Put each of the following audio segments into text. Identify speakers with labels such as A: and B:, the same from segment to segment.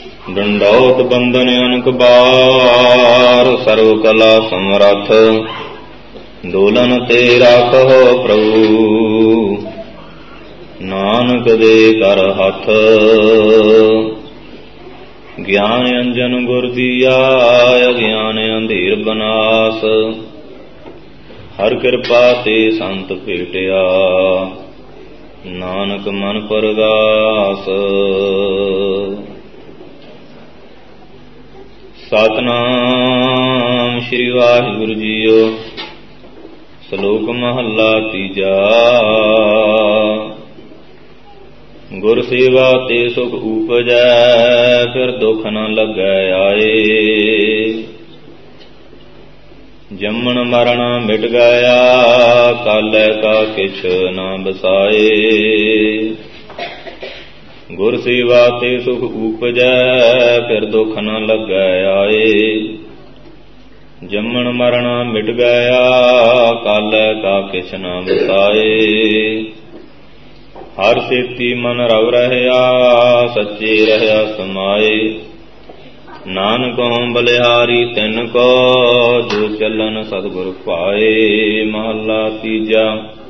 A: ਡੰਡੌਤ ਬੰਦਨ ਅਨਕ ਬਾਰ, ਸਰਵ ਕਲਾ ਸਮਰੱਥ ਡੋਲਨ ਤੇ ਰਾਖਹੁ ਪ੍ਰਭੂ। ਨਾਨਕ ਦੇ ਕਰ ਹੱਥ ਗਿਆਨ ਅੰਜਨ ਗੁਰ ਦੀਆ, ਅਗਿਆਨ ਅੰਧੇਰ ਬਨਾਸ। ਹਰ ਕਿਰਪਾ ਤੇ ਸੰਤ ਭੇਟਿਆ, ਨਾਨਕ ਮਨ ਪਰਗਾਸ। ਸਤਿਨਾਮ ਸ੍ਰੀ ਵਾਹਿਗੁਰੂ ਜੀਓ। ਸ਼ਲੋਕ ਮਹੱਲਾ ਤੀਜਾ। ਗੁਰ ਸੇਵਾ ਤੇ ਸੁਖ ਊਪਜੈ, ਫਿਰ ਦੁਖ ਨ ਲੱਗੈ ਆਏ। ਜੰਮਣ ਮਰਨ ਮਿਟ ਗਿਆ, ਕਾਲੈ ਕਾ ਕਿਛ ਨ ਬਸਾਏ। ਗੁਰ ਸੇਵਾ ਤੇ ਸੁਖ ਊਪਜੈ, ਫਿਰ ਦੁਖ ਨ ਲੱਗੈ ਆਏ। ਜੰਮਣ ਮਰਨ ਮਿਟ ਗਿਆ, ਕਾਲੈ ਕਾ ਕਿਛ ਨ ਬਸਾਏ। ਹਰ ਸੇਤੀ ਮਨ ਰਵ ਰਹਿਆ, ਸੱਚੇ ਰਹਿਆ ਸਮਾਏ। ਨਾਨਕੋ ਬਲਿਹਾਰੀ ਤਿਨ ਕੋ, ਜੋ ਚੱਲਨ ਸਤਿਗੁਰ ਭਾਏ। ਮਹੱਲਾ ਤੀਜਾ।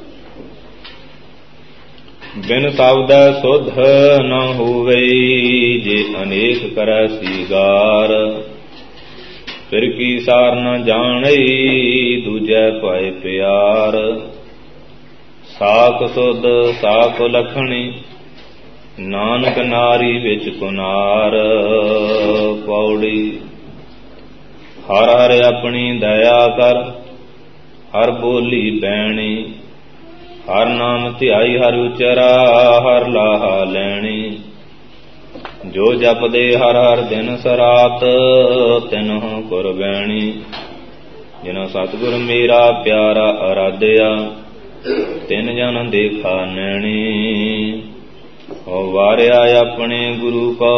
A: ਬਿਨ ਸ਼ਬਦੈ ਸੁਧ ਨ ਹੋਵਈ, ਜੇ ਅਨੇਕ ਕਰੈ ਸੀਗਾਰ। ਫਿਰ ਕੀ ਸਾਰ ਨ ਜਾਣਈ, ਦੂਜੈ ਭਾਏ ਪਿਆਰ। ਸਾਖ ਸੁਧ ਸਾਖ ਲਖਣੀ, ਨਾਨਕ ਨਾਰੀ ਵਿੱਚ ਕੁਨਾਰ। ਪੌੜੀ। ਹਰ ਹਰ ਆਪਣੀ ਦਇਆ ਕਰ, ਹਰ ਬੋਲੀ ਬੈਣੀ। ਹਰ ਨਾਮ ਧਿਆਈ ਹਰ ਉਚਰਾ, ਹਰ ਲਾਹਾ ਲੈਣੀ। ਜੋ ਜਪਦੇ ਹਰ ਹਰ ਦਿਨ ਸਰਾਤ, ਤਿਨਹੁ ਗੁਰ ਬੈਣੀ। ਜਿਨ੍ਹਾਂ ਸਤਿਗੁਰ ਮੇਰਾ ਪਿਆਰਾ ਅਰਾਧਿਆ, ਤਿਨ ਜਨ ਦੇਖਾ ਨੈਣੀ। ਹੋ ਵਾਰਿਆ ਆਪਣੇ ਗੁਰੂ ਕੋ,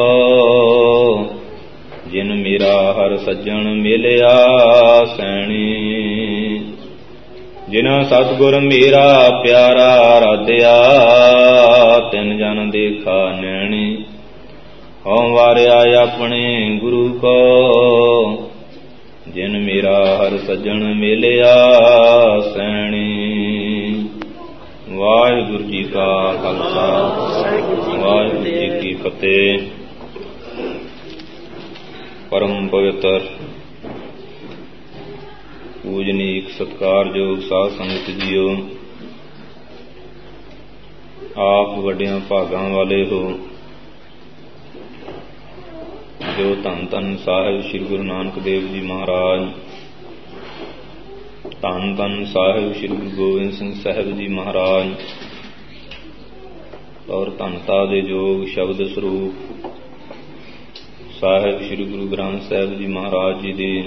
A: ਜਿਨ ਮੇਰਾ ਹਰ ਸੱਜਣ ਮਿਲਿਆ ਸੈਣੀ। ਜਿਨ੍ਹਾਂ ਸਤਿਗੁਰ ਮੇਰਾ ਪਿਆਰਾ ਅਰਾਧਿਆ, ਤਿਨ ਜਨ ਦੇਖਾ ਨੈਣੀ। ਹੋ ਵਾਰਿਆ ਆਪਣੇ ਗੁਰੂ ਕੋ, ਜਿਨ ਮੇਰਾ ਹਰ ਸੱਜਣ ਮਿਲਿਆ ਸੈਣੀ। ਵਾਹਿਗੁਰੂ ਜੀ ਕਾ ਖਾਲਸਾ, ਵਾਹਿਗੁਰੂ ਜੀ ਕੀ ਫਤਿਹ। ਪਰਮ ਪਵਿੱਤਰ ਪੂਜਨੀਕ ਸਤਿਕਾਰਯੋਗ ਸਾਧ ਸੰਗਤ ਜੀਓ, ਆਪ ਵੱਡਿਆਂ ਭਾਗਾਂ ਵਾਲੇ ਹੋ, ਜੋ ਧੰਨ ਧੰਨ ਸਾਹਿਬ ਸ੍ਰੀ ਗੁਰੂ ਨਾਨਕ ਦੇਵ ਜੀ ਮਹਾਰਾਜ, ਧੰਨ ਧੰਨ ਸਾਹਿਬ ਸ੍ਰੀ ਗੁਰੂ ਗੋਬਿੰਦ ਸਿੰਘ ਸਾਹਿਬ ਜੀ ਮਹਾਰਾਜ, ਔਰ ਧੰਨਤਾ ਦੇ ਯੋਗ ਸ਼ਬਦ ਸਰੂਪ ਸਾਹਿਬ ਸ੍ਰੀ ਗੁਰੂ ਗ੍ਰੰਥ ਸਾਹਿਬ ਜੀ ਮਹਾਰਾਜ ਜੀ ਦੀ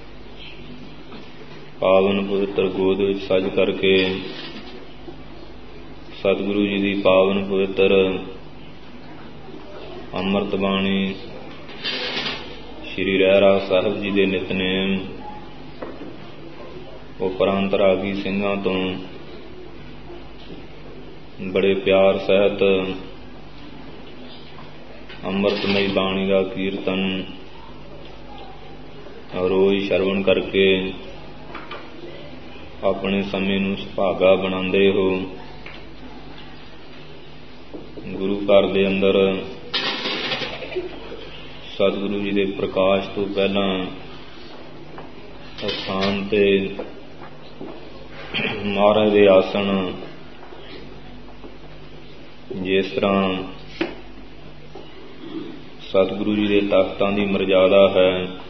A: ਪਾਵਨ ਪਵਿੱਤਰ ਗੋਦ ਵਿੱਚ ਸੱਜ ਕਰਕੇ ਸਤਿਗੁਰੂ ਜੀ ਦੀ ਪਾਵਨ ਪਵਿੱਤਰ ਅੰਮ੍ਰਿਤ ਬਾਣੀ ਸ੍ਰੀ ਰਹਿਰਾਸ ਸਾਹਿਬ ਜੀ ਦੇ ਨਿਤਨੇਮ ਉਪਰੰਤਰਾਗੀ ਸਿੰਘਾਂ ਤੋਂ ਬੜੇ ਪਿਆਰ ਸਹਿਤ ਅੰਮ੍ਰਿਤਮਈ ਬਾਣੀ ਦਾ ਕੀਰਤਨ ਰੋਜ਼ ਸ਼ਰਵਣ ਕਰਕੇ ਆਪਣੇ ਸਮੇਂ ਨੂੰ ਸੁਭਾਗਾ ਬਣਾਉਂਦੇ ਹੋ। ਗੁਰੂ ਘਰ ਦੇ ਅੰਦਰ ਸਤਿਗੁਰੂ ਜੀ ਦੇ ਪ੍ਰਕਾਸ਼ ਤੋਂ ਪਹਿਲਾਂ ਅਸਥਾਨ ਤੇ ਮਹਾਰਾਜ ਦੇ ਆਸਣ ਜਿਸ ਤਰ੍ਹਾਂ ਸਤਿਗੁਰੂ ਜੀ ਦੇ ਤਖਤਾਂ ਦੀ ਮਰਜ਼ਾਦਾ ਹੈ,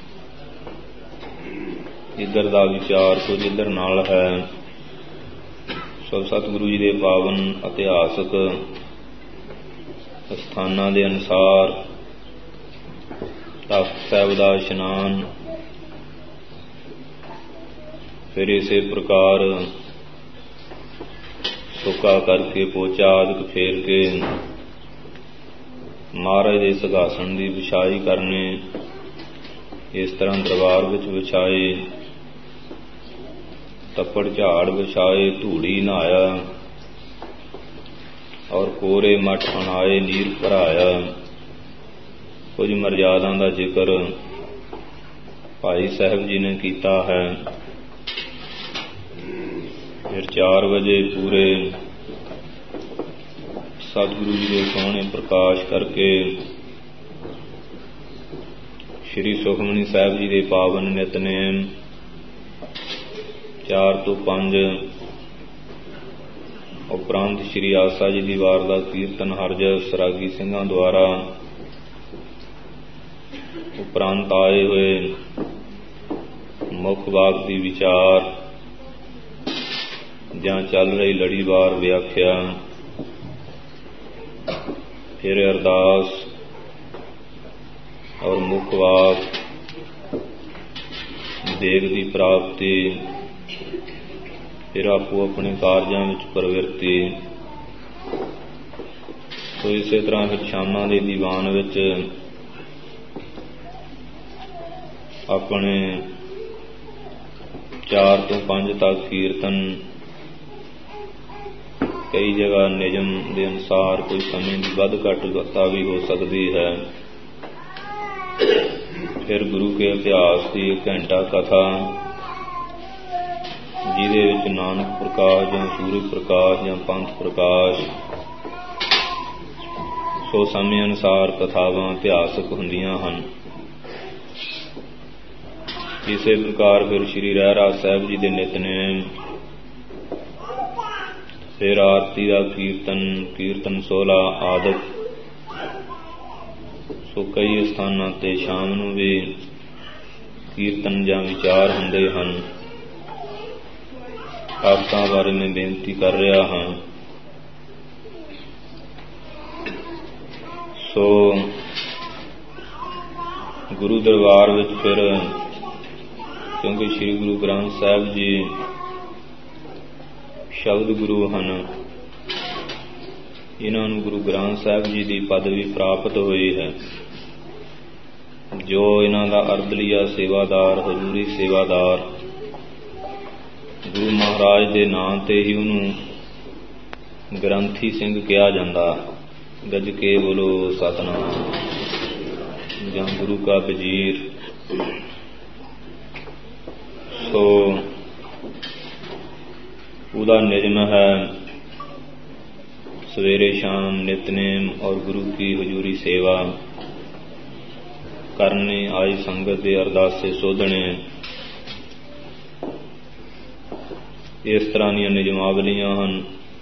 A: ਇੱਧਰ ਦਾ ਵਿਚਾਰ ਕੁਝ ਇੱਧਰ ਨਾਲ ਹੈ। ਸੋ ਸਤਿਗੁਰੂ ਜੀ ਦੇ ਪਾਵਨ ਇਤਿਹਾਸਕ ਸਥਾਨਾਂ ਦੇ ਅਨੁਸਾਰ ਤਖਤ ਸਾਹਿਬ ਦਾ ਇਸ਼ਨਾਨ, ਫਿਰ ਇਸੇ ਪ੍ਰਕਾਰ ਸੁੱਕਾ ਕਰਕੇ ਪੋਚਾ ਆਦਿਕ ਫੇਰ ਕੇ ਮਹਾਰਾਜ ਦੇ ਸਿੰਘਾਸਣ ਦੀ ਵਿਛਾਈ ਕਰਨੀ। ਇਸ ਤਰ੍ਹਾਂ ਦਰਬਾਰ ਵਿੱਚ ਵਿਛਾਏ, ਤੱਪੜ ਝਾੜ ਵਿਛਾਏ, ਧੂੜੀ ਨਹਾਇਆ ਔਰ ਕੋਰੇ ਮੱਠ ਅਣਾਏ ਨੀਰ ਭਰਾਇਆ। ਕੁਝ ਮਰਜ਼ਾਦਾ ਦਾ ਜ਼ਿਕਰ ਭਾਈ ਸਾਹਿਬ ਜੀ ਨੇ ਕੀਤਾ ਹੈ। ਫਿਰ 4 ਵਜੇ ਪੂਰੇ ਸਤਿਗੁਰੂ ਜੀ ਦੇ ਸੋਹਣੇ ਪ੍ਰਕਾਸ਼ ਕਰਕੇ ਸ਼੍ਰੀ ਸੁਖਮਨੀ ਸਾਹਿਬ ਜੀ ਦੇ ਪਾਵਨ ਨਿਤਨੇਮ 4 ਤੋਂ 5 ਉਪਰੰਤ ਸ਼੍ਰੀ ਆਸਾ ਜੀ ਦੀ ਵਾਰ ਦਾ ਕੀਰਤਨ ਹਰਜਸ ਸਰਾਗੀ ਸਿੰਘਾਂ ਦੁਆਰਾ ਉਪਰੰਤ ਆਏ ਹੋਏ ਮੁੱਖ ਵਾਕ ਦੀ ਵਿਚਾਰ ਜਾਂ ਚੱਲ ਰਹੀ ਲੜੀਵਾਰ ਵਿਆਖਿਆ, ਫਿਰ ਅਰਦਾਸ ਔਰ ਮੁੱਖ ਵਾਕ, ਦੇਗ ਦੀ ਪ੍ਰਾਪਤੀ, ਫਿਰ ਆਪੋ ਆਪਣੇ ਕਾਰਜਾਂ ਵਿੱਚ ਪ੍ਰਵਿਰਤੀ। ਸੋ ਇਸੇ ਤਰ੍ਹਾਂ ਫਿਰ ਸ਼ਾਮਾਂ ਦੇ ਦੀਵਾਨ ਵਿੱਚ ਆਪਣੇ 4 ਤੋਂ 5 ਤੱਕ ਕੀਰਤਨ, ਕਈ ਜਗ੍ਹਾ ਨਿਯਮ ਦੇ ਅਨੁਸਾਰ ਕੋਈ ਸਮੇਂ ਦੀ ਵੱਧ ਘੱਟਤਾ ਵੀ ਹੋ ਸਕਦੀ ਹੈ। ਫਿਰ ਗੁਰੂ ਕੇ ਇਤਿਹਾਸ ਦੀ 1 ਘੰਟਾ ਕਥਾ, ਜਿਹਦੇ ਵਿੱਚ ਨਾਨਕ ਪ੍ਰਕਾਸ਼ ਜਾਂ ਸੂਰਜ ਪ੍ਰਕਾਸ਼ ਜਾਂ ਪੰਥ ਪ੍ਰਕਾਸ਼, ਸੋ ਸਮੇਂ ਅਨੁਸਾਰ ਕਥਾਵਾਂ ਇਤਿਹਾਸਕ ਹੁੰਦੀਆਂ ਹਨ। ਇਸੇ ਪ੍ਰਕਾਰ ਫਿਰ ਸ਼੍ਰੀ ਰਹਿਰਾਸ ਸਾਹਿਬ ਜੀ ਦੇ ਨਿਤਨੇਮ, ਫਿਰ ਆਰਤੀ ਦਾ ਕੀਰਤਨ 16 ਆਦਿਕ। ਸੋ ਕਈ ਸਥਾਨਾਂ ਤੇ ਸ਼ਾਮ ਨੂੰ ਵੀ ਕੀਰਤਨ ਜਾਂ ਵਿਚਾਰ ਹੁੰਦੇ ਹਨ। ਆਦਤਾਂ ਬਾਰੇ ਮੈਂ ਬੇਨਤੀ ਕਰ ਰਿਹਾ ਹਾਂ। ਸੋ ਗੁਰੂ ਦਰਬਾਰ ਵਿੱਚ ਫਿਰ, ਕਿਉਂਕਿ ਸ੍ਰੀ ਗੁਰੂ ਗ੍ਰੰਥ ਸਾਹਿਬ ਜੀ ਸ਼ਬਦ ਗੁਰੂ ਹਨ, ਇਹਨਾਂ ਨੂੰ ਗੁਰੂ ਗ੍ਰੰਥ ਸਾਹਿਬ ਜੀ ਦੀ ਪਦਵੀ ਪ੍ਰਾਪਤ ਹੋਈ ਹੈ। ਜੋ ਇਹਨਾਂ ਦਾ ਅਰਦਲੀਆ ਸੇਵਾਦਾਰ, ਹਜ਼ੂਰੀ ਸੇਵਾਦਾਰ, ਗੁਰੂ ਮਹਾਰਾਜ ਦੇ ਨਾਂ ਤੇ ਹੀ ਉਹਨੂੰ ਗ੍ਰੰਥੀ ਸਿੰਘ ਕਿਹਾ ਜਾਂਦਾ। ਗੱਜ ਕੇ ਬੋਲੋ ਸਤਿਨਾਮ, ਜਾਂ ਗੁਰੂ ਕਾ ਵਜ਼ੀਰ। ਸੋ ਉਹਦਾ ਨਿਯਮ ਹੈ ਸਵੇਰੇ ਸ਼ਾਮ ਨਿਤਨੇਮ ਔਰ ਗੁਰੂ ਕੀ ਹਜ਼ੂਰੀ ਸੇਵਾ ਕਰਨੇ, ਆਈ ਸੰਗਤ ਦੇ ਅਰਦਾਸੇ ਸੋਧਣੇ। ਇਸ ਤਰ੍ਹਾਂ ਦੀਆਂ ਨਿਯਮਾਵਲੀਆਂ ਹਨ।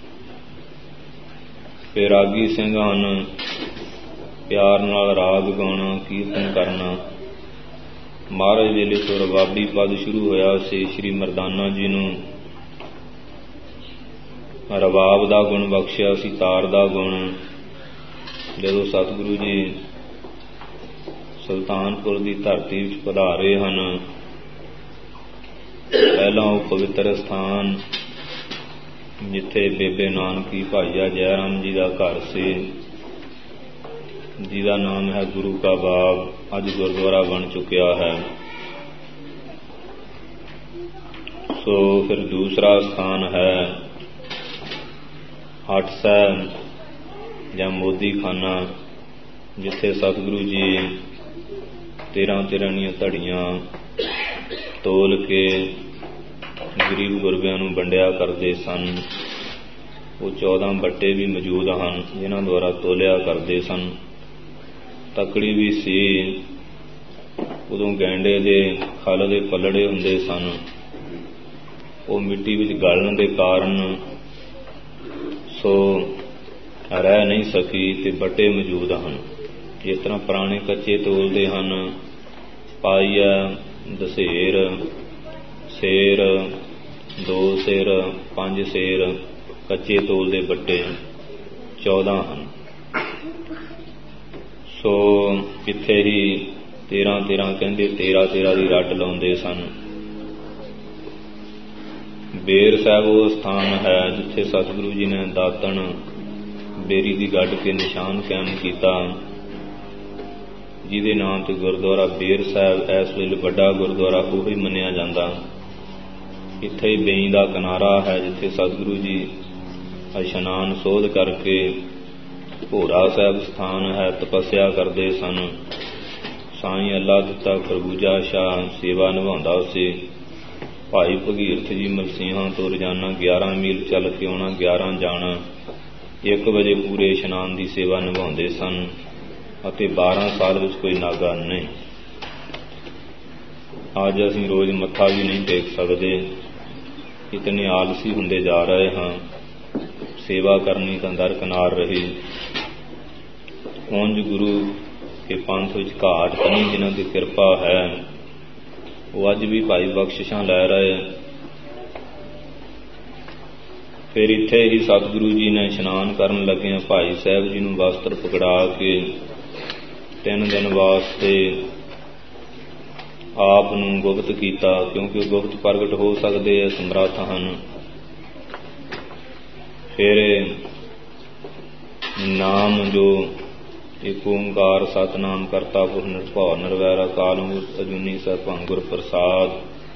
A: ਫਿਰ ਰਾਗੀ ਸਿੰਘ ਹਨ, ਪਿਆਰ ਨਾਲ ਰਾਗ ਗਾਉਣਾ, ਕੀਰਤਨ ਕਰਨਾ। ਮਹਾਰਾਜ ਵੇਲੇ ਤੋਂ ਰਬਾਬੀ ਪਦ ਸ਼ੁਰੂ ਹੋਇਆ ਸੀ। ਸ਼੍ਰੀ ਮਰਦਾਨਾ ਜੀ ਨੂੰ ਰਬਾਬ ਦਾ ਗੁਣ ਬਖਸ਼ਿਆ ਸੀ, ਤਾਰ ਦਾ ਗੁਣ। ਜਦੋਂ ਸਤਿਗੁਰੂ ਜੀ ਸੁਲਤਾਨਪੁਰ ਦੀ ਧਰਤੀ ਵਿੱਚ ਪਧਾਰੇ ਹਨ, ਪਹਿਲਾਂ ਉਹ ਪਵਿੱਤਰ ਸਥਾਨ ਜਿੱਥੇ ਬੇਬੇ ਨਾਨਕੀ ਭਾਈਆ ਜੈ ਰਾਮ ਜੀ ਦਾ ਘਰ ਸੀ, ਜਿਹਦਾ ਨਾਮ ਹੈ ਗੁਰੂ ਕਾ ਬਾਗ, ਅੱਜ ਗੁਰਦੁਆਰਾ ਬਣ ਚੁੱਕਿਆ ਹੈ। ਸੋ ਫਿਰ ਦੂਸਰਾ ਸਥਾਨ ਹੈ ਹਠ ਸਾਹਿਬ ਜਾਂ ਮੋਦੀ ਖਾਨਾ, ਜਿੱਥੇ ਸਤਿਗੁਰੂ ਜੀ 13 ਧੜੀਆਂ ਤੋਲ ਕੇ ਗਰੀਬ ਗੁਰਬਿਆਂ ਨੂੰ ਵੰਡਿਆ ਕਰਦੇ ਸਨ। ਉਹ 14 ਬੱਟੇ ਵੀ ਮੌਜੂਦ ਹਨ ਜਿਨ੍ਹਾਂ ਦੁਆਰਾ ਤੋਲਿਆ ਕਰਦੇ ਸਨ। ਤਕੜੀ ਵੀ ਸੀ। ਉਦੋਂ ਗੈਂਡੇ ਦੇ ਖਲ ਦੇ ਪੱਲੜੇ ਹੁੰਦੇ ਸਨ, ਉਹ ਮਿੱਟੀ ਵਿੱਚ ਗਲਣ ਦੇ ਕਾਰਨ ਸੋ ਰਹਿ ਨਹੀਂ ਸਕੀ ਤੇ ਬੱਟੇ ਮੌਜੂਦ ਹਨ। ਜਿਸ ਤਰ੍ਹਾਂ ਪੁਰਾਣੇ ਕੱਚੇ ਤੋਲਦੇ ਹਨ, ਪਾਈਆ, ਦਸੇਰ, ਸੇਰ, 2 ਸੇਰ, 5 ਸੇਰ, ਕੱਚੇ ਤੋਲ ਦੇ ਬੱਟੇ 14 ਹਨ। ਸੋ ਇੱਥੇ ਹੀ 13 ਕਹਿੰਦੇ 13 ਦੀ ਰੱਟ ਲਾਉਂਦੇ ਸਨ। ਬੇਰ ਸਾਹਿਬ ਉਹ ਸਥਾਨ ਹੈ ਜਿੱਥੇ ਸਤਿਗੁਰੂ ਜੀ ਨੇ ਦਾਤਣ ਬੇਰੀ ਦੀ ਗੱਡ ਕੇ ਨਿਸ਼ਾਨ ਕਾਇਮ ਕੀਤਾ, ਜਿਹਦੇ ਨਾਮ ਤੇ ਗੁਰਦੁਆਰਾ ਬੇਰ ਸਾਹਿਬ ਇਸ ਵੇਲੇ ਵੱਡਾ ਗੁਰਦੁਆਰਾ ਉਹੀ ਮੰਨਿਆ ਜਾਂਦਾ। ਇੱਥੇ ਹੀ ਬੇਈ ਦਾ ਕਿਨਾਰਾ ਹੈ ਜਿੱਥੇ ਸਤਿਗੁਰੂ ਜੀ ਇਸ਼ਨਾਨ ਸੋਧ ਕਰਕੇ ਭੋਰਾ ਸਾਹਿਬ ਸਥਾਨ ਹੈ, ਤਪੱਸਿਆ ਕਰਦੇ ਸਨ। ਸਾਈਂ ਅੱਲਾ ਦਿੱਤਾ ਖਰਬੂਜਾ ਸ਼ਾਹ ਸੇਵਾ ਨਿਭਾਉਂਦਾ ਸੀ। ਭਾਈ ਭਗੀਰਥ ਜੀ ਮਲਸੀਹਾਂ ਤੋਂ ਰੋਜ਼ਾਨਾ 11 ਮੀਲ ਚੱਲ ਕੇ ਆਉਣਾ, 11 ਜਾਣਾ, 1 ਵਜੇ ਪੂਰੇ ਇਸ਼ਨਾਨ ਦੀ ਸੇਵਾ ਨਿਭਾਉਂਦੇ ਸਨ ਅਤੇ 12 ਸਾਲ ਵਿੱਚ ਕੋਈ ਨਾਗਾ ਨਹੀਂ। ਅੱਜ ਅਸੀਂ ਰੋਜ਼ ਮੱਥਾ ਵੀ ਨਹੀਂ ਟੇਕ ਸਕਦੇ, ਇਤਨੇ ਆਲਸੀ ਹੁੰਦੇ ਜਾ ਰਹੇ ਹਾਂ। ਸੇਵਾ ਕਰਨੀ ਤਾਂ ਦਰਕਿਨਾਰ ਰਹੀ। ਉਂਝ ਗੁਰੂ ਕੇ ਪੰਥ ਵਿੱਚ ਘਾਟ ਨਹੀਂ, ਜਿਨ੍ਹਾਂ ਦੀ ਕਿਰਪਾ ਹੈ ਉਹ ਅੱਜ ਵੀ ਭਾਈ ਬਖਸ਼ਿਸ਼ਾਂ ਲੈ ਰਹੇ। ਫਿਰ ਇੱਥੇ ਹੀ ਸਤਿਗੁਰੂ ਜੀ ਨੇ ਇਸ਼ਨਾਨ ਕਰਨ ਲੱਗਿਆਂ ਭਾਈ ਸਾਹਿਬ ਜੀ ਨੂੰ ਵਸਤਰ ਪਕੜਾ ਕੇ 3 ਦਿਨ ਵਾਸਤੇ ਆਪ ਨੂੰ ਗੁਪਤ ਕੀਤਾ, ਕਿਉਂਕਿ ਉਹ ਗੁਪਤ ਪ੍ਰਗਟ ਹੋ ਸਕਦੇ ਹੈ, ਸਮਰੱਥ ਹਨ। ਫਿਰ ਨਾਮ ਜੋ ਇੱਕ ਓਂਕਾਰ ਸਤਿਨਾਮ ਕਰਤਾ ਪੁਰਖ ਨਿਰਭਉ ਨਿਰਵੈਰ ਅਕਾਲ ਮੂਰਤ ਅਜੂਨੀ ਸੈਭੰ ਗੁਰ ਪ੍ਰਸਾਦ।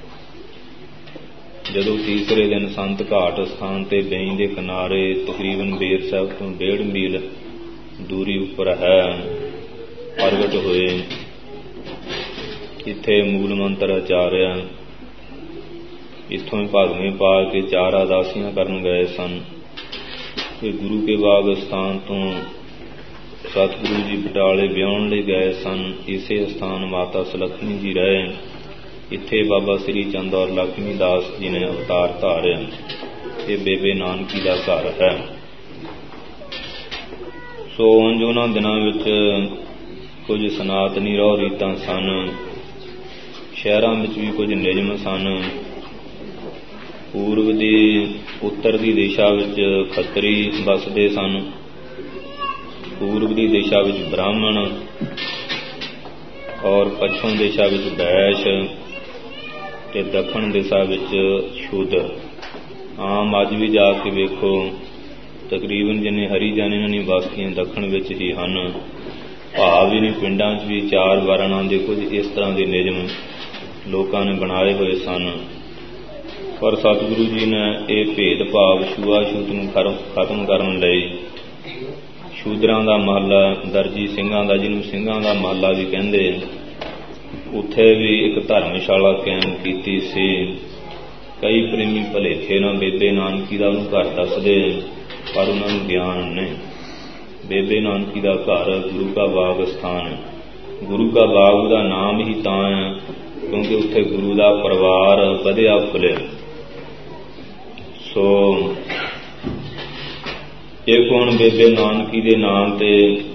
A: ਜਦੋਂ ਤੀਸਰੇ ਦਿਨ ਸੰਤ ਘਾਟ ਸਥਾਨ ਤੇ ਬੇਈ ਦੇ ਕਿਨਾਰੇ ਤਕਰੀਬਨ ਬੇਰ ਸਾਹਿਬ ਤੋਂ 1.5 ਮੀਲ ਦੂਰੀ ਉੱਪਰ ਹੈ, ਪ੍ਰਗਟ ਹੋਏ। ਇੱਥੇ ਮੂਲ ਮੰਤਰ ਆਚਾਰਿਆ, ਇੱਥੋਂ ਹੀ ਭਾਗਵੇਂ ਪਾ ਕੇ 4 ਅਰਦਾਸੀਆਂ ਕਰਨ ਗਏ ਸਨ। ਤੇ ਗੁਰੂ ਕੇ ਬਾਗ ਸਥਾਨ ਤੋਂ ਸਤਿਗੁਰੂ ਜੀ ਬਟਾਲੇ ਵਿਆਹੁਣ ਲਈ ਗਏ ਸਨ। ਇਸੇ ਸਥਾਨ ਮਾਤਾ ਸੁਲੱਖਣੀ ਜੀ ਰਹੇ। ਇੱਥੇ ਬਾਬਾ ਸ੍ਰੀ ਚੰਦ ਔਰ ਲక్ష్ਮੀ ਦਾਸ ਜੀ ਨੇ ਅਵਤਾਰ ਧਾਰਿਆ। ਇਹ ਬੇਬੇ ਨਾਨਕੀ ਦਾ ਘਰ ਹੈ। ਸੋ ਉਂਝ ਉਹਨਾਂ ਦਿਨਾਂ ਵਿੱਚ ਕੁਝ ਸਨਾਤਨੀ ਰਹੁ ਰੀਤਾਂ ਸਨ, ਸ਼ਹਿਰਾਂ ਵਿੱਚ ਵੀ ਕੁਝ ਨਿਯਮ ਸਨ। ਪੂਰਬ ਦੀ ਉੱਤਰ ਦੀ ਦਿਸ਼ਾ ਵਿੱਚ ਖੱਤਰੀ ਵੱਸਦੇ ਸਨ, ਪੂਰਬ ਦੀ ਦਿਸ਼ਾ ਵਿੱਚ ਬ੍ਰਾਹਮਣ ਔਰ ਪੱਛਮ ਦਿਸ਼ਾ ਵਿੱਚ ਵੈਸ਼ ਤੇ ਦੱਖਣ ਦਿਸ਼ਾ ਵਿੱਚ ਸ਼ੂਦਰ। ਆਮ ਅੱਜ ਵੀ ਜਾ ਕੇ ਵੇਖੋ, ਤਕਰੀਬਨ ਜਿੰਨੇ ਹਰੀਜਨ ਇਹਨਾਂ ਦੀਆਂ ਬਸਤੀਆਂ ਦੱਖਣ ਵਿੱਚ ਹੀ ਹਨ। ਭਾਵ ਵੀ ਨਹੀਂ, ਪਿੰਡਾਂ 'ਚ ਵੀ 4 ਵਰਨਾਂ ਦੇ ਕੁਝ ਇਸ ਤਰ੍ਹਾਂ ਦੇ ਨਿਯਮ ਲੋਕਾਂ ਨੇ ਬਣਾਏ ਹੋਏ ਸਨ। ਪਰ ਸਤਿਗੁਰੂ ਜੀ ਨੇ ਇਹ ਭੇਦਭਾਵ ਛੂਆ ਛੂਤ ਨੂੰ ਖਤਮ ਕਰਨ ਲਈ ਸ਼ੂਦਰਾਂ ਦਾ ਮਹੱਲਾ, ਦਰਜੀ ਸਿੰਘਾਂ ਦਾ, ਜਿਹਨੂੰ ਸਿੰਘਾਂ ਦਾ ਮਹੱਲਾ ਵੀ ਕਹਿੰਦੇ, ਉੱਥੇ ਵੀ ਇੱਕ ਧਰਮਸ਼ਾਲਾ ਕਾਇਮ ਕੀਤੀ ਸੀ। ਕਈ ਪ੍ਰੇਮੀ ਭਲੇਖੇ ਨਾਲ ਬੇਬੇ ਨਾਨਕੀ ਦਾ ਉਹਨੂੰ ਘਰ ਦੱਸਦੇ, ਪਰ ਉਹਨਾਂ ਨੂੰ ਗਿਆਨ ਨਹੀਂ। ਬੇਬੇ ਨਾਨਕੀ ਦਾ ਘਰ ਗੁਰੂ ਕਾ ਬਾਗ ਸਥਾਨ। ਗੁਰੂ ਕਾ ਬਾਗ ਦਾ ਨਾਮ ਹੀ ਤਾਂ ਹੈ ਕਿਉਂਕਿ ਉੱਥੇ ਗੁਰੂ ਦਾ ਪਰਿਵਾਰ ਵਧਿਆ ਫੁੱਲਿਆ। ਸੋ ਇੱਕ ਹੁਣ ਬੇਬੇ ਨਾਨਕੀ ਦੇ ਨਾਮ ਤੇ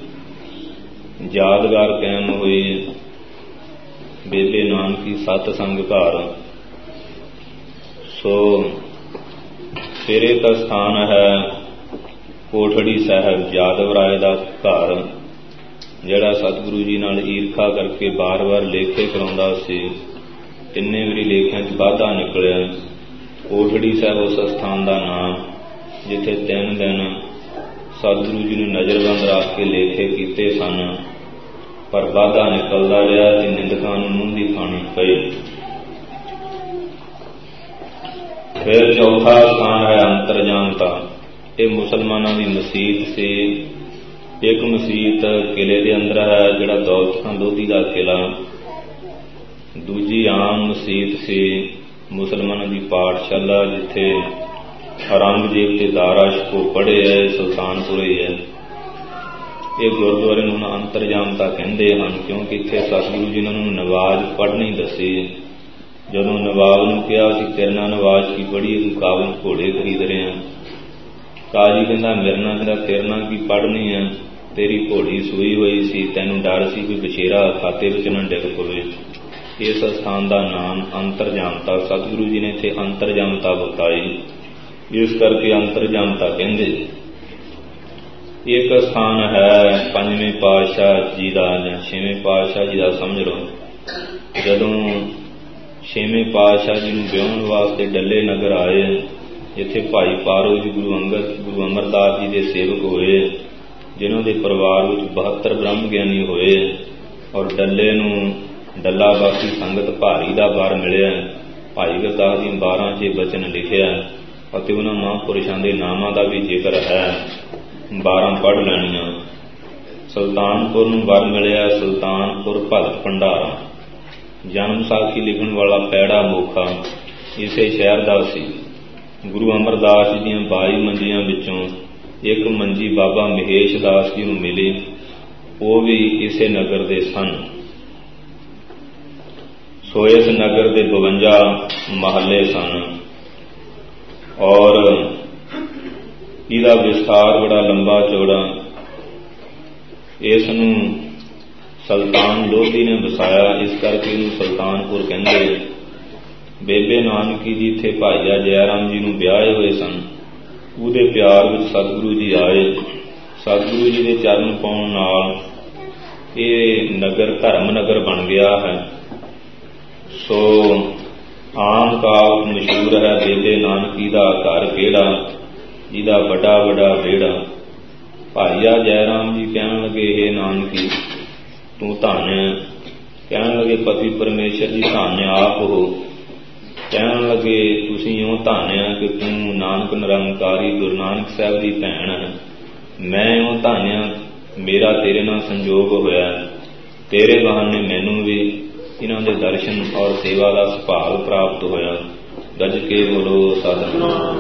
A: ਯਾਦਗਾਰ ਕਾਇਮ ਹੋਈ, ਬੇਬੇ ਨਾਨਕੀ ਸਤਸੰਗ ਘਰ। ਸੋ ਫਿਰ ਇੱਕ ਸਥਾਨ ਹੈ ਕੋਠੜੀ ਸਾਹਿਬ, ਯਾਦਵ ਰਾਏ ਦਾ ਘਰ, ਜਿਹੜਾ ਸਤਿਗੁਰੂ ਜੀ ਨਾਲ ਈਰਖਾ ਕਰਕੇ ਬਾਰ-ਬਾਰ ਲੇਖੇ ਕਰਾਉਂਦਾ ਸੀ। 3 ਵਾਰੀ ਲੇਖਿਆਂ 'ਚ ਵਾਧਾ ਨਿਕਲਿਆ। ਕੋਠੜੀ ਸਾਹਿਬ ਉਸ ਸਥਾਨ ਦਾ ਨਾਮ, ਜਿੱਥੇ 3 ਦਿਨ ਸਤਿਗੁਰੂ ਜੀ ਨੂੰ ਨਜ਼ਰਬੰਦ ਰੱਖ ਕੇ ਲੇਖੇ ਕੀਤੇ ਸਨ, ਪਰ ਵਾਧਾ ਨਿਕਲਦਾ ਰਿਹਾ ਤੇ ਨਿੰਦਕਾਂ ਨੂੰ ਮੂੰਹ ਦੀ ਖਾਣੀ ਪਈ। ਫਿਰ ਚੌਥਾ ਸਥਾਨ ਹੈ ਅੰਤਰਜਾਨਤਾ। ਇਹ ਮੁਸਲਮਾਨਾਂ ਦੀ ਮਸੀਤ ਸੀ। ਇੱਕ ਮਸੀਤ ਕਿਲੇ ਦੇ ਅੰਦਰ ਹੈ, ਜਿਹੜਾ ਦੌਲਤ ਖਾਂ ਲੋਧੀ ਦਾ ਕਿਲਾ। ਦੂਜੀ ਆਮ ਮਸੀਤ ਸੀ ਮੁਸਲਮਾਨਾਂ ਦੀ ਪਾਠਸ਼ਾਲਾ, ਜਿੱਥੇ ਔਰੰਗਜ਼ੇਬ ਤੇ ਦਾਰਾ ਸ਼ਿਕੋ ਪੜ੍ਹੇ ਹੈ, ਸੁਲਤਾਨਪੁਰੇ ਹੈ। ਇਹ ਗੁਰਦੁਆਰੇ ਨੂੰ ਅੰਤਰਜਾਨਤਾ ਕਹਿੰਦੇ ਹਨ, ਕਿਉਂਕਿ ਇੱਥੇ ਸਤਿਗੁਰੂ ਜੀ ਨੇ ਉਹਨਾਂ ਨੂੰ ਨਵਾਜ਼ ਪੜ੍ਹਨੀ ਦੱਸੀ। ਜਦੋਂ ਨਵਾਬ ਨੂੰ ਕਿਹਾ ਸੀ ਤੇਰਨਾ ਨਵਾਜ਼ ਕੀ ਪੜ੍ਹੀ, ਤੂੰ ਕਾਬਲ ਘੋੜੇ ਖਰੀਦ ਰਿਹਾ। ਕਾਜੀ ਕਹਿੰਦਾ ਮਿਰਨਾ, ਕਹਿੰਦਾ ਤੇਰਨਾ ਕੀ ਪੜ੍ਹਨੀ ਹੈ, ਤੇਰੀ ਘੋੜੀ ਸੂਈ ਹੋਈ ਸੀ, ਤੈਨੂੰ ਡਰ ਸੀ ਕੋਈ ਬਛੇਰਾ ਖਾਤੇ ਵਿੱਚ ਨਾ ਡਿੱਗ ਪਵੇ। ਇਸ ਸਥਾਨ ਦਾ ਨਾਮ ਅੰਤਰਜਾਨਤਾ, ਸਤਿਗੁਰੂ ਜੀ ਨੇ ਇੱਥੇ ਅੰਤਰਜਾਨਤਾ ਬਤਾਈ, ਇਸ ਕਰਕੇ ਅੰਤਰਜਾਨਤਾ ਕਹਿੰਦੇ। ਇੱਕ ਸਥਾਨ ਹੈ 5ਵੇਂ ਪਾਤਸ਼ਾਹ ਜੀ ਦਾ ਜਾਂ 6ਵੇਂ ਪਾਤਸ਼ਾਹ ਜੀ ਦਾ, ਸਮਝ ਲਓ। ਜਦੋਂ 6ਵੇਂ ਪਾਤਸ਼ਾਹ ਜੀ ਨੂੰ ਵਿਆਹੁਣ ਵਾਸਤੇ ਡੱਲੇ ਨਗਰ ਆਏ, ਜਿੱਥੇ ਭਾਈ ਪਾਰੋ ਜੀ ਗੁਰੂ ਅਮਰਦਾਸ ਜੀ ਦੇ ਸੇਵਕ ਹੋਏ, ਜਿਨ੍ਹਾਂ ਦੇ ਪਰਿਵਾਰ ਵਿੱਚ 72 ਬ੍ਰਹਮ ਗਿਆਨੀ ਹੋਏ, ਔਰ ਡੱਲੇ ਨੂੰ ਡੱਲਾ ਬਾਕੀ ਸੰਗਤ ਭਾਰੀ ਦਾ ਵਰ ਮਿਲਿਆ। ਭਾਈ ਗੁਰਦਾਸ ਜੀ 12 'ਚ ਬਚਨ ਲਿਖਿਆ ਅਤੇ ਉਹਨਾਂ ਮਹਾਂਪੁਰਸ਼ਾਂ ਦੇ ਨਾਮਾਂ ਦਾ ਵੀ ਜ਼ਿਕਰ ਹੈ। 12 ਪੜ੍ਹ ਲੈਣੀਆਂ। ਸੁਲਤਾਨਪੁਰ ਨੂੰ ਵਰ ਮਿਲਿਆ ਸੁਲਤਾਨਪੁਰ ਭਗਤ ਭੰਡਾਰਾ। ਜਨਮ ਸਾਖੀ ਲਿਖਣ ਵਾਲਾ ਪੈੜਾ ਮੋਖਾ ਇਸੇ ਸ਼ਹਿਰ ਦਾ ਸੀ। ਗੁਰੂ ਅਮਰਦਾਸ ਜੀ ਦੀਆਂ 22 ਮੰਜੀਆਂ ਵਿੱਚੋਂ ਇੱਕ ਮੰਜੀ ਬਾਬਾ ਮਹੇਸ਼ ਦਾਸ ਜੀ ਨੂੰ ਮਿਲੀ, ਉਹ ਵੀ ਇਸੇ ਨਗਰ ਦੇ ਸਨ। ਸੋ ਇਸ ਨਗਰ ਦੇ 52 ਮਹੱਲੇ ਸਨ ਔਰ ਇਹਦਾ ਵਿਸਥਾਰ ਬੜਾ ਲੰਬਾ ਚੌੜਾ। ਇਸ ਨੂੰ ਸੁਲਤਾਨ ਲੋਧੀ ਨੇ ਵਸਾਇਆ, ਇਸ ਕਰਕੇ ਇਹਨੂੰ ਸੁਲਤਾਨਪੁਰ ਕਹਿੰਦੇ। ਬੇਬੇ ਨਾਨਕੀ ਜੀ ਇੱਥੇ ਭਾਈਆ ਜੈ ਰਾਮ ਜੀ ਨੂੰ ਵਿਆਹੇ ਹੋਏ ਸਨ। ਉਹਦੇ ਪਿਆਰ ਵਿੱਚ ਸਤਿਗੁਰੂ ਜੀ ਆਏ। ਸਤਿਗੁਰੂ ਜੀ ਦੇ ਚਰਨ ਪਾਉਣ ਨਾਲ ਇਹ ਨਗਰ ਧਰਮ ਨਗਰ ਬਣ ਗਿਆ ਹੈ। ਸੋ ਆਮ ਕਾਲ ਮਸ਼ਹੂਰ ਹੈ, ਬੇਬੇ ਨਾਨਕੀ ਦਾ ਘਰ ਕਿਹੜਾ, ਜਿਹਦਾ ਵੱਡਾ ਵੱਡਾ ਵਿਹੜਾ। ਭਾਈਆ ਜੈ ਰਾਮ ਜੀ ਕਹਿਣ ਲੱਗੇ, ਇਹ ਨਾਨਕੀ ਤੂੰ ਧੰਨ ਹੈ। ਕਹਿਣ ਲੱਗੇ ਪਤੀ ਪਰਮੇਸ਼ਰ ਜੀ ਧੰਨ ਆਪ ਹੋ। ਕਹਿਣ ਲੱਗੇ ਤੁਸੀਂ ਇਉਂ ਧੰਨ ਹੈ ਕਿ ਤੂੰ ਨਾਨਕ ਨਿਰੰਕਾਰੀ ਗੁਰੂ ਨਾਨਕ ਸਾਹਿਬ ਦੀ ਭੈਣ ਹੈ। ਮੈਂ ਇਉਂ ਧੰਨ ਹਾਂ, ਮੇਰਾ ਤੇਰੇ ਨਾਲ ਸੰਜੋਗ ਹੋਇਆ। ਤੇਰੇ ਬਹਾਨੇ ਮੈਨੂੰ ਵੀ ਇਹਨਾਂ ਦੇ ਦਰਸ਼ਨ ਔਰ ਸੇਵਾ ਦਾ ਸੁਭਾਗ ਪ੍ਰਾਪਤ ਹੋਇਆ। ਗੱਜ ਕੇ ਬੋਲੋ ਸਤਿਨਾਮ।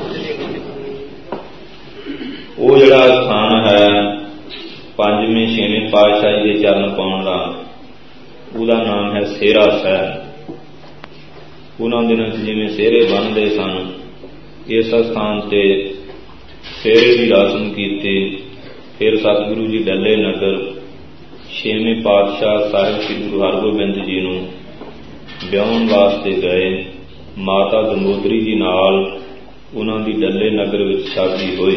A: ਉਹ ਜਿਹੜਾ ਸਥਾਨ ਹੈ 5ਵੇਂ 6ਵੇਂ ਪਾਤਸ਼ਾਹੀ ਦੇ ਚਰਨ ਪਾਉਣ ਦਾ, ਉਹਦਾ ਨਾਮ ਹੈ ਸੇਰਾ ਸਾਹਿਬ। ਉਹਨਾਂ ਦਿਨਾਂ 'ਚ ਜਿਵੇਂ ਸਿਹਰੇ ਬੰਨ੍ਹਦੇ ਸਨ, ਇਸ ਸਥਾਨ 'ਤੇ ਸਿਹਰੇ ਦੀ ਰਸਮ ਕੀਤੀ। ਫਿਰ ਸਤਿਗੁਰੂ ਜੀ ਡੱਲੇ ਨਗਰ 6ਵੇਂ ਪਾਤਸ਼ਾਹ ਸਾਹਿਬ ਸ੍ਰੀ ਗੁਰੂ ਹਰਗੋਬਿੰਦ ਜੀ ਨੂੰ ਵਿਆਹੁਣ ਵਾਸਤੇ ਗਏ। ਮਾਤਾ ਦਮੋਦਰੀ ਜੀ ਨਾਲ ਉਹਨਾਂ ਦੀ ਡੱਲੇ ਨਗਰ ਵਿੱਚ ਸ਼ਾਦੀ ਹੋਈ।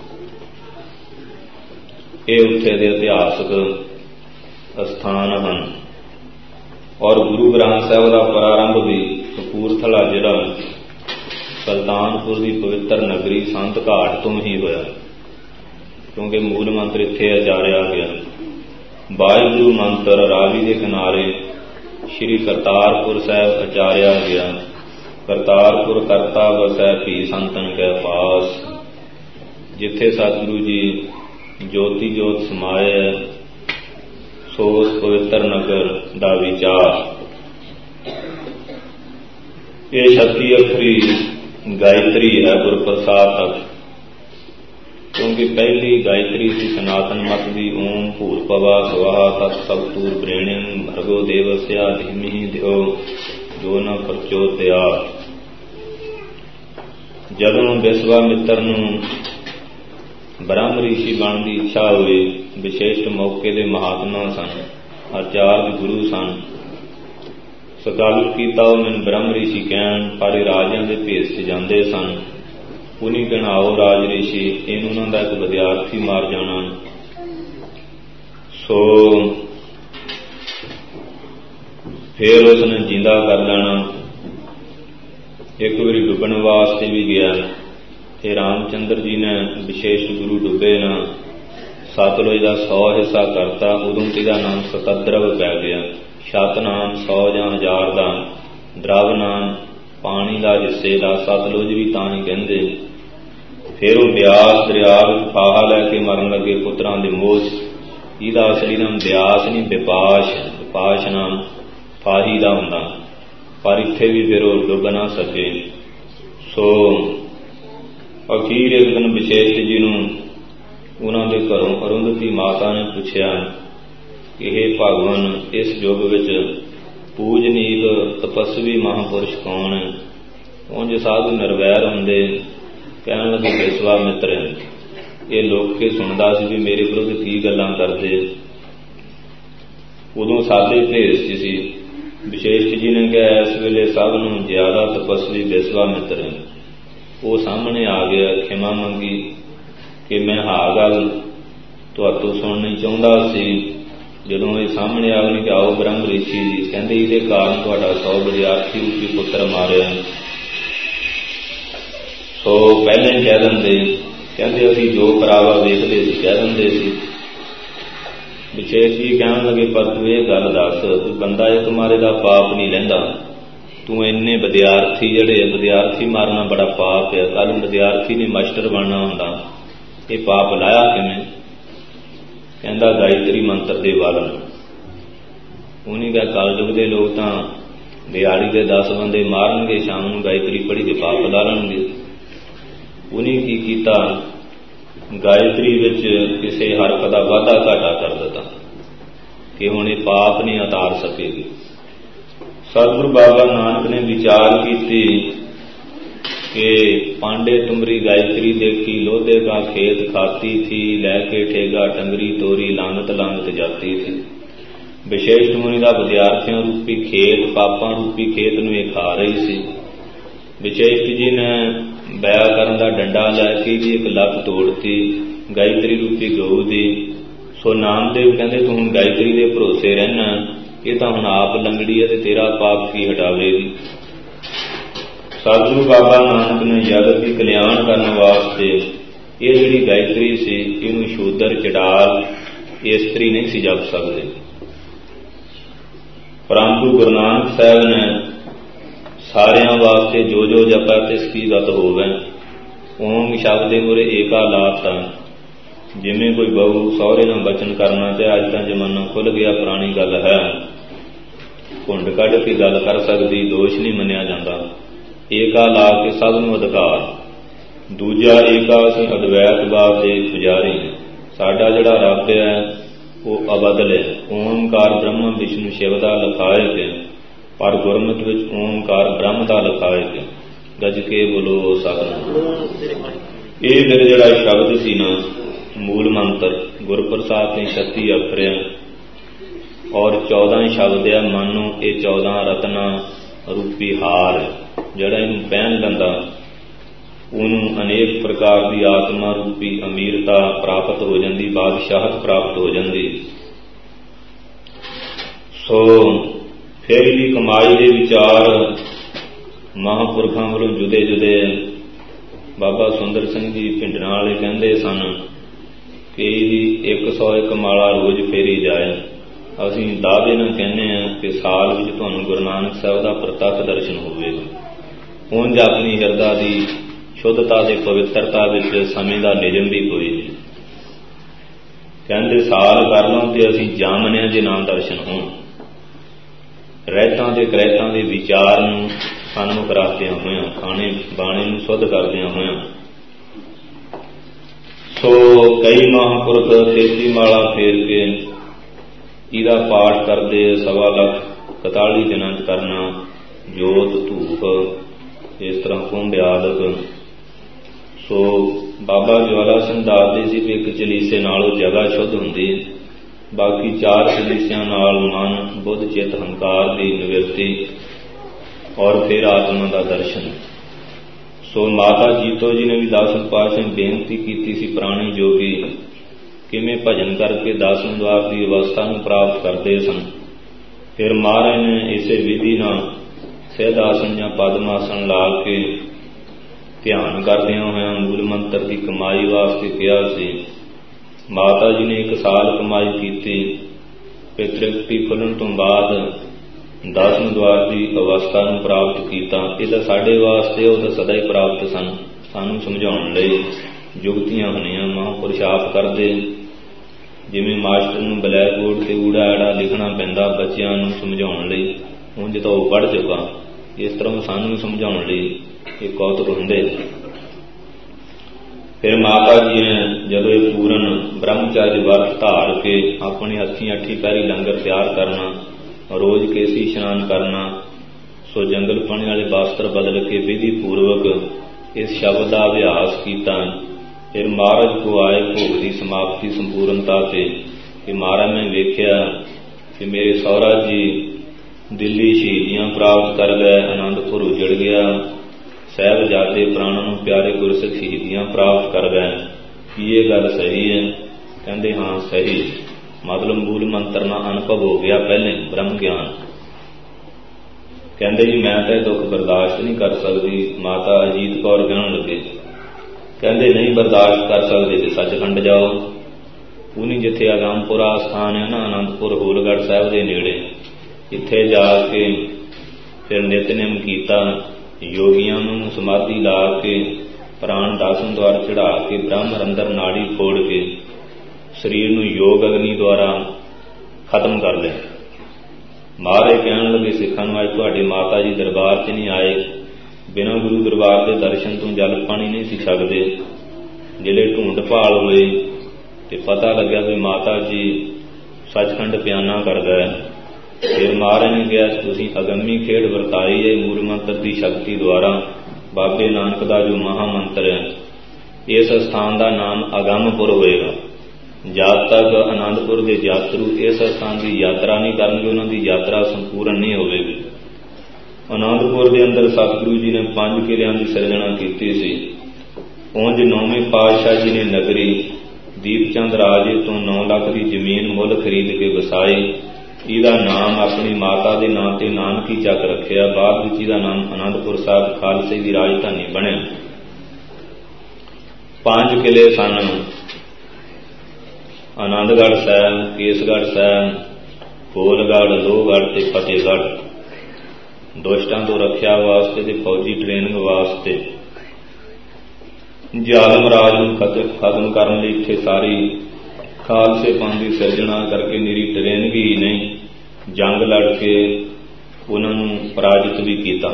A: ਇਹ ਉੱਥੇ ਦੇ ਇਤਿਹਾਸਕ ਅਸਥਾਨ ਹਨ। ਔਰ ਗੁਰੂ ਗ੍ਰੰਥ ਸਾਹਿਬ ਦਾ ਪ੍ਰਾਰੰਭ ਵੀ ਕਪੂਰਥਲਾ ਜ਼ਿਲ੍ਹਾ ਸੁਲਤਾਨਪੁਰ ਦੀ ਪਵਿੱਤਰ ਨਗਰੀ ਸੰਤ ਘਾਟ ਤੋਂ ਹੀ ਹੋਇਆ, ਕਿਉਂਕਿ ਮੂਲ ਮੰਤਰ ਇੱਥੇ ਉਚਾਰਿਆ ਗਿਆ। ਵਾਹਿਗੁਰੂ ਮੰਤਰ ਰਾਵੀ ਦੇ ਕਿਨਾਰੇ ਸ਼੍ਰੀ ਕਰਤਾਰਪੁਰ ਸਾਹਿਬ ਉਚਾਰਿਆ ਗਿਆ। ਕਰਤਾਰਪੁਰ ਕਰਤਾ ਵਸੈ ਭੀ ਸੰਤਨ ਕੈ ਪਾਸ। ਜਿੱਥੇ ਸਤਿਗੁਰੂ ਜੀ ਜੋਤੀ ਜੋਤ ਸਮਾਏ, ਸੋ ਉਸ ਪਵਿੱਤਰ ਨਗਰ ਦਾ ਵਿਚਾਰ। ਇਹ 36 ਅੱਖਰੀ ਗਾਇਤਰੀ ਹੈ ਗੁਰਪ੍ਰਸਾਦ ਤੱਕ, ਕਿਉਂਕਿ ਪਹਿਲੀ ਗਾਇਤਰੀ ਸੀ ਸਨਾਤਨ ਮਤ ਦੀ। ਓਮ ਭੂਰ ਭਵਾ ਸਵਾਹਾ ਤਤ ਸਵਤੂਰ ਬ੍ਰੇਣਿੰ ਭਰਗੋ ਦੇਵਸਿਆ ਧੀਮਹਿ ਦਿਓ ਜੋ ਨ ਪ੍ਰਚੋਦਿਆਤ। ਜਦੋਂ ਵਿਸ਼ਵਾਮਿੱਤਰ ਨੂੰ ਬ੍ਰਹਮ ਰਿਸ਼ੀ ਬਣਨ ਦੀ ਇੱਛਾ ਹੋਈ, ਵਿਸ਼ੇਸ਼ਟ ਮੌਕੇ ਦੇ ਮਹਾਤਮਾ ਸਨ, ਆਚਾਰਜ ਗੁਰੂ ਸਨ। ਸੰਕਲਪ ਕੀਤਾ ਉਹ ਮੈਨੂੰ ਬ੍ਰਹਮ ਰਿਸ਼ੀ ਕਹਿਣ, ਪਰ ਇਹ ਰਾਜਿਆਂ ਦੇ ਭੇਸ 'ਚ ਜਾਂਦੇ ਸਨ। ਉਨੀ ਕਹਿਣਾਓ ਰਾਜ ਰਿਸ਼ੀ, ਇਹਨੂੰ ਉਹਨਾਂ ਦਾ ਇੱਕ ਵਿਦਿਆਰਥੀ ਮਾਰ ਜਾਣਾ। ਸੋ ਫਿਰ ਉਸਨੇ ਜਿੰਦਾ ਕਰ ਲੈਣਾ। ਇੱਕ ਵਾਰੀ ਡੁੱਬਣ ਵਾਸਤੇ ਵੀ ਗਿਆ। ਤੇ ਰਾਮਚੰਦਰ ਜੀ ਨੇ ਵਿਸ਼ੇਸ਼ ਗੁਰੂ ਡੁੱਬੇ ਨਾ, ਸਤਲੁਜ ਦਾ 100 ਹਿੱਸਾ ਕਰਤਾ। ਉਦੋਂ ਇਹਦਾ ਨਾਮ ਸਤਦਰਵ ਪੈ ਗਿਆ। ਸਤਨਾਮ 100 ਜਾਂ 1000 ਦਾ, ਦਰਵ ਨਾਮ ਪਾਣੀ ਦਾ ਹਿੱਸੇ ਦਾ, ਸਤਲੁਜ ਵੀ ਤਾਂ ਹੀ ਕਹਿੰਦੇ। ਫਿਰ ਉਹ ਬਿਆਸ ਦਰਿਆ ਵਿੱਚ ਫਾਹਾ ਲੈ ਕੇ ਮਰਨ ਲੱਗੇ ਪੁੱਤਰਾਂ ਦੇ ਮੋਹ 'ਚ। ਇਹਦਾ ਅਸਲੀ ਨਾਮ ਬਿਆਸ ਨਹੀਂ, ਵਿਪਾਸ਼। ਵਿਪਾਸ਼ ਨਾਮ ਫਾਹੀ ਦਾ ਹੁੰਦਾ, ਪਰ ਇੱਥੇ ਵੀ ਫਿਰ ਉਹ ਡੁੱਬ ਨਾ ਸਕੇ। ਸੋ ਅਖੀਰ ਇੱਕ ਦਿਨ ਵਿਸ਼ੇਸ਼ ਜੀ ਨੂੰ ਉਹਨਾਂ ਦੇ ਘਰੋਂ ਅਰੁੰਧਤੀ ਮਾਤਾ ਨੇ ਪੁੱਛਿਆ ਕਿ ਹੇ ਭਗਵਾਨ, ਇਸ ਯੁੱਗ ਵਿੱਚ ਪੂਜਨੀਕ ਤਪਸਵੀ ਮਹਾਂਪੁਰਸ਼ ਕੌਣ ਹੈ? ਉਂਝ ਸਾਧੂ ਨਿਰਵੈਰ ਹੁੰਦੇ। ਕਹਿਣ ਲੱਗੇ ਵਿਸ਼ਵਾਮਿੱਤਰ। ਇਹ ਲੋਕ ਕੇ ਸੁਣਦਾ ਸੀ ਵੀ ਮੇਰੇ ਵਿਰੁੱਧ ਕੀ ਗੱਲਾਂ ਕਰਦੇ। ਉਦੋਂ ਸਾਦੇ ਭੇਸ 'ਚ ਸੀ। ਵਿਸ਼ੇਸ਼ ਜੀ ਨੇ ਕਿਹਾ ਇਸ ਵੇਲੇ ਸਭ ਨੂੰ ਜ਼ਿਆਦਾ ਤਪਸਵੀ ਵਿਸ਼ਵਾਮਿੱਤਰ ਹੈ। ਉਹ ਸਾਹਮਣੇ ਆ ਗਿਆ, ਖਿਮਾ ਮੰਗੀ ਕਿ ਮੈਂ ਹਾਂ ਗੱਲ ਤੁਹਾਤੋਂ ਸੁਣਨੀ ਚਾਹੁੰਦਾ ਸੀ। ਜਦੋਂ ਇਹ ਸਾਹਮਣੇ ਆ ਗਈ ਕਿ ਆਓ ਬ੍ਰਹਮ ਰਿਸ਼ੀ ਜੀ, ਕਹਿੰਦੇ ਇਹਦੇ ਕਾਰਨ ਤੁਹਾਡਾ 100 ਵਿਦਿਆਰਥੀ ਰੂਪੀ ਪੁੱਤਰ ਮਾਰਿਆ। ਸੋ ਪਹਿਲਾਂ ਹੀ ਕਹਿ ਦਿੰਦੇ, ਕਹਿੰਦੇ ਅਸੀਂ ਜੋ ਕਰਾਵਾ ਵੇਖਦੇ ਸੀ ਕਹਿ ਦਿੰਦੇ ਸੀ। ਵਿਸ਼ੇਸ਼ ਜੀ ਕਹਿਣ ਲੱਗੇ ਪਰ ਤੂੰ ਇਹ ਗੱਲ ਦੱਸ, ਤੂੰ ਬੰਦਾ ਇੱਕ ਮਾਰੇ ਦਾ ਪਾਪ ਨਹੀਂ ਲੈਂਦਾ। ਤੂੰ ਇੰਨੇ ਵਿਦਿਆਰਥੀ ਜਿਹੜੇ ਵਿਦਿਆਰਥੀ ਮਾਰਨਾ ਬੜਾ ਪਾਪ ਹੈ। ਕੱਲ੍ਹ ਵਿਦਿਆਰਥੀ ਨੇ ਮਾਸਟਰ ਬਣਨਾ ਹੁੰਦਾ, ਇਹ ਪਾਪ ਲਾਇਆ ਕਿਵੇਂ? ਕਹਿੰਦਾ ਗਾਇਤਰੀ ਮੰਤਰ ਦੇ ਵੱਲ ਨੂੰ। ਉਹਨੇ ਕਿਹਾ ਕਲਯੁਗ ਦੇ ਲੋਕ ਤਾਂ ਦਿਹਾੜੀ ਦੇ 10 ਬੰਦੇ ਮਾਰਨਗੇ, ਸ਼ਾਮ ਨੂੰ ਗਾਇਤਰੀ ਪੜ੍ਹੀ ਦੇ ਪਾਪ ਲਾ ਲੈਣਗੇ। ਉਹਨੇ ਕੀ ਕੀਤਾ, ਗਾਇਤਰੀ ਵਿੱਚ ਕਿਸੇ ਹਰਫ ਦਾ ਵਾਧਾ ਘਾਟਾ ਕਰ ਦਿੱਤਾ ਕਿ ਹੁਣ ਇਹ ਪਾਪ ਨਹੀਂ ਉਤਾਰ ਸਕੇਗੀ। ਸਤਿਗੁਰੂ ਬਾਬਾ ਨਾਨਕ ਨੇ ਵਿਚਾਰ ਕੀਤੀ ਕਿ ਪਾਂਡੇ ਤੁਮਰੀ गायत्री देखी लोधे का खेत खाती थी, लैके ठेगा टंगरी तोरी लांगत लांगत जाती थी। विशेष मुनि का विद्यार्थियों रूपी खेत, पापां रूपी खेत नूं ये खा रही सी। विशेष जी ने व्याकरण का डंडा लैके जी एक लत तोड़ती गायत्री रूपी गऊ दी। सो नामदेव कहते तू हुण गायत्री के भरोसे रहना, ये तो हुण आप लंगड़ी है ते तेरा पाप की हटावेगी। सतगुरु बाबा नानक ने जगत की कल्याण करने वास्ते ये जिहड़ी गायत्री सी इहनूं शूदर चढ़ाल इस्तरी नहीं सी जप सकते, परंतु गुरु नानक साहब ने सारियां वास्ते जो जो जपा तिसकी गत होवे। ओम शब्द दे मुरे एका लाता, जिमें कोई बहू सौहरे नाल बचन करना चाहे, अज तां जमाना खुल गया, पुरानी गल है, घुंड कढ़ के गल कर सकदी, दोष नहीं मन्निया जांदा। ਏਕਾ ਲਾ ਕੇ ਸਭ ਨੂੰ ਅਧਿਕਾਰ। ਦੂਜਾ ਏਕਾ ਅਸੀਂ ਅਦਵੈਤ ਬਾਬ ਦੇ ਪੁਜਾਰੀ। ਸਾਡਾ ਜਿਹੜਾ ਰੱਬ ਹੈ ਉਹ ਅਬਦਲ ਹੈ। ਓਮਕਾਰ ਬ੍ਰਹਮ ਵਿਸ਼ਨੂੰ ਸ਼ਿਵ ਦਾ ਲਿਖਾਏ ਤੇ, ਪਰ ਗੁਰਮਤਿ ਵਿੱਚ ਓਮਕਾਰ ਬ੍ਰਹਮ ਦਾ ਲਿਖਾਏ ਤੇ। ਗੱਜ ਕੇ ਬੋਲੋ ਸਤਿਨਾਮ। ਇਹ ਫਿਰ ਜਿਹੜਾ ਸ਼ਬਦ ਸੀ ਨਾ, ਮੂਲ ਮੰਤਰ ਗੁਰਪ੍ਰਸਾਦ ਨੇ 36 ਅੱਖਰ ਔਰ 14 ਸ਼ਬਦ ਆ। ਮਾਨੋ ਇਹ 14 ਰਤਨਾ रूपी हार जड़ा इनू पहन लैंदा उन्होंने अनेक प्रकार की आत्मा रूपी अमीरता प्राप्त हो जाती, बादशाहत प्राप्त हो जाती। सो फिर भी कमाई के विचार महापुरखों वालों जुदे जुदे। बाबा सुंदर सिंह जी भिंडरां वाले कहते सन कि 101 माला रोज़ फेरी जाए। ਅਸੀਂ ਦਾਅਵੇ ਨਾਲ ਕਹਿੰਦੇ ਹਾਂ ਕਿ ਸਾਲ ਵਿੱਚ ਤੁਹਾਨੂੰ ਗੁਰੂ ਨਾਨਕ ਸਾਹਿਬ ਦਾ ਪ੍ਰਤੱਖ ਦਰਸ਼ਨ ਹੋਵੇਗਾ। ਉਂਝ ਆਪਣੀ ਹਿਰਦਾ ਦੀ ਸ਼ੁੱਧਤਾ ਤੇ ਪਵਿੱਤਰਤਾ ਵਿੱਚ ਸਮੇਂ ਦਾ ਨਿਯਮ ਵੀ ਕੋਈ ਨਹੀਂ। ਕਹਿੰਦੇ ਸਾਲ ਕਰ ਲਓ ਤੇ ਅਸੀਂ ਜਾਮਨਿਆ ਜੇ ਨਾ ਦਰਸ਼ਨ ਹੋਣ। ਰਹਿਤਾਂ ਤੇ ਕਰੈਤਾਂ ਦੇ ਵਿਚਾਰ ਨੂੰ ਸਨਮੁਖ ਰੱਖਦਿਆਂ ਹੋਇਆਂ, ਖਾਣੇ ਬਾਣੇ ਨੂੰ ਸ਼ੁੱਧ ਕਰਦਿਆਂ ਹੋਇਆਂ। ਸੋ ਕਈ ਮਹਾਂਪੁਰਖ 33 ਮਾਲਾ ਫੇਰ ਕੇ ਇਹਦਾ ਪਾਠ ਕਰਦੇ 1.25 ਦਿਨਾਂ 'ਚ ਕਰਨਾ। ਜੋਤ ਧੂਪ ਇਸ ਤਰ੍ਹਾਂ ਕੁੰਭ ਆਦਿਕ। ਸੋ ਬਾਬਾ ਜਵਾਲਾ ਸਿੰਘ ਦੱਸਦੇ ਸੀ ਵੀ ਇੱਕ ਚਲੀਸੇ ਨਾਲ ਉਹ ਜਗ੍ਹਾ ਸ਼ੁੱਧ ਹੁੰਦੀ, ਬਾਕੀ 4 ਚਲੀਸਿਆਂ ਨਾਲ ਮਨ ਬੁੱਧ ਚਿੱਤ ਹੰਕਾਰ ਦੀ ਨਿਵਰਤੀ ਔਰ ਫਿਰ ਆਤਮਾ ਦਾ ਦਰਸ਼ਨ। ਸੋ ਮਾਤਾ ਜੀਤੋ ਜੀ ਨੇ ਵੀ 10 ਪਾਤਸ਼ਾਹ ਬੇਨਤੀ ਕੀਤੀ ਸੀ, ਪੁਰਾਣੇ ਜੋਗੀ ਕਿਵੇਂ ਭਜਨ ਕਰਕੇ 10ਵੇਂ ਦਵਾਰ ਦੀ ਅਵਸਥਾ ਨੂੰ ਪ੍ਰਾਪਤ ਕਰਦੇ ਸਨ। ਫਿਰ ਮਹਾਰਾਜ ਨੇ ਇਸੇ ਵਿਧੀ ਨਾਲ ਸਿੱਧ ਆਸਣ ਜਾਂ ਪਦਮ ਆਸਣ ਲਾ ਕੇ ਧਿਆਨ ਕਰਦਿਆਂ ਹੋਇਆਂ ਮੂਲ ਮੰਤਰ ਦੀ ਕਮਾਈ ਵਾਸਤੇ ਕਿਹਾ ਸੀ। ਮਾਤਾ ਜੀ ਨੇ 1 ਸਾਲ ਕਮਾਈ ਕੀਤੀ। ਫਿਰ ਤ੍ਰਿਪਤੀ ਖੁੱਲ੍ਹਣ ਤੋਂ ਬਾਅਦ 10ਵੇਂ ਦਵਾਰ ਦੀ ਅਵਸਥਾ ਨੂੰ ਪ੍ਰਾਪਤ ਕੀਤਾ। ਇਹ ਤਾਂ ਸਾਡੇ ਵਾਸਤੇ ਉਹ ਤਾਂ ਸਦਾ ਹੀ ਪ੍ਰਾਪਤ ਸਨ। ਸਾਨੂੰ ਸਮਝਾਉਣ ਲਈ ਜੁਗਤੀਆਂ ਹੋਣੀਆਂ ਮਹਾਂਪੁਰਸ਼ ਆਪ ਕਰਦੇ। ਜਿਵੇਂ ਮਾਸਟਰ ਨੂੰ ਬਲੈਕ ਬੋਰਡ ਤੇ ਊੜਾ ਐੜਾ ਲਿਖਣਾ ਪੈਂਦਾ ਬੱਚਿਆਂ ਨੂੰ ਸਮਝਾਉਣ ਲਈ, ਉਂਝ ਤਾਂ ਉਹ ਪੜ੍ਹ ਚੁੱਕਾ, ਇਸ ਤਰ੍ਹਾਂ ਸਾਨੂੰ ਸਮਝਾਉਣ ਲਈ ਇਹ ਕੌਤਕ ਹੁੰਦੇ। ਫਿਰ ਮਾਤਾ ਜੀ ਨੇ ਜਦੋਂ ਇਹ ਪੂਰਨ ਬ੍ਰਹਮਚਰਜ ਵਰਤ ਧਾਰ ਕੇ ਆਪਣੇ ਹੱਥੀਂ 8 ਪੈਰੀ ਲੰਗਰ ਤਿਆਰ ਕਰਨਾ, ਰੋਜ਼ ਕੇਸੀ ਇਸ਼ਨਾਨ ਕਰਨਾ, ਸੋ ਜੰਗਲ ਪਾਣੀ ਵਾਲੇ ਵਸਤਰ ਬਦਲ ਕੇ ਵਿਧੀ ਪੂਰਵਕ ਇਸ ਸ਼ਬਦ ਦਾ ਅਭਿਆਸ ਕੀਤਾ। ਫਿਰ ਮਹਾਰਾਜ ਕੋ ਆਏ ਭੋਗ ਦੀ ਸਮਾਪਤੀ ਸੰਪੂਰਨਤਾ ਤੇ ਕਿ ਮਹਾਰਾਜ ਨੇ ਵੇਖਿਆ ਕਿ ਮੇਰੇ ਸਹੁਰਾ ਜੀ ਦਿੱਲੀ ਸ਼ਹੀਦੀਆਂ ਪ੍ਰਾਪਤ ਕਰ ਗਏ, ਆਨੰਦਪੁਰ ਉਜੜ ਗਿਆ, ਸਾਹਿਬਜ਼ਾਦੇ ਪ੍ਰਾਣਾਂ ਨੂੰ ਪਿਆਰੇ ਗੁਰਸਿੱਖ ਸ਼ਹੀਦੀਆਂ ਪ੍ਰਾਪਤ ਕਰ ਗਏ। ਕੀ ਇਹ ਗੱਲ ਸਹੀ ਹੈ? ਕਹਿੰਦੇ ਹਾਂ ਸਹੀ। ਮਤਲਬ ਮੂਲ ਮੰਤਰ ਨਾਲ ਅਨੁਭਵ ਹੋ ਗਿਆ ਪਹਿਲੇ ਬ੍ਰਹਮ ਗਿਆਨ। ਕਹਿੰਦੇ ਜੀ ਮੈਂ ਤਾਂ ਇਹ ਦੁੱਖ ਬਰਦਾਸ਼ਤ ਨਹੀਂ ਕਰ ਸਕਦੀ। ਮਾਤਾ ਅਜੀਤ ਕੌਰ ਕਹਿਣ ਲੱਗੇ, ਕਹਿੰਦੇ ਨਹੀਂ ਬਰਦਾਸ਼ਤ ਕਰ ਸਕਦੇ ਤੇ ਸੱਚਖੰਡ ਜਾਓ। ਉਹਨੀ ਜਿੱਥੇ ਆਗਮਪੁਰਾ ਸਥਾਨ ਹੈ ਨਾ, ਆਨੰਦਪੁਰ ਹੋਲਗੜ੍ਹ ਸਾਹਿਬ ਦੇ ਨੇੜੇ, ਇੱਥੇ ਜਾ ਕੇ ਫਿਰ ਨਿਤਨੇਮ ਕੀਤਾ। ਯੋਗੀਆਂ ਨੂੰ ਸਮਾਧੀ ਲਾ ਕੇ ਪ੍ਰਾਣ 10ਵੇਂ ਦਵਾਰ ਚੜ੍ਹਾ ਕੇ ਬ੍ਰਹਮ ਅੰਦਰ ਨਾੜੀ ਖੋੜ ਕੇ ਸਰੀਰ ਨੂੰ ਯੋਗ ਅਗਨੀ ਦੁਆਰਾ ਖਤਮ ਕਰ ਲਿਆ। ਮਹਾਰਾਜ ਕਹਿਣ ਲੱਗੇ ਸਿੱਖਾਂ ਨੂੰ, ਅੱਜ ਤੁਹਾਡੇ ਮਾਤਾ ਜੀ ਦਰਬਾਰ 'ਚ ਨਹੀਂ ਆਏ, ਬਿਨਾਂ ਗੁਰੂ ਦਰਬਾਰ ਦੇ ਦਰਸ਼ਨ ਤੋਂ ਜਲ ਪਾਣੀ ਨਹੀਂ ਸੀ ਸਕਦੇ। ਜਿਹੜੇ ਢੂੰਡ ਭਾਲ ਹੋਏ ਤੇ ਪਤਾ ਲੱਗਿਆ ਵੀ ਮਾਤਾ ਜੀ ਸੱਚਖੰਡ ਪਿਆਨਾ ਕਰਦਾ ਹੈ। ਫਿਰ ਮਹਾਰਾਜ ਨੇ ਕਿਹਾ, ਤੁਸੀਂ ਅਗੰਮੀ ਖੇਡ ਵਰਤਾਈ ਹੈ ਮੂਲ ਮੰਤਰ ਦੀ ਸ਼ਕਤੀ ਦੁਆਰਾ। ਬਾਬੇ ਨਾਨਕ ਦਾ ਜੋ ਮਹਾ ਮੰਤਰ ਹੈ, ਇਸ ਅਸਥਾਨ ਦਾ ਨਾਮ ਅਗੰਮਪੁਰ ਹੋਏਗਾ। ਜਦ ਤੱਕ ਆਨੰਦਪੁਰ ਦੇ ਯਾਤਰੂ ਇਸ ਅਸਥਾਨ ਦੀ ਯਾਤਰਾ ਨਹੀਂ ਕਰਨਗੇ, ਉਹਨਾਂ ਦੀ ਯਾਤਰਾ ਸੰਪੂਰਨ ਨਹੀਂ ਹੋਵੇਗੀ। ਆਨੰਦਪੁਰ ਦੇ ਅੰਦਰ ਸਤਿਗੁਰੂ ਜੀ ਨੇ 5 ਕਿਲਿਆਂ ਦੀ ਸਿਰਜਣਾ ਕੀਤੀ ਸੀ। ਉਂਝ 9ਵੇਂ ਪਾਤਸ਼ਾਹ ਜੀ ਨੇ ਨਗਰੀ ਦੀਪਚੰਦ ਰਾਜੇ ਤੋਂ 9 ਲੱਖ ਦੀ ਜ਼ਮੀਨ ਮੁੱਲ ਖਰੀਦ ਕੇ ਵਸਾਈ। ਇਹਦਾ ਨਾਮ ਆਪਣੀ ਮਾਤਾ ਦੇ ਨਾਂ ਤੇ ਨਾਨਕੀ ਚੱਕ ਰੱਖਿਆ। ਬਾਅਦ ਵਿੱਚ ਇਹਦਾ ਨਾਮ ਆਨੰਦਪੁਰ ਸਾਹਿਬ ਖਾਲਸੇ ਦੀ ਰਾਜਧਾਨੀ ਬਣਿਆ। 5 ਕਿਲੇ ਸਨ, ਆਨੰਦਗੜ੍ਹ ਸਾਹਿਬ, ਕੇਸਗੜ੍ਹ ਸਾਹਿਬ, ਹੋਲਗੜ੍ਹ, ਲੋਹਗੜ੍ਹ ਤੇ ਫਤਿਹਗੜ੍ਹ। ਦੁਸ਼ਟਾਂ ਤੋਂ ਰੱਖਿਆ ਵਾਸਤੇ ਤੇ ਫੌਜੀ ਟ੍ਰੇਨਿੰਗ ਵਾਸਤੇ। ਜ਼ਾਲਮ ਰਾਜ ਨੂੰ ਖਤਮ ਕਰਨ ਲਈ ਇੱਥੇ ਸਾਰੀ ਖਾਲਸੇ ਪੰਥ ਦੀ ਸਿਰਜਣਾ ਕਰਕੇ ਨਿਰੀ ਟ੍ਰੇਨਿੰਗ ਹੀ ਨਹੀਂ, ਜੰਗ ਲੜ ਕੇ ਉਹਨਾਂ ਨੂੰ ਪਰਾਜਿਤ ਵੀ ਕੀਤਾ।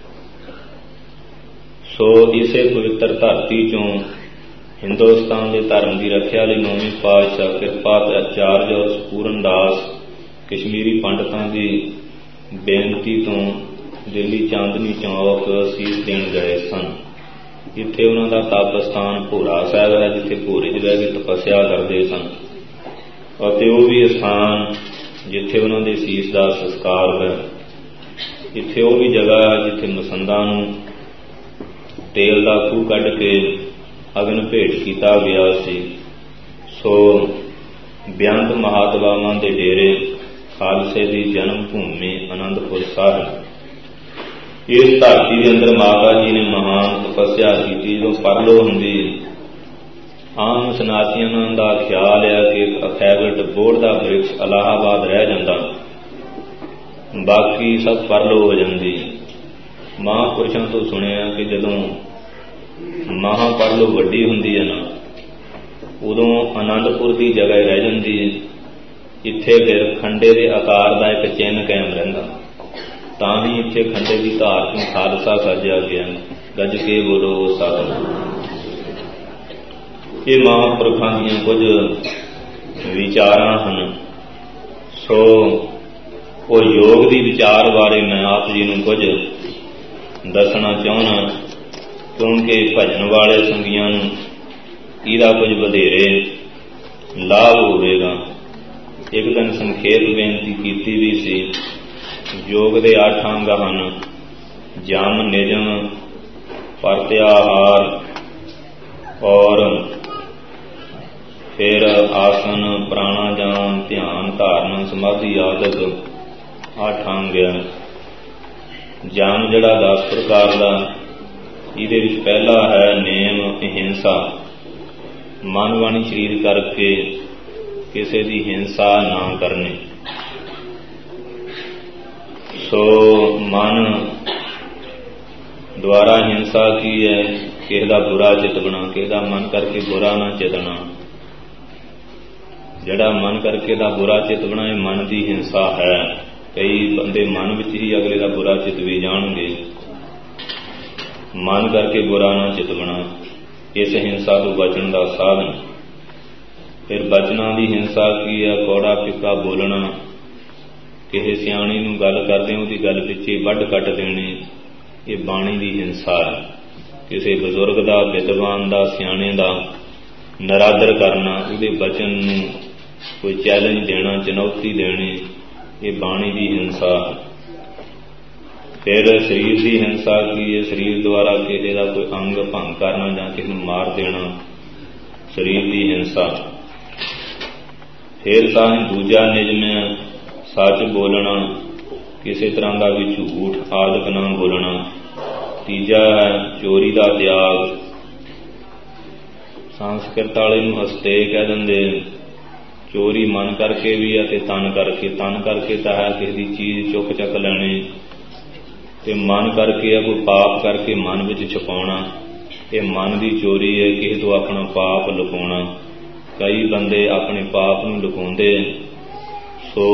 A: ਸੋ ਇਸੇ ਪਵਿੱਤਰ ਧਰਤੀ ਚੋਂ ਹਿੰਦੁਸਤਾਨ ਦੇ ਧਰਮ ਦੀ ਰੱਖਿਆ ਲਈ 9ਵੇਂ ਪਾਤਸ਼ਾਹ ਕਿਰਪਾ ਤੇ ਆਚਾਰਜ ਔਰ ਸਪੂਰਨ ਦਾਸ ਕਸ਼ਮੀਰੀ ਪੰਡਤਾਂ ਦੀ ਬੇਨਤੀ ਤੋਂ ਦਿੱਲੀ ਚਾਂਦਨੀ ਚੌਕ ਸੀਸ ਦੇਣ ਗਏ ਸਨ। ਇੱਥੇ ਉਹਨਾਂ ਦਾ ਤਪ ਸਥਾਨ ਭੋਰਾ ਸਾਹਿਬ ਹੈ, ਜਿੱਥੇ ਭੋਰੇ 'ਚ ਰਹਿ ਕੇ ਤਪੱਸਿਆ ਕਰਦੇ ਸਨ। ਅਤੇ ਉਹ ਵੀ ਸਥਾਨ ਜਿੱਥੇ ਉਹਨਾਂ ਦੇ ਸੀਸ ਦਾ ਸੰਸਕਾਰ ਹੋਇਆ। ਇੱਥੇ ਉਹ ਵੀ ਜਗ੍ਹਾ ਹੈ ਜਿੱਥੇ ਮਸੰਦਾਂ ਨੂੰ ਤੇਲ ਦਾ ਖੂਹ ਕੱਢ ਕੇ ਅਗਨ ਭੇਟ ਕੀਤਾ ਗਿਆ ਸੀ। ਸੋ ਬੇਅੰਤ ਮਹਾਤਮਾਵਾਂ ਦੇ ਡੇਰੇ, ਖਾਲਸੇ ਦੀ ਜਨਮ ਭੂਮੀ ਆਨੰਦਪੁਰ ਸਾਹਿਬ। ਇਸ ਧਰਤੀ ਦੇ ਅੰਦਰ ਮਾਤਾ ਜੀ ਨੇ ਮਹਾਨ ਤਪੱਸਿਆ ਕੀਤੀ। ਜਦੋਂ ਪਰਲੋ ਹੁੰਦੀ, ਆਮ ਸਨਾਤੀਆਂ ਦਾ ਖਿਆਲ ਹੈ ਕਿ ਅਖੈਵਟ ਬੋਹੜ ਦਾ ਬ੍ਰਿਕਸ਼ ਇਲਾਹਾਬਾਦ ਰਹਿ ਜਾਂਦਾ, ਬਾਕੀ ਸਭ ਪਰਲੋ ਹੋ ਜਾਂਦੀ। ਮਹਾਂਪੁਰਸ਼ਾਂ ਤੋਂ ਸੁਣਿਆ ਕਿ ਜਦੋਂ ਮਹਾਂਪਰਲੋ ਵੱਡੀ ਹੁੰਦੀ ਹੈ ਨਾ, ਉਦੋਂ ਆਨੰਦਪੁਰ ਦੀ ਜਗ੍ਹਾ ਰਹਿ ਜਾਂਦੀ। ਇੱਥੇ ਫਿਰ ਖੰਡੇ ਦੇ ਆਕਾਰ ਦਾ ਇੱਕ ਚਿੰਨ੍ਹ ਕਾਇਮ ਰਹਿੰਦਾ। ਤਾਂ ਹੀ ਇੱਥੇ ਖੰਡੇ ਦੀ ਧਾਰ ਤੋਂ ਖਾਲਸਾ ਸਾਜਿਆ ਗਿਆ। ਗੱਜ ਕੇ ਬੋਲੋ ਸਤਿਨਾਮ। ਇਹ ਮਹਾਂਪੁਰਖਾਂ ਦੀਆਂ ਕੁਝ ਵਿਚਾਰਾਂ ਹਨ। ਸੋ ਉਹ ਯੋਗ ਦੀ ਵਿਚਾਰ ਬਾਰੇ ਮੈਂ ਆਪ ਜੀ ਨੂੰ ਕੁਝ ਦੱਸਣਾ ਚਾਹੁੰਦਾ, ਕਿਉਂਕਿ ਭਜਨ ਵਾਲੇ ਸੰਗੀਆਂ ਨੂੰ ਇਹਦਾ ਕੁਝ ਵਧੇਰੇ ਲਾਭ ਹੋਵੇਗਾ। ਇੱਕ ਦਿਨ ਸੰਖੇਪ ਬੇਨਤੀ ਕੀਤੀ ਵੀ ਸੀ। ਯੋਗ ਦੇ 8 ਅੰਗ ਹਨ: ਜਮ, ਨਿਯਮ, ਪ੍ਰਤਿਆਹਾਰ ਔਰ ਫਿਰ ਆਸਨ, ਪ੍ਰਾਣਾਯਾਮ, ਧਿਆਨ, ਧਾਰਨ, ਸਮਾਧੀ ਆਦਿਕ 8 ਅੰਗ ਹੈ। ਜਮ ਜਿਹੜਾ 10 ਪ੍ਰਕਾਰ ਦਾ, ਇਹਦੇ ਵਿੱਚ ਪਹਿਲਾ ਹੈ ਨੇਮ, ਅਹਿੰਸਾ। ਮਨ, ਬਾਣੀ, ਸਰੀਰ ਕਰਕੇ ਕਿਸੇ ਦੀ ਹਿੰਸਾ ਨਾ ਕਰਨੀ। ਸੋ ਮਨ ਦੁਆਰਾ ਹਿੰਸਾ ਕੀ ਹੈ? ਕਿਸੇ ਦਾ ਬੁਰਾ ਚਿਤਵਣਾ, ਕਿਸੇ ਦਾ ਮਨ ਕਰਕੇ ਬੁਰਾ ਨਾ ਚਿਤਣਾ। ਜਿਹੜਾ ਮਨ ਕਰਕੇ ਦਾ ਬੁਰਾ ਚਿਤਵਣਾ, ਇਹ ਮਨ ਦੀ ਹਿੰਸਾ ਹੈ। ਕਈ ਬੰਦੇ ਮਨ ਵਿੱਚ ਹੀ ਅਗਲੇ ਦਾ ਬੁਰਾ ਚਿਤਵੀ ਜਾਣਗੇ। ਮਨ ਕਰਕੇ ਬੁਰਾ ਨਾ ਚਿਤਵਣਾ, ਇਸ ਹਿੰਸਾ ਤੋਂ ਬਚਣ ਦਾ ਸਾਧਨ। ਫਿਰ ਬਚਨਾਂ ਦੀ ਹਿੰਸਾ ਕੀ ਹੈ? ਕੌੜਾ ਫਿੱਕਾ ਬੋਲਣਾ, ਕਿਸੇ ਸਿਆਣੀ ਨੂੰ ਗੱਲ ਕਰਦੇ ਉਹਦੀ ਗੱਲ ਪਿੱਛੇ ਵੱਢ ਕੱਟ ਦੇਣੀ, ਇਹ ਬਾਣੀ ਦੀ ਹਿੰਸਾ ਹੈ। ਕਿਸੇ ਬਜ਼ੁਰਗ ਦਾ, ਵਿਦਵਾਨ ਦਾ, ਸਿਆਣੇ ਦਾ ਨਰਾਦਰ ਕਰਨਾ, ਉਹਦੇ ਬਚਨ ਨੂੰ ਕੋਈ ਚੈਲੰਜ ਦੇਣਾ, ਚੁਣੌਤੀ ਦੇਣੀ, ਇਹ ਬਾਣੀ ਦੀ ਹਿੰਸਾ ਹੈ। ਫਿਰ ਸਰੀਰ ਦੀ ਹਿੰਸਾ ਕੀ ਹੈ? ਸਰੀਰ ਦੁਆਰਾ ਕਿਸੇ ਦਾ ਕੋਈ ਅੰਗ ਭੰਗ ਕਰਨਾ ਜਾਂ ਕਿਸੇ ਨੂੰ ਮਾਰ ਦੇਣਾ, ਸਰੀਰ ਦੀ ਹਿੰਸਾ। ਫਿਰ ਤਾਂ ਦੂਜਾ ਨਿਯਮ ਹੈ ਸੱਚ ਬੋਲਣਾ, ਕਿਸੇ ਤਰ੍ਹਾਂ ਦਾ ਵੀ ਝੂਠ ਆਦਿਕ ਨਾ ਬੋਲਣਾ। ਤੀਜਾ ਹੈ ਚੋਰੀ ਦਾ ਤਿਆਗ। ਸੰਸਕ੍ਰਿਤ ਵਾਲੇ ਨੂੰ ਹਸਤੇ ਕਹਿ ਦਿੰਦੇ। ਚੋਰੀ ਮਨ ਕਰਕੇ ਵੀ ਹੈ ਤੇ ਤਨ ਕਰਕੇ। ਤਨ ਕਰਕੇ ਤਾਂ ਹੈ ਕਿਸੇ ਦੀ ਚੀਜ਼ ਚੁੱਕ ਚੱਕ ਲੈਣੀ, ਤੇ ਮਨ ਕਰਕੇ ਹੈ ਕੋਈ ਪਾਪ ਕਰਕੇ ਮਨ ਵਿੱਚ ਛੁਪਾਉਣਾ, ਇਹ ਮਨ ਦੀ ਚੋਰੀ ਹੈ। ਕਿਸੇ ਤੋਂ ਆਪਣਾ ਪਾਪ ਲੁਕਾਉਣਾ, ਕਈ ਬੰਦੇ ਆਪਣੇ ਪਾਪ ਨੂੰ ਲੁਕਾਉਂਦੇ, ਸੋ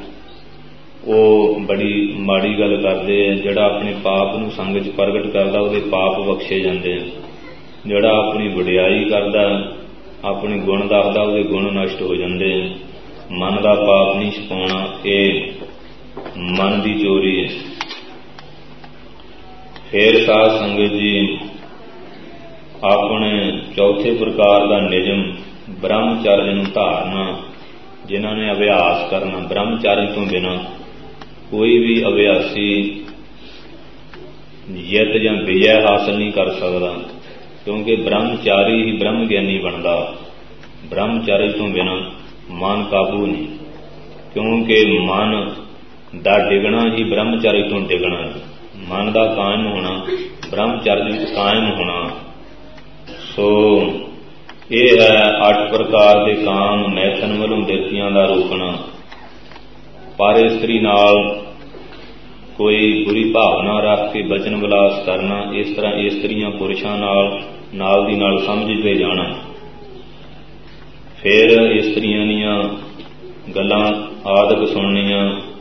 A: ਉਹ ਬੜੀ ਮਾੜੀ ਗੱਲ ਕਰਦੇ ਆ। ਜਿਹੜਾ ਆਪਣੇ ਪਾਪ ਨੂੰ ਸੰਗ 'ਚ ਪ੍ਰਗਟ ਕਰਦਾ ਉਹਦੇ ਪਾਪ ਬਖਸ਼ੇ ਜਾਂਦੇ ਆ। ਜਿਹੜਾ ਆਪਣੀ ਵਡਿਆਈ ਕਰਦਾ, ਆਪਣੇ ਗੁਣ ਦੱਸਦਾ, ਉਹਦੇ ਗੁਣ ਨਸ਼ਟ ਹੋ ਜਾਂਦੇ ਆ। ਮਨ ਦਾ ਪਾਪ ਨਹੀਂ ਛੁਪਾਉਣਾ, ਇਹ ਮਨ ਦੀ ਚੋਰੀ ਹੈ। ਫੇਰ ਸਾਧ ਸੰਗਤ ਜੀ, ਆਪਣੇ ਚੌਥੇ ਪ੍ਰਕਾਰ ਦਾ ਨਿਯਮ ਬ੍ਰਹਮਚਰਜ ਨੂੰ ਧਾਰਨਾ। ਜਿਨ੍ਹਾਂ ਨੇ ਅਭਿਆਸ ਕਰਨਾ, ਬ੍ਰਹਮਚਰਜ ਤੋਂ ਬਿਨਾਂ ਕੋਈ ਵੀ ਅਭਿਆਸੀ ਜਿੱਤ ਜਾਂ ਵਿਜੈ ਹਾਸਲ ਨਹੀਂ ਕਰ ਸਕਦਾ, ਕਿਉਂਕਿ ਬ੍ਰਹਮਚਾਰੀ ਹੀ ਬ੍ਰਹਮ ਗਿਆਨੀ ਬਣਦਾ। ਬ੍ਰਹਮਚਰਜ ਤੋਂ ਬਿਨਾਂ ਮਨ ਕਾਬੂ ਨਹੀਂ, ਕਿਉਂਕਿ ਮਨ ਦਾ ਡਿੱਗਣਾ ਹੀ ਬ੍ਰਹਮਚਰਜ ਤੋਂ ਡਿੱਗਣਾ ਹੈ। ਮਨ ਦਾ ਕਾਇਮ ਹੋਣਾ ਬ੍ਰਹਮਚਰਜ ਵਿੱਚ ਕਾਇਮ ਹੋਣਾ। ਸੋ ਇਹ ਹੈ 8 ਪ੍ਰਕਾਰ ਦੇ ਕਾਮ ਮੈਥਨ ਵੱਲੋਂ ਦਿੱਤੀਆਂ ਦਾ ਰੋਕਣਾ। ਪਰ ਇਸਤਰੀ ਨਾਲ ਕੋਈ ਬੁਰੀ ਭਾਵਨਾ ਰੱਖ ਕੇ ਬਚਨ ਵਿਲਾਸ ਕਰਨਾ, ਇਸ ਤਰ੍ਹਾਂ ਇਸਤਰੀਆਂ ਪੁਰਸ਼ਾਂ ਨਾਲ ਦੀ ਨਾਲ ਸਮਝਦੇ ਜਾਣਾ। ਫਿਰ ਇਸਤਰੀਆਂ ਦੀਆਂ ਗੱਲਾਂ ਆਦਿਕ ਸੁਣਨੀਆਂ,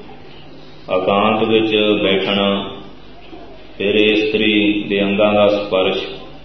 A: ਇਕਾਂਤ ਵਿੱਚ ਬੈਠਣਾ, ਫਿਰ ਇਸਤਰੀ ਦੇ ਅੰਗਾਂ ਦਾ ਸਪਰਸ਼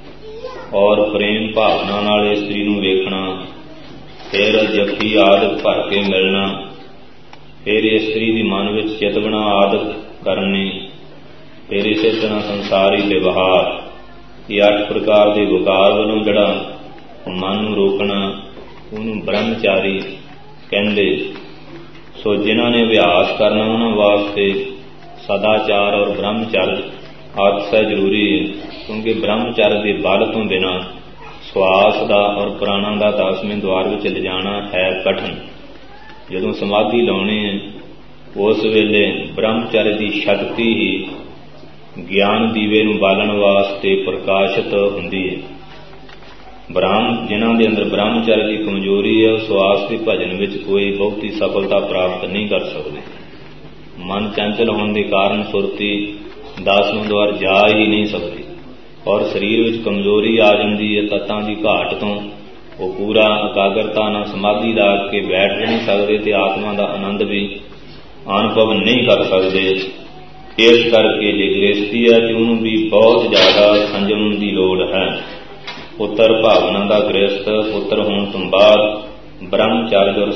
A: ਔਰ ਪ੍ਰੇਮ ਭਾਵਨਾ ਨਾਲ ਇਸਤਰੀ ਨੂੰ ਵੇਖਣਾ, ਫਿਰ ਜੱਫੀ ਆਦਿਕ ਭਰ ਕੇ ਮਿਲਣਾ, ਫਿਰ ਇਸਤਰੀ ਦੀ ਮਨ ਵਿੱਚ ਚਿਤਵਨਾ ਆਦਿਕ ਕਰਨੀ, ਫਿਰ ਇਸੇ ਤਰ੍ਹਾਂ ਸੰਸਾਰੀ ਵਿਵਹਾਰ। ਇਹ 8 ਪ੍ਰਕਾਰ ਦੇ ਵਿਕਾਰ ਵੱਲੋਂ ਜਿਹੜਾ ਮਨ ਨੂੰ ਰੋਕਣਾ, ਉਹਨੂੰ ਬ੍ਰਹਮਚਾਰੀ ਕਹਿੰਦੇ। ਸੋ ਜਿਨ੍ਹਾਂ ਨੇ ਅਭਿਆਸ ਕਰਨਾ ਉਹਨਾਂ ਵਾਸਤੇ ਸਦਾਚਾਰ ਔਰ ਬ੍ਰਹਮਚਰਜ ਅਤਿ ਜ਼ਰੂਰੀ ਹੈ, ਕਿਉਂਕਿ ਬ੍ਰਹਮਚਰਜ ਦੇ ਬਲ ਤੋਂ ਬਿਨਾਂ ਸਵਾਸ ਦਾ ਔਰ ਪ੍ਰਾਣਾਂ ਦਾ 10ਵੇਂ ਦੁਆਰ ਵਿੱਚ ਲਿਜਾਣਾ ਹੈ ਕਠਨ। ਜਦੋਂ ਸਮਾਧੀ ਲਾਉਣੀ ਹੈ, ਉਸ ਵੇਲੇ ਬ੍ਰਹਮਚਰਜ ਦੀ ਸ਼ਕਤੀ ਹੀ ਗਿਆਨ ਦੀਵੇ ਨੂੰ ਬਾਲਣ ਵਾਸਤੇ ਪ੍ਰਕਾਸ਼ਿਤ ਹੁੰਦੀ ਹੈ। ਜਿਨ੍ਹਾਂ ਦੇ ਅੰਦਰ ਬ੍ਰਹਮਚਰਜ ਦੀ ਕਮਜ਼ੋਰੀ ਹੈ, ਉਹ ਸਵਾਸ ਦੇ ਭਜਨ ਵਿੱਚ ਕੋਈ ਬਹੁਤੀ ਸਫਲਤਾ ਪ੍ਰਾਪਤ ਨਹੀਂ ਕਰ ਸਕਦੇ। ਮਨ ਚੰਚਲ ਹੋਣ ਦੇ ਕਾਰਨ ਸੁਰਤੀ 10ਵੇਂ ਦੁਆਰ ਜਾ ਹੀ ਨਹੀਂ ਸਕਦੀ, ਔਰ ਸਰੀਰ ਵਿੱਚ ਕਮਜ਼ੋਰੀ ਆ ਜਾਂਦੀ ਹੈ ਤੱਤਾਂ ਦੀ ਘਾਟ ਤੋਂ। ਉਹ ਪੂਰਾ ਇਕਾਗਰਤਾ ਨਾਲ ਸਮਾਧੀ ਲਾ ਕੇ ਬੈਠ ਨਹੀਂ ਸਕਦੇ ਤੇ ਆਤਮਾ ਦਾ ਆਨੰਦ ਵੀ ਅਨੁਭਵ ਨਹੀਂ ਕਰ ਸਕਦੇ। ਇਸ ਕਰਕੇ ਜੇ ਗ੍ਰਸਤੀ ਹੈ ਤੇ ਉਹਨੂੰ ਵੀ ਬਹੁਤ ਜ਼ਿਆਦਾ ਸੰਜਮ ਦੀ ਲੋੜ ਹੈ। ਪੁੱਤਰ ਭਾਵਨਾ ਦਾ ਗ੍ਰਸਤ ਪੁੱਤਰ ਹੋਣ ਤੋਂ ਬਾਅਦ ਬ੍ਰਹਮਚਰਜ ਔਰ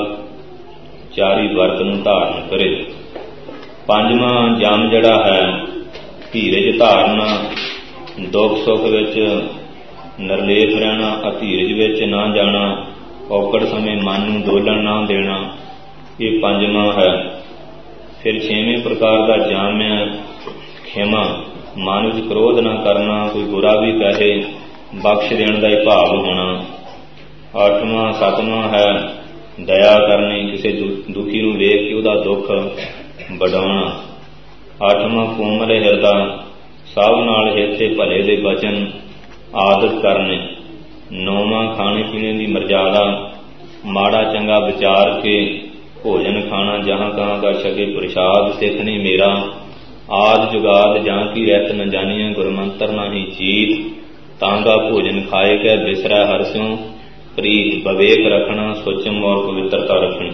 A: ਸਦਾਚਾਰੀ ਵਰਤ ਨੂੰ ਧਾਰਨ ਕਰੇ। 5ਵਾਂ ਜਮ ਜਿਹੜਾ ਹੈ ਧੀਰਜ ਧਾਰਨਾ, ਦੁੱਖ ਸੁੱਖ ਵਿੱਚ ਨਿਰਲੇਪ ਰਹਿਣਾ, ਅਧੀਰਜ ਵਿੱਚ ਨਾ ਜਾਣਾ, ਔਕੜ ਸਮੇਂ ਮਨ ਨੂੰ ਡੋਲਣ ਨਾ ਦੇਣਾ, ਇਹ 5ਵਾਂ ਹੈ। ਫਿਰ 6ਵੇਂ ਪ੍ਰਕਾਰ ਦਾ ਜਮ ਹੈ ਖਿਮਾ, ਮਨ ਵਿੱਚ ਕ੍ਰੋਧ ਨਾ ਕਰਨਾ, ਕੋਈ ਬੁਰਾ ਵੀ ਕਹੇ ਬਖਸ਼ ਦੇਣ ਦਾ ਹੀ ਭਾਵ ਹੋਣਾ। 8ਵਾਂ 7ਵਾਂ ਹੈ ਦਇਆ ਕਰਨੀ, ਕਿਸੇ ਦੁਖੀ ਨੂੰ ਵੇਖ ਕੇ ਉਹਦਾ ਦੁੱਖ ਵਡਾਉਣਾ। 8ਵਾਂ ਕੋਮਲ ਹਿਰਦਾ, ਸਭ ਨਾਲ ਹਿੱਤੇ ਭਲੇ ਦੇ ਬਚਨ ਆਦਤ ਕਰਨੇ। 9ਵਾਂ ਖਾਣੇ ਪੀਣੇ ਦੀ ਮਰਜ਼ਾਦਾ, ਮਾੜਾ ਚੰਗਾ ਵਿਚਾਰ ਕੇ ਭੋਜਨ ਖਾਣਾ, ਜਹਾਂ ਤਹਾਂ ਕਰ ਸਕੇ ਪ੍ਰਸ਼ਾਦ ਸਿੱਖਣੀ ਮੇਰਾ। ਆਦ ਜੁਗਾਦ ਜਾਂ ਕੀ ਰਹਿਤ ਨ ਜਾਣੀਆਂ, ਗੁਰਮੰਤਰ ਨਾਹੀ ਚੀਤ, ਤਾਂਗਾ ਭੋਜਨ ਖਾਏ ਕੈ ਬਿਸਰੈ ਹਰਸਿਉ, ਪ੍ਰੀਤ ਵਿਵੇਕ ਰੱਖਣਾ, ਸੁਚਮ ਔਰ ਪਵਿੱਤਰਤਾ ਰੱਖਣੀ।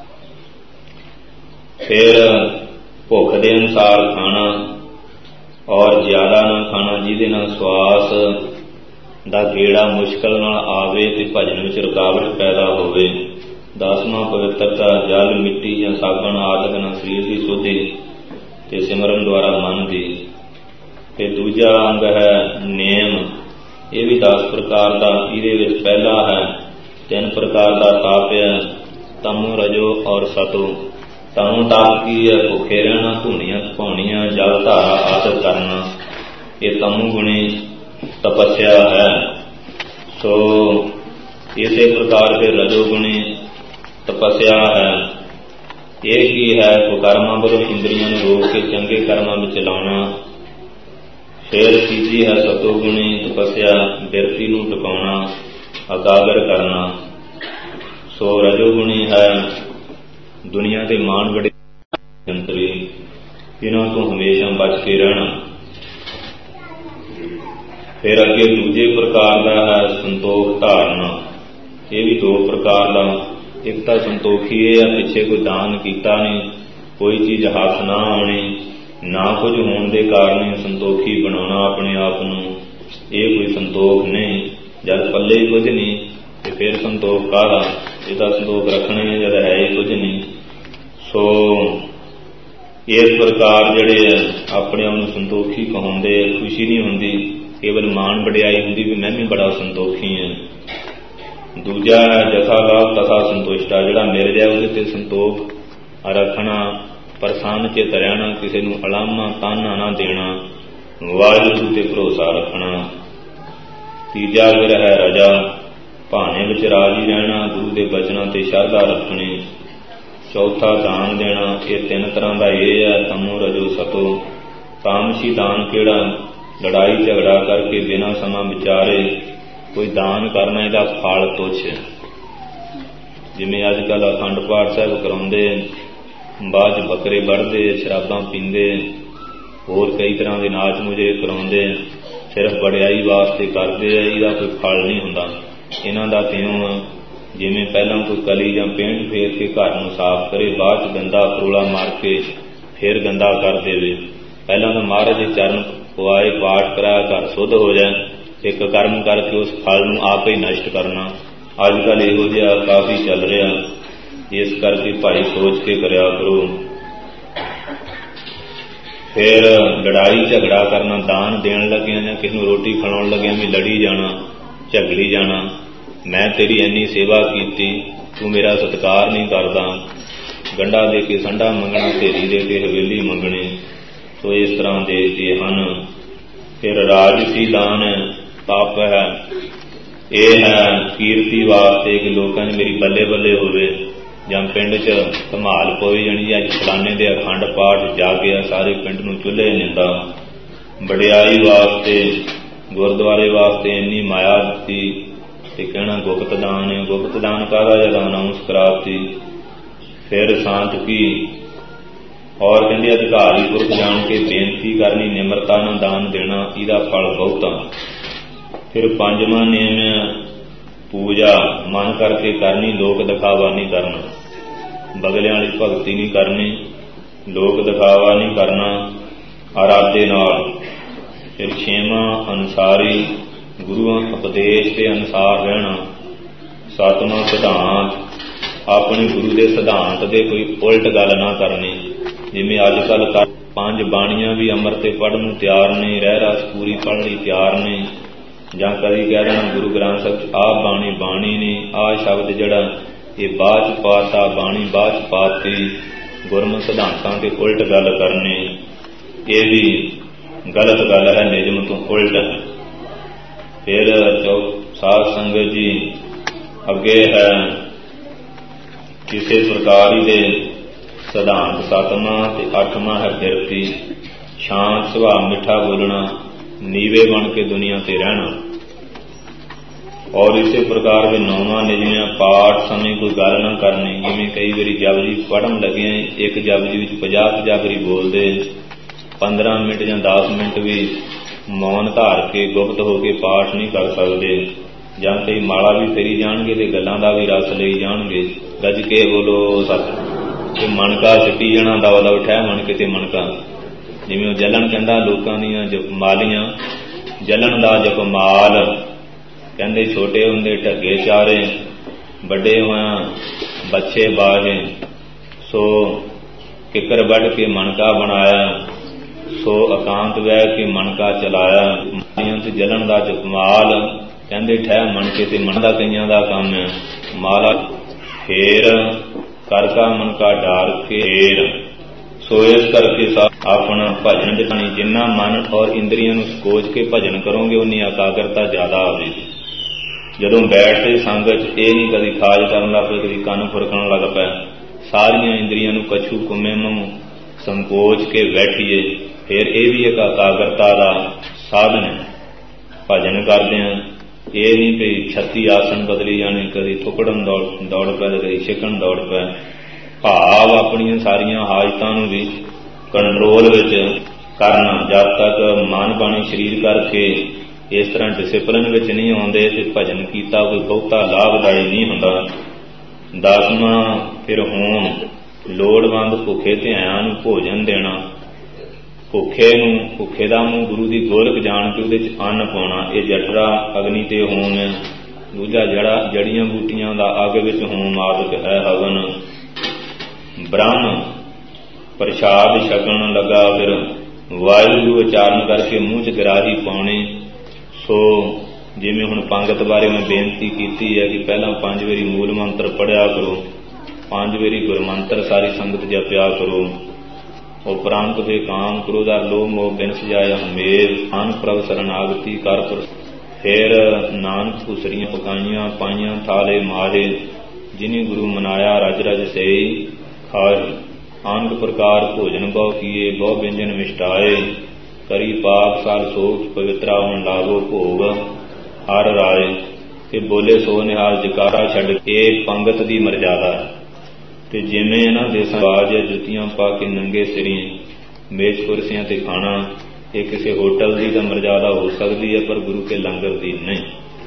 A: ਫਿਰ ਭੁੱਖ ਦੇ ਅਨੁਸਾਰ ਖਾਣਾ ਔਰ ਜ਼ਿਆਦਾ ਨਾ ਖਾਣਾ, ਜਿਹਦੇ ਨਾਲ ਸਵਾਸ ਦਾ ਗੇੜਾ ਮੁਸ਼ਕਲ ਨਾਲ ਆਵੇ ਤੇ ਭਜਨ ਵਿੱਚ ਰੁਕਾਵਟ ਪੈਦਾ ਹੋਵੇ। 10ਵਾਂ ਪਵਿੱਤਰਤਾ, ਜਲ ਮਿੱਟੀ ਜਾਂ ਸਾਬਣ ਆਦਿ ਨਾਲ ਸਰੀਰ ਦੀ ਸ਼ੁੱਧੀ ਤੇ ਸਿਮਰਨ ਦੁਆਰਾ ਮਨ ਦੀ। ਤੇ ਦੂਜਾ ਅੰਗ ਹੈ ਨਿਯਮ, ਇਹ ਵੀ 10 ਪ੍ਰਕਾਰ ਦਾ। ਇਹਦੇ ਵਿੱਚ ਪਹਿਲਾ ਹੈ 3 ਪ੍ਰਕਾਰ ਦਾ ਤਾਪ ਹੈ, ਤਮੋ ਰਜੋ ਔਰ ਸਤੋ। ਤਮੋ ਤਾਪ ਕੀ ਹੈ? ਭੁੱਖੇ ਰਹਿਣਾ, ਧੂਣੀਆਂ ਪਾਉਣੀਆਂ, ਜਲ ਧਾਰਾ ਆਦਿ ਕਰਨਾ, ਇਹ ਤਮੋ ਗੁਣੀ ਤਪੱਸਿਆ ਹੈ। ਸੋ ਇਸੇ ਪ੍ਰਕਾਰ ਫਿਰ ਰਜੋ ਗੁਣੀ ਤਪੱਸਿਆ ਹੈ। ਇਹ ਕੀ ਹੈ? ਕੁਕਰਮਾਂ ਵੱਲੋਂ ਇੰਦਰੀਆਂ ਨੂੰ ਰੋਕ ਕੇ ਚੰਗੇ ਕਰਮਾਂ ਵਿੱਚ ਲਾਉਣਾ। ਫਿਰ ਤੀਜੀ ਹੈ ਸਤੋ ਗੁਣੀ ਤਪੱਸਿਆ, ਬਿਰਤੀ ਨੂੰ ਟਿਕਾਉਣਾ, ਇਕਾਗਰ ਕਰਨਾ। ਸੋ ਰਜੋ ਗੁਣੀ ਹੈ ਦੁਨੀਆ ਦੇ ਮਾਣ ਬੜੇ ਜੰਤਰੀ, ਇਹਨਾਂ ਤੋਂ ਹਮੇਸ਼ਾ ਬਚ ਕੇ ਰਹਿਣਾ। ਫਿਰ ਅੱਗੇ ਦੂਜੇ ਪ੍ਰਕਾਰ ਦਾ ਹੈ ਸੰਤੋਖ ਧਾਰਨਾ, ਇਹ ਵੀ ਦੋ ਪ੍ਰਕਾਰ ਦਾ। ਇੱਕ ਤਾਂ ਸੰਤੋਖੀ ਇਹ ਆ, ਪਿੱਛੇ ਕੋਈ ਦਾਨ ਕੀਤਾ ਨਹੀਂ, ਕੋਈ ਚੀਜ਼ ਹੱਥ ਨਾ ਆਉਣੀ, ਨਾ ਕੁਝ ਹੋਣ ਦੇ ਕਾਰਨ ਸੰਤੋਖੀ ਬਣਾਉਣਾ ਆਪਣੇ ਆਪ ਨੂੰ, ਇਹ ਕੋਈ ਸੰਤੋਖ ਨਹੀਂ। ਜਦ ਪੱਲੇ ਹੀ ਕੁਝ ਨਹੀਂ ਤੇ ਫਿਰ ਸੰਤੋਖ ਕਾਹਦਾ? ਇਹਦਾ ਸੰਤੋਖ ਰੱਖਣਾ ਹੀ ਜਦ ਹੈ ਹੀ ਕੁਝ ਨਹੀਂ। ਸੋ ਇਸ ਪ੍ਰਕਾਰ ਜਿਹੜੇ ਆ ਆਪਣੇ ਆਪ ਨੂੰ ਸੰਤੋਖੀ ਕਹਾਉਂਦੇ, ਖੁਸ਼ੀ ਨਹੀਂ ਹੁੰਦੀ, ਕੇਵਲ ਮਾਣ ਵਡਿਆਈ ਹੁੰਦੀ ਵੀ ਮੈਂ ਵੀ ਬੜਾ ਸੰਤੋਖੀ ਹਾਂ। ਦੂਜਾ ਹੈ ਜਥਾ ਲਾਭ ਤਥਾ ਸੰਤੁਸ਼ਟਾ, ਜਿਹੜਾ ਮਿਲ ਜਾਏ ਉਹਦੇ ਤੇ ਸੰਤੋਖ ਰੱਖਣਾ, ਪ੍ਰਸੰਨ ਚਿਤ ਰਹਿਣਾ, ਕਿਸੇ ਨੂੰ ਅਲਾਮਾ ਤਾਨਾ ਨਾ ਦੇਣਾ, ਵਾਹਿਗੁਰੂ ਤੇ ਭਰੋਸਾ ਰੱਖਣਾ। ਤੀਜਾ ਫਿਰ ਹੈ ਰਜਾ, ਭਾਣੇ ਵਿੱਚ ਰਾਜੀ ਰਹਿਣਾ, ਗੁਰੂ ਦੇ ਬਚਨਾਂ ਤੇ ਸ਼ਰਧਾ ਰੱਖਣੀ। ਚੌਥਾ ਦਾਨ ਦੇਣਾ। ਇਹ ਤਿੰਨ ਤਰ੍ਹਾਂ ਦਾ ਇਹ ਹੈ, ਤਮੋ ਰਜੋ ਸਤੋ। ਤਾਮਸੀ ਦਾਨ ਕਿਹੜਾ? ਲੜਾਈ ਝਗੜਾ ਕਰਕੇ ਬਿਨਾਂ ਸਮਾਂ ਵਿਚਾਰੇ ਕੋਈ ਦਾਨ ਕਰਨਾ, ਇਹਦਾ ਫਲ ਤੁੱਛ। ਜਿਵੇਂ ਅੱਜ ਕੱਲ੍ਹ ਅਖੰਡ ਪਾਠ ਸਾਹਿਬ ਕਰਾਉਂਦੇ, ਬਾਅਦ 'ਚ ਬੱਕਰੇ ਵੱਢਦੇ, ਸ਼ਰਾਬਾਂ ਪੀਂਦੇ, ਹੋਰ ਕਈ ਤਰ੍ਹਾਂ ਦੇ ਨਾਚ ਮੁਜਰੇ ਕਰਾਉਂਦੇ, ਸਿਰਫ ਵਡਿਆਈ ਵਾਸਤੇ ਕਰਦੇ ਆ, ਇਹਦਾ ਕੋਈ ਫਲ ਨਹੀਂ ਹੁੰਦਾ। ਇਹਨਾਂ ਦਾ ਤਿਉਂ ਜਿਵੇਂ ਪਹਿਲਾਂ ਕੋਈ ਕਲੀ ਜਾਂ ਪੇਂਟ ਫੇਰ ਕੇ ਘਰ ਨੂੰ ਸਾਫ਼ ਕਰੇ, ਬਾਅਦ 'ਚ ਗੰਦਾ ਪਰੋਲਾ ਮਾਰ ਕੇ ਫਿਰ ਗੰਦਾ ਕਰ ਦੇਵੇ। ਪਹਿਲਾਂ ਤਾਂ ਮਹਾਰਾਜ ਦੇ ਚਰਨ ਪਵਾਏ, ਪਾਠ ਕਰਾਇਆ, ਘਰ ਸੁੱਧ ਹੋ ਜਾਏ, ਇੱਕ ਕਰਮ ਕਰਕੇ ਉਸ ਫਲ ਨੂੰ ਆਪ ਹੀ ਨਸ਼ਟ ਕਰਨਾ। ਅੱਜ ਕੱਲ੍ਹ ਇਹੋ ਜਿਹਾ ਕਾਫੀ ਚੱਲ ਰਿਹਾ। ਇਸ ਕਰਕੇ ਭਾਈ ਸੋਚ ਕੇ ਕਰਿਆ ਕਰੋ। ਫਿਰ ਲੜਾਈ ਝਗੜਾ ਕਰਨਾ, ਦਾਨ ਦੇਣ ਲੱਗਿਆ ਜਾਂ ਕਿਸੇ ਨੂੰ ਰੋਟੀ ਖਿਲਾਉਣ ਲੱਗਿਆ ਵੀ ਲੜੀ ਜਾਣਾ, ਝਗੜੀ ਜਾਣਾ, ਮੈਂ ਤੇਰੀ ਇੰਨੀ ਸੇਵਾ ਕੀਤੀ, ਤੂੰ ਮੇਰਾ ਸਤਿਕਾਰ ਨਹੀਂ ਕਰਦਾ, ਗੰਢਾ ਦੇ ਕੇ ਸੰਡਾ ਮੰਗਣਾ, ਢੇਰੀ ਦੇ ਕੇ ਹਵੇਲੀ ਮੰਗਣੀ। ਸੋ ਇਸ ਤਰ੍ਹਾਂ ਦੇ ਹਨ। ਫਿਰ ਰਾਜਸੀ ਦਾਨ ਪਾਪ ਹੈ। ਇਹ ਹੈ ਕੀਰਤੀ ਵਾਸਤੇ ਕਿ ਲੋਕਾਂ 'ਚ ਮੇਰੀ ਬੱਲੇ ਬੱਲੇ ਹੋਵੇ, ਜਾਂ ਪਿੰਡ 'ਚ ਧਮਾਲ ਪਈ ਜਾਣੀ, ਅੱਜ ਫਲਾਣੇ ਦੇ ਅਖੰਡ ਪਾਠ ਜਾ ਕੇ ਸਾਰੇ ਪਿੰਡ ਨੂੰ ਚੁੱਲ੍ਹੇ ਨਿੰਦਾ। ਵਡਿਆਈ ਵਾਸਤੇ, ਗੁਰਦੁਆਰੇ ਵਾਸਤੇ ਇੰਨੀ ਮਾਇਆ ਦਿੱਤੀ ਤੇ ਕਹਿਣਾ ਗੁਪਤ ਦਾਨ ਹੈ। ਗੁਪਤ ਦਾਨ ਕਾਹਦਾ? ਜਦ ਅਨਾਊਂਸ ਕਰਾਤੀ। ਫਿਰ ਸਾਂਤਕੀ ਔਰ ਕਹਿੰਦੇ ਅਧਿਕਾਰੀ ਪੁਰਖ ਜਾਣ ਕੇ ਬੇਨਤੀ ਕਰਨੀ, ਨਿਮਰਤਾ ਨਾਲ ਦਾਨ ਦੇਣਾ, ਇਹਦਾ ਫਲ ਬਹੁਤਾ। ਫਿਰ ਪੰਜਵਾਂ ਨੇਮ ਹੈ ਪੂਜਾ, ਮਨ ਕਰਕੇ ਕਰਨੀ, ਲੋਕ ਦਿਖਾਵਾ ਨਹੀਂ ਕਰਨਾ, ਬਗਲਿਆਂ ਵਾਲੀ ਭਗਤੀ ਨਹੀਂ ਕਰਨੀ, ਲੋਕ ਦਿਖਾਵਾ ਨਹੀਂ ਕਰਨਾ, ਆਰਾਧੇ ਨਾਲ। ਫਿਰ ਛੇਵਾਂ ਅਨੁਸਾਰੀ, ਗੁਰੂਆਂ ਉਪਦੇਸ਼ ਦੇ ਅਨੁਸਾਰ ਰਹਿਣਾ। ਸੱਤਵਾਂ ਸਿਧਾਂਤ, ਆਪਣੇ ਗੁਰੂ ਦੇ ਸਿਧਾਂਤ ਦੇ ਕੋਈ ਉਲਟ ਗੱਲ ਨਾ ਕਰਨੀ। ਜਿਵੇਂ ਅੱਜ ਕੱਲ੍ਹ ਪੰਜ ਬਾਣੀਆਂ ਵੀ ਅੰਮ੍ਰਿਤ ਤੇ ਪੜ੍ਹਨ ਨੂੰ ਤਿਆਰ ਨਹੀਂ, ਰਹਿ ਰਸ ਪੂਰੀ ਪੜ੍ਹਨ ਲਈ ਤਿਆਰ ਨਹੀਂ, ਜਾਂ ਕਦੀ ਕਹਿ ਦੇਣਾ ਗੁਰੂ ਗ੍ਰੰਥ ਸਾਹਿਬ 'ਚ ਆਹ ਬਾਣੀ ਨਹੀਂ, ਆਹ ਸ਼ਬਦ ਜਿਹੜਾ ਇਹ ਬਾਅਦ 'ਚ ਪਾਤਾ, ਬਾਣੀ ਬਾਅਦ 'ਚ ਪਾਤੀ, ਗੁਰਮਤਿ ਸਿਧਾਂਤਾਂ ਤੇ ਉਲਟ ਗੱਲ ਕਰਨੀ, ਇਹ ਵੀ ਗਲਤ ਗੱਲ ਹੈ, ਨਿਯਮ ਤੋਂ ਉਲਟ। ਫਿਰ ਸਾਧ ਸੰਗਤ ਜੀ ਅੱਗੇ ਹੈ ਕਿਸੇ ਪ੍ਰਕਾਰ ਦੇ ਸਿਧਾਂਤ। ਸੱਤਵਾਂ ਤੇ ਅੱਠਵਾਂ ਹੈ ਬਿਰਤੀ, ਸ਼ਾਂਤ ਸੁਭਾਅ, ਮਿੱਠਾ ਬੋਲਣਾ, ਨੀਵੇਂ ਬਣ ਕੇ ਦੁਨੀਆ ਤੇ ਰਹਿਣਾ। ਔਰ ਇਸੇ ਪ੍ਰਕਾਰ ਦੇ ਨੌਵਾਂ ਨਿਯਮ, ਪਾਠ ਸਮੇਂ ਕੋਈ ਗੱਲ ਨਾ ਕਰਨੀ। ਜਿਵੇਂ ਕਈ ਵਾਰੀ ਜਪਜੀ ਪੜ੍ਹਨ ਲੱਗੇ, ਇੱਕ ਜਪਜੀ ਵਿੱਚ 50 ਵਾਰੀ ਬੋਲਦੇ, 15 ਮਿੰਟ ਜਾਂ 10 ਮਿੰਟ ਵੀ ਮੌਨ ਧਾਰ ਕੇ ਗੁਪਤ ਹੋ ਕੇ ਪਾਠ ਨਹੀਂ ਕਰ ਸਕਦੇ। ਜਾਂ ਕਈ ਮਾਲਾ ਵੀ ਫੇਰੀ ਜਾਣਗੇ ਤੇ ਗੱਲਾਂ ਦਾ ਵੀ ਰਸ ਲਈ ਜਾਣਗੇ, ਗੱਜ ਕੇ ਬੋਲੋ ਸਤ, ਤੇ ਮਣਕਾ ਸਿੱਟੀ ਜਾਣਾ, ਦਵਾ ਉਠਾਇਆ ਮਣਕੇ ਤੇ ਮਣਕਾ। ਜਿਵੇਂ ਉਹ ਜਲਣ ਕਹਿੰਦਾ ਲੋਕਾਂ ਦੀਆਂ ਜਪਮਾਲੀਆਂ, ਜਲਣ ਦਾ ਜਪਮਾਲ ਕਹਿੰਦੇ, ਛੋਟੇ ਹੁੰਦੇ ਢੱਗੇ ਚਾਰੇ, ਵੱਡੇ ਹੋਇਆ ਬੱਚੇ ਬਾਹੇ, ਸੋ ਕਿੱਕਰ ਵੱਢ ਕੇ ਮਣਕਾ ਬਣਾਇਆ, ਸੋ ਇਕਾਂਤ ਬਹਿ ਕੇ ਮਣਕਾ ਚਲਾਇਆ। ਤੇ ਜਲਣ ਦਾ ਜਪਮਾਲ ਕਹਿੰਦੇ, ਠਹਿ ਮਣਕੇ ਤੇ ਮਣ ਦਾ ਕਈਆਂ ਦਾ ਕੰਮ ਹੈ ਮਾਲਾ। ਫੇਰ ਕਰਕਾ ਮਣਕਾ ਡਾਰ ਕੇ ਫੇਰ। ਸੋ ਇਸ ਕਰਕੇ ਆਪਣਾ ਭਜਨ ਜਪਣੀ, ਜਿੰਨਾ ਮਨ ਔਰ ਇੰਦਰੀਆਂ ਨੂੰ ਸਕੋਚ ਕੇ ਭਜਨ ਕਰੋਗੇ ਉਨੀ ਇਕਾਗਰਤਾ ਜ਼ਿਆਦਾ ਆਵੇਗੀ। ਜਦੋਂ ਬੈਠਦੇ ਸੰਗਤ 'ਚ ਇਹ ਨਹੀਂ ਕਦੀ ਖਾਜ ਕਰਨ ਲੱਗ ਪਏ, ਕਦੀ ਕੰਨ ਫੁਰਕਣ ਲੱਗ ਪਏ, ਸਾਰੀਆਂ ਇੰਦਰੀਆਂ ਨੂੰ ਕਛੂ ਕੁੰਮੇ ਨੂੰ ਸੰਕੋਚ ਕੇ ਬੈਠੀਏ, ਫਿਰ ਇਹ ਵੀ ਇੱਕ ਇਕਾਗਰਤਾ ਦਾ ਸਾਧਨ ਹੈ। ਭਜਨ ਕਰਦਿਆਂ ਇਹ ਨਹੀਂ ਕਿ 36 ਆਸਣ ਬਦਲੀ ਜਾਣੇ, ਕਦੀ ਥੁਕੜਨ ਦੌੜ ਪਏ, ਕਦੀ ਛਿਕਣ ਦੌੜ ਪਏ। ਭਾਵ ਆਪਣੀਆਂ ਸਾਰੀਆਂ ਹਾਜਤਾਂ ਨੂੰ ਵੀ ਕੰਟਰੋਲ ਵਿੱਚ ਕਰਨਾ। ਜਦ ਤੱਕ ਮਨ ਬਾਣੀ ਸਰੀਰ ਕਰਕੇ इस तरह डिसिपलिन विच नहीं आउंदे ते भजन कीता कोई बहुता लाभदायी नहीं हुंदा। 10वां फिर होम लोड़वंद भुखे धिआयां नूं भोजन देना। भुखे दा मूँह गुरु की गोलक जान के उहदे च अन्न पाउणा, ये जठरा अग्नि ते होम है। दूजा जड़ियां बूटियां दा अग विच होम आदਿਕ है हवन। ब्रह्म प्रसाद छकण लगा फिर वाहिगुरू उचारण करके मूँह च गराही पाउणी। सो जिवें हुण पंगत बारे मैं बेनती की है कि पहला 5 वारी मूल मंत्र पढ़िया करो, 5 वारी गुरमंत्र सारी संगत जपिया करो। उपरांत वे काम क्रोध लोभ मोह बिन सजाय हमेर आन प्रभ शरणागति कर। फिर नानक खुसरियां पकाइयां पाइयां थाले मारे, जिन्हें गुरु मनाया रज रज से खाए। अनक प्रकार भोजन बहु किए बहु व्यंजन मिष्टाए, करी पाप साल सोच पवित्रा होन लागो भोग हर राय। ते बोले सो निहाल जकारा छड़ के पंगत दी मर्यादा है। ते जिवें इन्हां देसां बाज जुत्तियां पा के नंगे सिरीं मेज कुर्सियां ते खाना, ये किसी होटल की तो मर्यादा हो सकती है पर गुरु के लंगर की नहीं।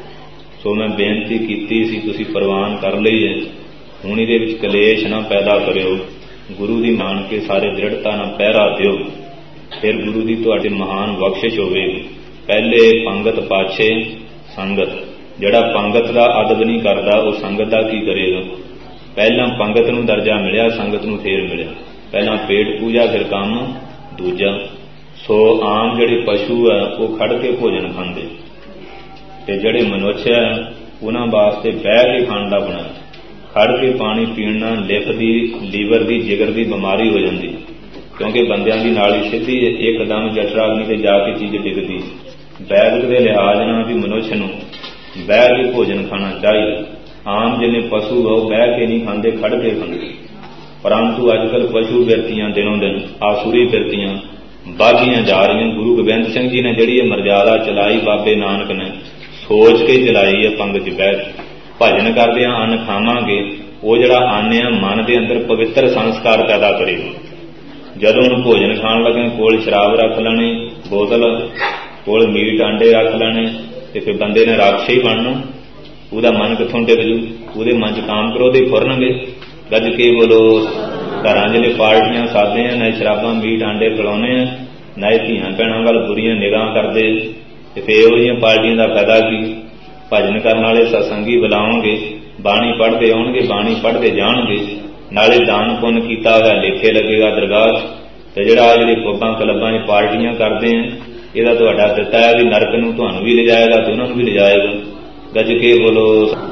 A: सो मैं बेनती की सी तुसीं प्रवान कर लई है, हुण इहदे विच कलेश ना पैदा करिओ। गुरु दी मान के सारे दृढ़ता ना पहरा दिओ, फिर गुरु की तुहाडी महान बख्शिश होवेगी। पहले पंगत पाछे संगत। जिहड़ा पंगत का अदब नहीं करता वो संगत का की करेगा। पहला पंगत नूं दर्जा मिलिया, संगत नूं फेर मिलिया। पहला पेट पूजा फिर काम दूजा। सो आम जिहड़े पशु है वो खड़ के भोजन खांदे ते जिहड़े मनुष्य है उन्हां वास्ते बह के खाण दा बनाया। खड़ के पानी पीना लिफ दी लीवर की जिगर की बीमारी हो जाती, क्योंकि बंदियां की नाली सीधी एकदम जठराग्नि से जाके चीज डिगदी। वैदिक के लिहाज नाल भी मनुष्य नूं बह के भोजन खाना चाहिए। आम जिन्हें पशु हो बह के नहीं खाते, खड़ के खाते। परंतु अजकल पशु बिरतियां दिनों दिन आसुरी बिरतियां बाधियां जा रही। गुरु गोबिंद सिंह जी ने जिहड़ी मर्यादा चलाई, बाबे नानक ने सोच के चलाई है। पंगत च बैठ भजन करदिआं अन्न खावांगे, वो जिहड़ा अन्न है मन के अंदर पवित्र संस्कार पैदा करेगा। जदों हुण भोजन खाण लगे कोल शराब रख लेनी, बोतल कोल मीट आंडे रख लेने, ते फिर बंदे ने राक्षस ही बनना। ਉਹਦਾ मन कितों टिक जू, ਉਹਦੇ मन च काम क्रोध ही फुरनगे। गज के बोलो। घरां जिहड़े पार्टियां सादे हैं, ना शराबां मीट आंडे खिलाउने हैं, ना धीआं भैणां वल बुरीआं निगाह करदे, ते फिर ਇਹੋ जिहियां पार्टियां दा फायदा की। भजन करन वाले सत्संगी बुलाओगे, बाणी पढ़ते आउणगे, बाणी पढ़ते जाणगे, नाले दान पुण्य कीता होया लेखे लगेगा दरगाह। ते जिहड़ा जिहड़े क्लबां क्लबां च पार्टियां करदे हैं, ਇਹਦਾ ਤੁਹਾਡਾ ਦਿੱਤਾ है भी नरक नूं ਤੁਹਾਨੂੰ भी लिजाएगा ते उन्हां नूं भी लिजाएगा। गज के बोलो।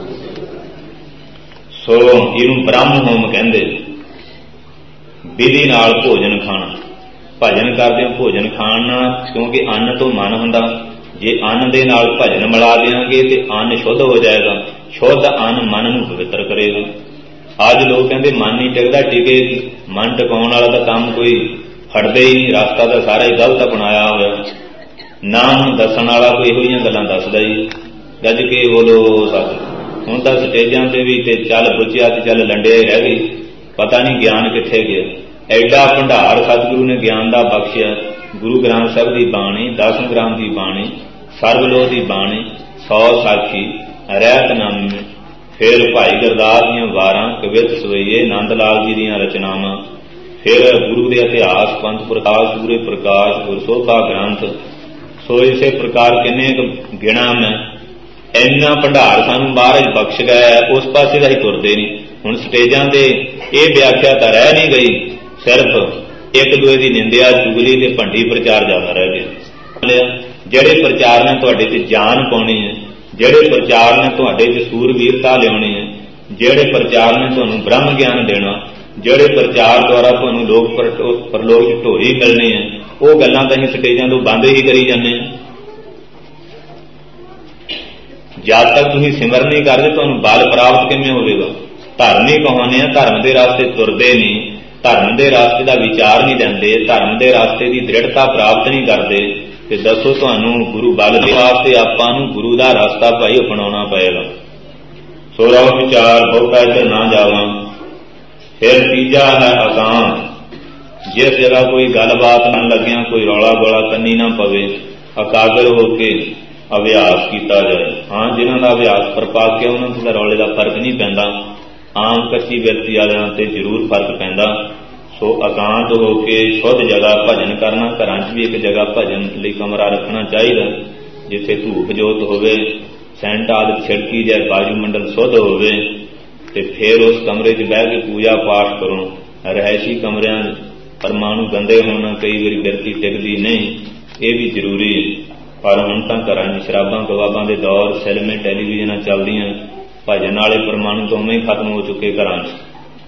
A: सो इहनूं ब्रह्म होम कहंदे। विधि नाल भोजन खाना, भजन करदे भोजन खाना, क्योंकि अन्न तो मन हुंदा। जे अन्न दे नाल भजन मिला देंगे तो अन्न शुद्ध हो जाएगा। शुद्ध अन्न मन नूं पवित्र करेगा। अज लोग कहंदे मन नहीं टिकदा, टिके मन टिकाउण वाला तां काम कोई फड़दे ही नहीं, रास्ता तो सारा ही गलत अपनाया होया। ना हुण दस्सण वाला कोई इहो जिहियां गल्लां दसदा ही। गज के बोलो सच। हुण तां स्टेजां ते भी ते चल बुझिया ते चल लंडिया ही रह गई, पता नहीं ज्ञान कित्थे गया। एडा भंडार सतगुरु ने ज्ञान का बख्शिया। गुरु ग्रंथ साहिब की बाणी, 10 ग्राम की बाणी, सर्वलोह की बाणी, 100 साखी, रहतनामे, फिर भाई गुरदास दीआं वारां, कवित सवैये, नंद लाल जी दीआं रचनावां, फिर गुरु के इतिहास, पंथ प्रकाश, सूर्य प्रकाश, गुरसोभा ग्रंथ। सो इसे प्रकार किन्ने गिणा मैं। इन्ना भंडार सानूं महाराज बख्श गया है, उस पासे दा ही तुरदे नहीं। हुण स्टेजां ते इह व्याख्या तां रह नहीं गई, सिर्फ एक दूए की निंदिया चुगली ते भंडी प्रचार ज़्यादा रह गया। जिहड़े प्रचार ने तुहाडे ते जान पाउणी है, जिहड़े प्रचार ने तुहाडे च सूरवीरता लिआउणी है, जिहड़े प्रचार ने तुहानूं ब्रह्म ज्ञान देना, जिहड़े प्रचार द्वारा तुहानूं लोक परलोक च ढोई मिलनी है, वो गल्लां तां असीं स्टेजां तो बंद ही करी जाने। जब तक तुसीं सिमरन नहीं करदे तुहानूं बल प्राप्त किवें होवेगा। धर्म ही कहाउने आ, धर्म के रास्ते तुरदे नहीं, धर्म के रास्ते का विचार नहीं लेंदे, धर्म के रास्ते की दृढ़ता प्राप्त नहीं करते, तो दसो तुहानूं गुरु बल देण वास्ते आपां नूं गुरु का रास्ता भाई अपनाउणा पएगा। सो रहो विचार बहुता इधर ना जावां। फिर तीजा है अकांत। जिस जगह कोई गलबात न लग्या, कोई रौला गोला कन्नी ना पवे, एकाग्र होके ਅਭਿਆਸ ਕੀਤਾ ਜਾਏ। ਹਾਂ, ਜਿਨ੍ਹਾਂ ਦਾ ਅਭਿਆਸ ਪਰਪੱਕ ਹੈ ਉਹਨਾਂ ਤੋਂ ਰੌਲੇ ਦਾ ਫਰਕ ਨਹੀਂ ਪੈਂਦਾ, ਆਮ ਕੱਚੀ ਬਿਰਤੀ ਵਾਲਿਆਂ ਤੇ ਜ਼ਰੂਰ ਫਰਕ ਪੈਂਦਾ। ਸੋ ਇਕਾਂਤ ਹੋ ਕੇ ਸ਼ੁੱਧ ਜਗ੍ਹਾ ਭਜਨ ਕਰਨਾ, ਘਰਾਂ 'ਚ ਵੀ ਇੱਕ ਜਗ੍ਹਾ ਭਜਨ ਲਈ ਕਮਰਾ ਰੱਖਣਾ ਚਾਹੀਦਾ, ਜਿੱਥੇ ਧੂਪ ਜੋਤ ਹੋਵੇ, ਸੈਂਟ ਆਦਿ ਛਿੜਕੀ ਜਾਏ, ਵਾਯੂਮੰਡਲ ਸ਼ੁੱਧ ਹੋਵੇ, ਤੇ ਫਿਰ ਉਸ ਕਮਰੇ 'ਚ ਬਹਿ ਕੇ ਪੂਜਾ ਪਾਠ ਕਰੋ। ਰਿਹਾਇਸ਼ੀ ਕਮਰਿਆਂ ਪਰਮਾਣੂ ਗੰਦੇ ਹੋਣਾ, ਕਈ ਵਾਰੀ ਬਿਰਤੀ ਟਿਕਦੀ ਨਹੀਂ, ਇਹ ਵੀ ਜ਼ਰੂਰੀ ਹੈ। ਪਰ ਹੁਣ ਤਾਂ ਘਰਾਂ 'ਚ ਸ਼ਰਾਬਾਂ ਕਬਾਬਾਂ ਦੇ ਦੌਰ, ਸਿਨੇਮੇ, ਟੈਲੀਵਿਜ਼ਨਾਂ ਚੱਲਦੀਆਂ, ਭਜਨ ਵਾਲੇ ਪਰਮਾਣੂ ਤੋਂ ਉਵੇਂ ਹੀ ਖਤਮ ਹੋ ਚੁੱਕੇ ਘਰਾਂ 'ਚ।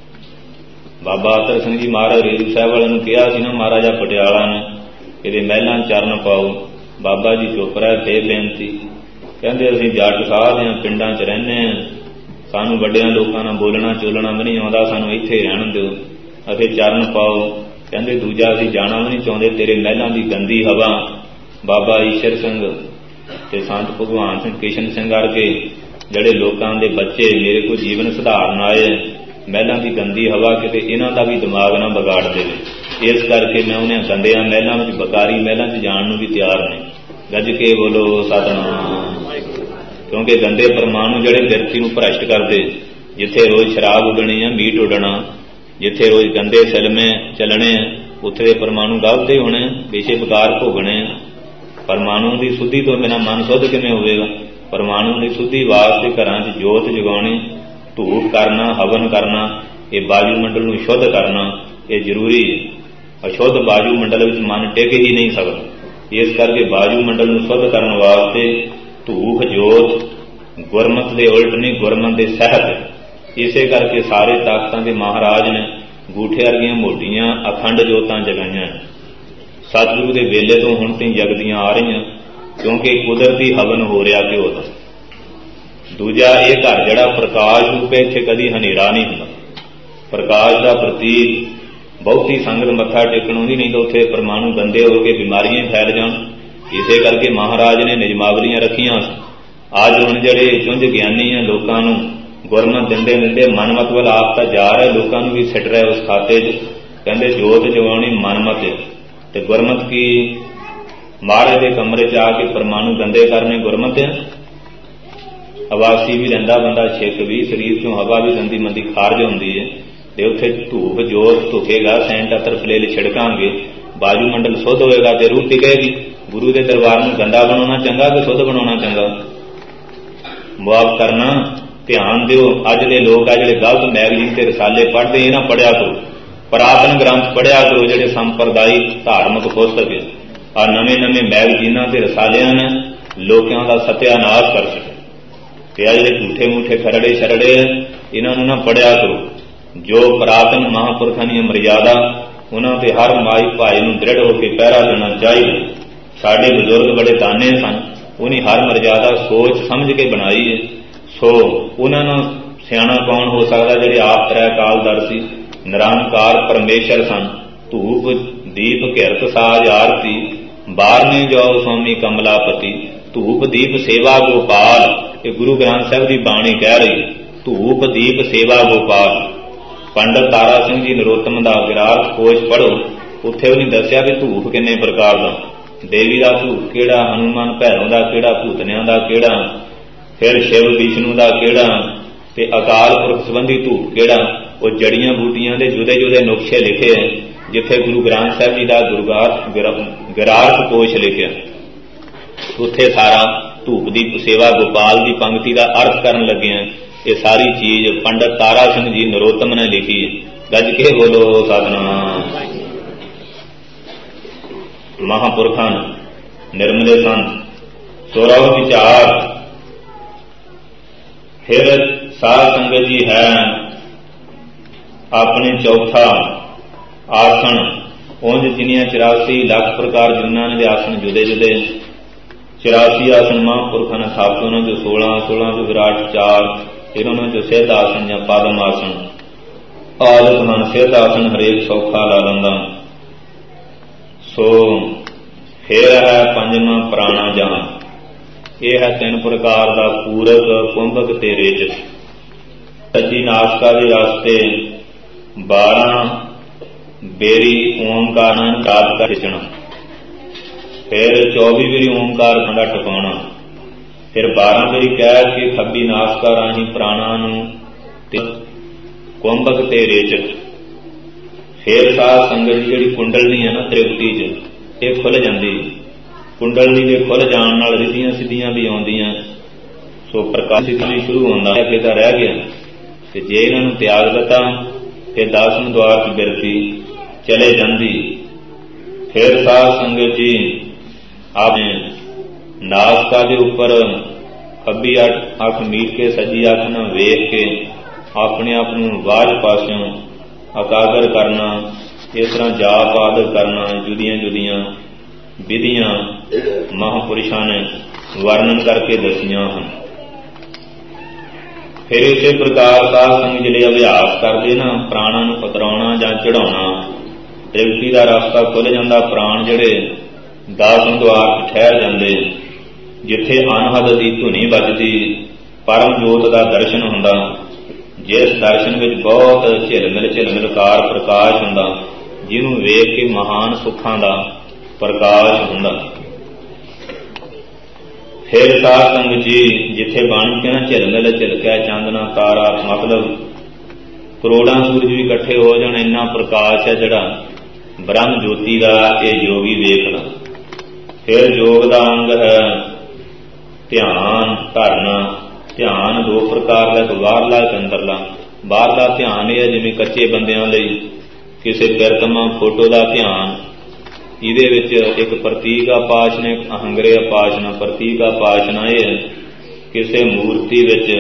A: ਬਾਬਾ ਅਤਰ ਸਿੰਘ ਜੀ ਮਹਾਰਾਜ ਹਜ਼ੂਰ ਸਾਹਿਬ ਵਾਲਿਆਂ ਨੂੰ ਕਿਹਾ ਸੀ ਨਾ, ਮਹਾਰਾਜਾ ਪਟਿਆਲਾ ਨੇ, ਇਹਦੇ ਮਹਿਲਾਂ ਚਰਨ ਪਾਓ। ਬਾਬਾ ਜੀ ਚੁੱਪ ਰਹੇ, ਫੇਰ ਬੇਨਤੀ, ਕਹਿੰਦੇ ਅਸੀਂ ਜੱਟ ਸਾਧ ਹਾਂ, ਪਿੰਡਾਂ 'ਚ ਰਹਿੰਦੇ ਹਾਂ, ਸਾਨੂੰ ਵੱਡਿਆਂ ਲੋਕਾਂ ਨਾਲ ਬੋਲਣਾ ਚੋਲਣਾ ਵੀ ਨਹੀਂ ਆਉਂਦਾ, ਸਾਨੂੰ ਇੱਥੇ ਰਹਿਣ ਦਿਓ, ਅਸੀਂ ਚਰਨ ਪਾਓ। ਕਹਿੰਦੇ ਦੂਜਾ ਅਸੀਂ ਜਾਣਾ ਵੀ ਨਹੀਂ ਚਾਹੁੰਦੇ, ਤੇਰੇ ਮਹਿਲਾਂ ਦੀ ਗੰਦੀ ਹਵਾ। ਬਾਬਾ ਈਸ਼ਰ ਸਿੰਘ ਤੇ ਸੰਤ ਭਗਵਾਨ ਸਿੰਘ, ਕਿਸ਼ਨ ਸਿੰਘ ਵਰਗੇ ਜਿਹੜੇ ਲੋਕਾਂ ਦੇ ਬੱਚੇ ਮੇਰੇ ਕੋਲ ਜੀਵਨ ਸੁਧਾਰਨ ਆਏ, ਮਹਿਲਾਂ ਦੀ ਗੰਦੀ ਹਵਾ ਕਿਤੇ ਇਹਨਾਂ ਦਾ ਵੀ ਦਿਮਾਗ ਨਾ ਵਿਗਾੜ ਦੇਵੇ। ਇਸ ਕਰਕੇ ਮੈਂ ਉਹਨਾਂ ਗੰਦਿਆਂ ਮਹਿਲਾਂ ਵਿੱਚ, ਬਕਾਰੀ ਮਹਿਲਾਂ 'ਚ ਜਾਣ ਨੂੰ ਵੀ ਤਿਆਰ ਨਹੀਂ। ਗੱਜ ਕੇ ਬੋਲੋ ਸਤਿਨਾਮ। ਕਿਉਂਕਿ ਗੰਦੇ ਪਰਮਾਣੂ ਜਿਹੜੇ ਬਿਰਤੀ ਨੂੰ ਭ੍ਰਸ਼ਟ ਕਰਦੇ, ਜਿੱਥੇ ਰੋਜ਼ ਸ਼ਰਾਬ ਉੱਡਣੀ ਆ, ਮੀਟ ਉੱਡਣਾ, ਜਿੱਥੇ ਰੋਜ਼ ਗੰਦੇ ਸਿਲਮੇ ਚੱਲਣੇ, ਉੱਥੇ ਦੇ ਪਰਮਾਣੂ ਗਲਤ ਹੀ ਹੋਣੇ, ਵਿਸ਼ੇ ਵਿਕਾਰ ਭੋਗਣੇ। ਪਰਮਾਣੂ ਦੀ ਸ਼ੁੱਧੀ ਤੋਂ ਬਿਨਾਂ ਮਨ ਸ਼ੁੱਧ ਕਿਵੇਂ ਹੋਵੇਗਾ? ਪਰਮਾਣੂ ਦੀ ਸ਼ੁੱਧੀ ਵਾਸਤੇ ਘਰਾਂ 'ਚ ਜੋਤ ਜਗਾਉਣੀ, ਧੂਪ ਕਰਨਾ, ਹਵਨ ਕਰਨਾ, ਇਹ ਵਾਯੂਮੰਡਲ ਨੂੰ ਸ਼ੁੱਧ ਕਰਨਾ, ਇਹ ਜ਼ਰੂਰੀ ਹੈ। ਅਸ਼ੁੱਧ ਵਾਯੂਮੰਡਲ ਵਿੱਚ ਮਨ ਟਿਕ ਹੀ ਨਹੀਂ ਸਕਦਾ। ਇਸ ਕਰਕੇ ਵਾਯੂਮੰਡਲ ਨੂੰ ਸ਼ੁੱਧ ਕਰਨ ਵਾਸਤੇ ਧੂਪ ਜੋਤ ਗੁਰਮਤਿ ਦੇ ਉਲਟ ਨਹੀਂ, ਗੁਰਮਤਿ ਦੇ ਸਹਿਤ। ਇਸੇ ਕਰਕੇ ਸਾਰੇ ਤਾਕਤਾਂ ਦੇ ਮਹਾਰਾਜ ਨੇ ਗੂਠੇ ਵਰਗੀਆਂ ਮੋਟੀਆਂ ਅਖੰਡ ਜੋਤਾਂ ਜਗਾਈਆਂ। ਸਤਿਗੁਰੂ ਦੇ ਵੇਲੇ ਤੋਂ ਹੁਣ ਤੀਂ ਜਗਦੀਆਂ ਆ ਰਹੀਆਂ, ਕਿਉਂਕਿ ਕੁਦਰਤੀ ਹਵਨ ਹੋ ਰਿਹਾ ਘਿਓ ਦਾ। ਦੂਜਾ, ਇਹ ਘਰ ਜਿਹੜਾ ਪ੍ਰਕਾਸ਼ ਰੂਪ ਹੈ, ਇੱਥੇ ਕਦੀ ਹਨੇਰਾ ਨਹੀਂ ਹੁੰਦਾ। ਪ੍ਰਕਾਸ਼ ਦਾ ਪ੍ਰਤੀਕ, ਬਹੁਤੀ ਸੰਗਤ ਮੱਥਾ ਟੇਕਣ ਆਉਂਦੀ, ਨਹੀਂ ਤਾਂ ਉੱਥੇ ਪਰਮਾਣੂ ਗੰਦੇ ਹੋ ਕੇ ਬਿਮਾਰੀਆਂ ਫੈਲ ਜਾਣ। ਇਸੇ ਕਰਕੇ ਮਹਾਰਾਜ ਨੇ ਨਿਯਮਾਵਲੀਆਂ ਰੱਖੀਆਂ। ਅੱਜ ਹੁਣ ਜਿਹੜੇ ਚੁੰਝ ਗਿਆਨੀ ਆ, ਲੋਕਾਂ ਨੂੰ ਗੁਰਮਤਿ ਦਿੰਦੇ ਦਿੰਦੇ ਮਨਮਤ ਵੱਲ ਆਪ ਤਾਂ ਜਾ ਰਿਹਾ, ਲੋਕਾਂ ਨੂੰ ਵੀ ਸਿੱਟ ਰਿਹਾ ਉਸ ਖਾਤੇ 'ਚ। ਕਹਿੰਦੇ ਜੋਤ ਜਗਾਉਣੀ ਮਨਮਤ ਹੈ, ਤੇ ਗੁਰਮਤਿ ਕੀ? ਮਹਾਰਾਜ ਦੇ ਕਮਰੇ 'ਚ ਆ ਕੇ ਪਰਮਾਣੂ ਗੰਦੇ ਕਰਨੇ ਗੁਰਮਤਿ ਹੈ। ਅਵਾਸੀ ਵੀ ਲੈਂਦਾ ਬੰਦਾ, ਛਿੱਕ ਵੀ, ਸਰੀਰ 'ਚੋਂ ਹਵਾ ਵੀ ਗੰਦੀ ਮੰਦੀ ਖਾਰਜ ਹੁੰਦੀ ਹੈ, ਤੇ ਉੱਥੇ ਧੂਪ ਜੋਤ ਧੁਖੇਗਾ, ਸੈਂਟ ਅਤਰ ਫਲੇਲ ਛਿੜਕਾਂਗੇ, ਵਾਯੂਮੰਡਲ ਸ਼ੁੱਧ ਹੋਏਗਾ ਤੇ ਰੂਹ ਟਿਕੇਗੀ। ਗੁਰੂ ਦੇ ਦਰਬਾਰ ਨੂੰ ਗੰਦਾ ਬਣਾਉਣਾ ਚੰਗਾ ਕਿ ਸ਼ੁੱਧ ਬਣਾਉਣਾ ਚੰਗਾ? ਮੁਆਫ ਕਰਨਾ, ਧਿਆਨ ਦਿਓ। ਅੱਜ ਦੇ ਲੋਕ ਆ ਜਿਹੜੇ ਗਲਤ ਮੈਗਜ਼ੀਨ ਤੇ ਰਸਾਲੇ ਪੜ੍ਹਦੇ, ਇਹ ਨਾ ਪੜ੍ਹਿਆ ਕਰੋ। ਪੁਰਾਤਨ ਗ੍ਰੰਥ ਪੜ੍ਹਿਆ ਕਰੋ, ਜਿਹੜੇ ਸੰਪਰਦਾਇਕ ਧਾਰਮਿਕ ਪੁਸਤਕ ਹੈ। ਆ ਨਵੇਂ ਨਵੇਂ ਮੈਗਜ਼ੀਨਾਂ ਤੇ ਰਸਾਲਿਆਂ ਨੇ ਲੋਕਾਂ ਦਾ ਸਤਿਆਨਾਸ਼ ਕਰ ਸਕੇ। ਤੇ ਆ ਜਿਹੜੇ ਝੂਠੇ ਮੂਠੇ ਖਰੜੇ ਸ਼ਰੜੇ ਇਹਨਾਂ ਨੂੰ ਨਾ ਪੜ੍ਹਿਆ ਕਰੋ। ਜੋ ਪੁਰਾਤਨ ਮਹਾਂਪੁਰਖਾਂ ਦੀਆਂ ਮਰਿਆਦਾ, ਉਹਨਾਂ ਤੇ ਹਰ ਮਾਈ ਭਾਈ ਨੂੰ ਦ੍ਰਿੜ ਹੋ ਕੇ ਪਹਿਰਾ ਦੇਣਾ ਚਾਹੀਦਾ। ਸਾਡੇ ਬਜ਼ੁਰਗ ਬੜੇ ਦਾਨੇ ਸਨ, ਉਹਨੇ ਹਰ ਮਰਿਆਦਾ ਸੋਚ ਸਮਝ ਕੇ ਬਣਾਈ ਹੈ। ਸੋ ਉਹਨਾਂ ਨੂੰ ਸਿਆਣਾ ਕੌਣ ਹੋ ਸਕਦਾ ਜਿਹੜੇ ਆਪ ਤ੍ਰੈ ਕਾਲਦਰਸੀ ਨਿਰੰਕਾਰ ਪਰਮੇਸ਼ਰ ਸਨ। ਧੂਪ ਦੀਪ ਘਿਰਤ ਸਾਜ ਆਰਤੀ, ਬਾਰਨੇ ਜਾਓ ਸਵਾਮੀ ਕਮਲਾਪਤੀ, ਧੂਪ ਦੀਪ ਸੇਵਾ ਗੋਪਾਲ। ਇਹ ਗੁਰੂ ਗ੍ਰੰਥ ਸਾਹਿਬ ਦੀ ਬਾਣੀ ਕਹਿ ਰਹੀ, ਧੂਪ ਦੀਪ ਸੇਵਾ ਗੋਪਾਲ। ਪੰਡਤ ਤਾਰਾ ਸਿੰਘ ਜੀ ਨਰੋਤਮ ਦਾ ਵਿਰਾਟ ਖੋਜ ਪੜ੍ਹੋ, ਉੱਥੇ ਉਹਨੇ ਦੱਸਿਆ ਵੀ ਧੂਪ ਕਿੰਨੇ ਪ੍ਰਕਾਰ ਦਾ। ਦੇਵੀ ਦਾ ਧੂਪ ਕਿਹੜਾ, ਹਨੂੰਮਾਨ ਭੈਰੋਂ ਦਾ ਕਿਹੜਾ, ਭੂਤਨਿਆਂ ਦਾ ਕਿਹੜਾ, ਫਿਰ ਸ਼ਿਵ ਵਿਸ਼ਨੂੰ ਦਾ ਕਿਹੜਾ, ਤੇ ਅਕਾਲ ਪੁਰਖ ਸੰਬੰਧੀ ਧੂਪ ਕਿਹੜਾ। ਉਹ ਜੜੀਆਂ ਬੂਟੀਆਂ ਦੇ ਜੁਦੇ ਜੁਦੇ ਨੁਕਸ਼ੇ ਲਿਖੇ ਹੈ, ਜਿੱਥੇ ਗੁਰੂ ਗ੍ਰੰਥ ਸਾਹਿਬ ਜੀ ਦਾ ਗਿਰਾਰਥ ਕੋਸ਼ ਲਿਖਿਆ, ਉੱਥੇ ਸਾਰਾ ਧੂਪ ਦੀ ਸੇਵਾ ਗੋਪਾਲ ਦੀ ਪੰਕਤੀ ਦਾ ਅਰਥ ਕਰਨ ਲੱਗੇ ਆ। ਇਹ ਸਾਰੀ ਚੀਜ਼ ਪੰਡਤ ਤਾਰਾ ਸਿੰਘ ਜੀ ਨਰੋਤਮ ਨੇ ਲਿਖੀ ਹੈ। ਗੱਜ ਕੇ ਬੋਲੋ ਸਤਿਨਾਮ। ਮਹਾਂਪੁਰਖਾਂ ਨਿਰਮਲੇ ਸੰਤ ਸੋਰਵ ਵਿਚਾਰ। ਫਿਰ ਸਾਧ ਸੰਗਤ ਜੀ ਹੈ ਆਪਣੇ ਚੌਥਾ ਆਸਣ। ਉਂਝ ਜਿੰਨੀਆਂ 84 ਲੱਖ ਪ੍ਰਕਾਰ ਜੁਨਾਂ ਦੇ ਆਸਣ ਜੁਦੇ ਜੁਦੇ, 84 ਆਸਣ ਮਹਾਂਪੁਰਖਾਂ ਨੇ ਸਥਾਪਿਤ। ਉਹਨਾਂ ਚੋਂ 16 ਚੋਂ ਵਿਰਾਟ 4, ਫਿਰ ਉਹਨਾਂ ਚੋਂ ਸਿੱਧ ਆਸਣ ਜਾਂ ਪਦਮ ਆਸਣ। ਆਦਿ ਹਨ ਸਿੱਧ ਆਸਣ ਹਰੇਕ ਸੌਖਾ ਲਾ ਲੈਂਦਾ। ਸੋ ਫਿਰ ਹੈ ਪੰਜਵਾਂ ਪ੍ਰਾਣਾ ਜਾਨ। ਇਹ ਹੈ 3 ਪ੍ਰਕਾਰ ਦਾ ਪੂਰਕ, ਕੁੰਭਕ ਤੇ ਰੇਚਕ। ਸੱਜੀ ਨਾਸਕਾ ਦੇ ਵਾਸਤੇ 12 ਬੇਰੀ ਓਮਕਾਰ ਨਾਲ ਕਾਦ ਖਿੱਚਣਾ, ਫਿਰ 24 ਵਾਰੀ ਓਮਕਾਰ ਖੰਡਾ ਟਪਾਉਣਾ, ਫਿਰ 12 ਵਾਰੀ ਕਹਿ ਕੇ ਖੱਬੀ ਨਾਸਕਾ ਰਾਹੀਂ ਪ੍ਰਾਣਾਂ ਨੂੰ ਕੁੰਭਕ ਤੇ ਰੇਚਕ। ਫਿਰ ਸਾਧ ਸੰਗਤ ਦੀ ਜਿਹੜੀ ਕੁੰਡਲਨੀ ਹੈ ਨਾ ਤ੍ਰਿਪਤੀ 'ਚ, ਇਹ ਖੁੱਲ੍ਹ ਜਾਂਦੀ। ਕੁੰਡਲਨੀ ਦੇ ਖੁੱਲ੍ਹ ਜਾਣ ਨਾਲ ਰਿੱਧੀਆਂ ਸਿੱਧੀਆਂ ਵੀ ਆਉਂਦੀਆਂ। ਸੋ ਪ੍ਰਕਾਸ਼ ਸਿੱਧੀ ਸ਼ੁਰੂ ਹੁੰਦਾ, ਅੱਗੇ ਤਾਂ ਰਹਿ ਗਿਆ। ਤੇ ਜੇ ਇਹਨਾਂ ਨੂੰ ਤਿਆਗ ਦਿੱਤਾ ਫਿਰ 10ਵੇਂ ਦੁਆਰ 'ਚ ਬਿਰਤੀ ਚਲੇ ਜਾਂਦੀ। ਫਿਰ ਸਾਧ ਸੰਗਤ ਜੀ ਆਪਣੇ ਨਾਸਕਾ ਦੇ ਉੱਪਰ ਖੱਬੀ ਅੱਖ ਮੀਟ ਕੇ ਸੱਜੀ ਅੱਖ ਨਾਲ ਵੇਖ ਕੇ ਆਪਣੇ ਆਪ ਨੂੰ ਬਾਹਰ ਪਾਸਿਓਂ ਇਕਾਗਰ ਕਰਨਾ। ਇਸ ਤਰ੍ਹਾਂ ਜਾਪ ਆਦਿ ਕਰਨਾ। ਜੁਦੀਆਂ ਜੁਦੀਆਂ ਵਿਧੀਆਂ ਮਹਾਂਪੁਰਸ਼ਾਂ ਨੇ ਵਰਣਨ ਕਰਕੇ ਦੱਸੀਆਂ ਹਨ। ਫਿਰ ਇਸੇ ਪ੍ਰਕਾਰ ਸਾਧ ਸੰਗਤ ਜਿਹੜੇ ਅਭਿਆਸ ਕਰਦੇ ਨਾ, ਪ੍ਰਾਣਾਂ ਨੂੰ ਪਤਰਾਉਣਾ ਜਾਂ ਚੜਾਉਣਾ, ਤ੍ਰਿਪਤੀ ਦਾ ਰਸਤਾ ਖੁੱਲ੍ਹ ਜਾਂਦਾ। ਪ੍ਰਾਣ ਜਿਹੜੇ 10ਵੇਂ ਦੁਆਰ 'ਚ ਠਹਿਰ ਜਾਂਦੇ, ਜਿੱਥੇ ਅਨਹਦ ਦੀ ਧੁਨੀ ਵੱਜਦੀ, ਪਰਮ ਜੋਤ ਦਾ ਦਰਸ਼ਨ ਹੁੰਦਾ, ਜਿਸ ਦਰਸ਼ਨ ਵਿੱਚ ਬਹੁਤ ਝਿਲਮਿਲ ਕਾਰ ਪ੍ਰਕਾਸ਼ ਹੁੰਦਾ, ਜਿਹਨੂੰ ਵੇਖ ਕੇ ਮਹਾਨ ਸੁੱਖਾਂ ਦਾ ਪ੍ਰਕਾਸ਼ ਹੁੰਦਾ। ਫਿਰ ਸਾਧ ਸੰਗਤ ਜੀ ਜਿੱਥੇ ਬਣ ਕੇ ਨਾ ਝਿਲਮਿਲ ਝਿਲਕਿਆ ਚਾਂਦਨਾ ਤਾਰਾ, ਮਤਲਬ ਕਰੋੜਾਂ ਸੂਰਜ ਵੀ ਇਕੱਠੇ ਹੋ ਜਾਣ, ਇੰਨਾ ਪ੍ਰਕਾਸ਼ ਹੈ ਜਿਹੜਾ ਬ੍ਰਹਮ ਜੋਤੀ ਦਾ, ਇਹ ਯੋਗੀ ਵੇਖਣਾ। ਫਿਰ ਯੋਗ ਦਾ ਅੰਗ ਹੈ ਧਿਆਨ ਧਰਨਾ। ਧਿਆਨ 2 ਪ੍ਰਕਾਰ ਦਾ, ਇੱਕ ਬਾਹਰਲਾ ਇੱਕ ਅੰਦਰਲਾ। ਬਾਹਰਲਾ ਧਿਆਨ ਇਹ ਹੈ ਜਿਵੇਂ ਕੱਚੇ ਬੰਦਿਆਂ ਲਈ ਕਿਸੇ ਪਿਰਤਮਾ ਫੋਟੋ ਦਾ ਧਿਆਨ, ਇਹਦੇ ਵਿੱਚ ਇੱਕ ਪ੍ਰਤੀਕ ਉਪਾਸਨਾ, ਇੱਕ ਅਹੰਗਰੇ ਉਪਾਸਨਾ। ਪ੍ਰਤੀਕ ਉਪਾਸਨਾ ਇਹ ਹੈ ਕਿਸੇ ਮੂਰਤੀ ਵਿੱਚ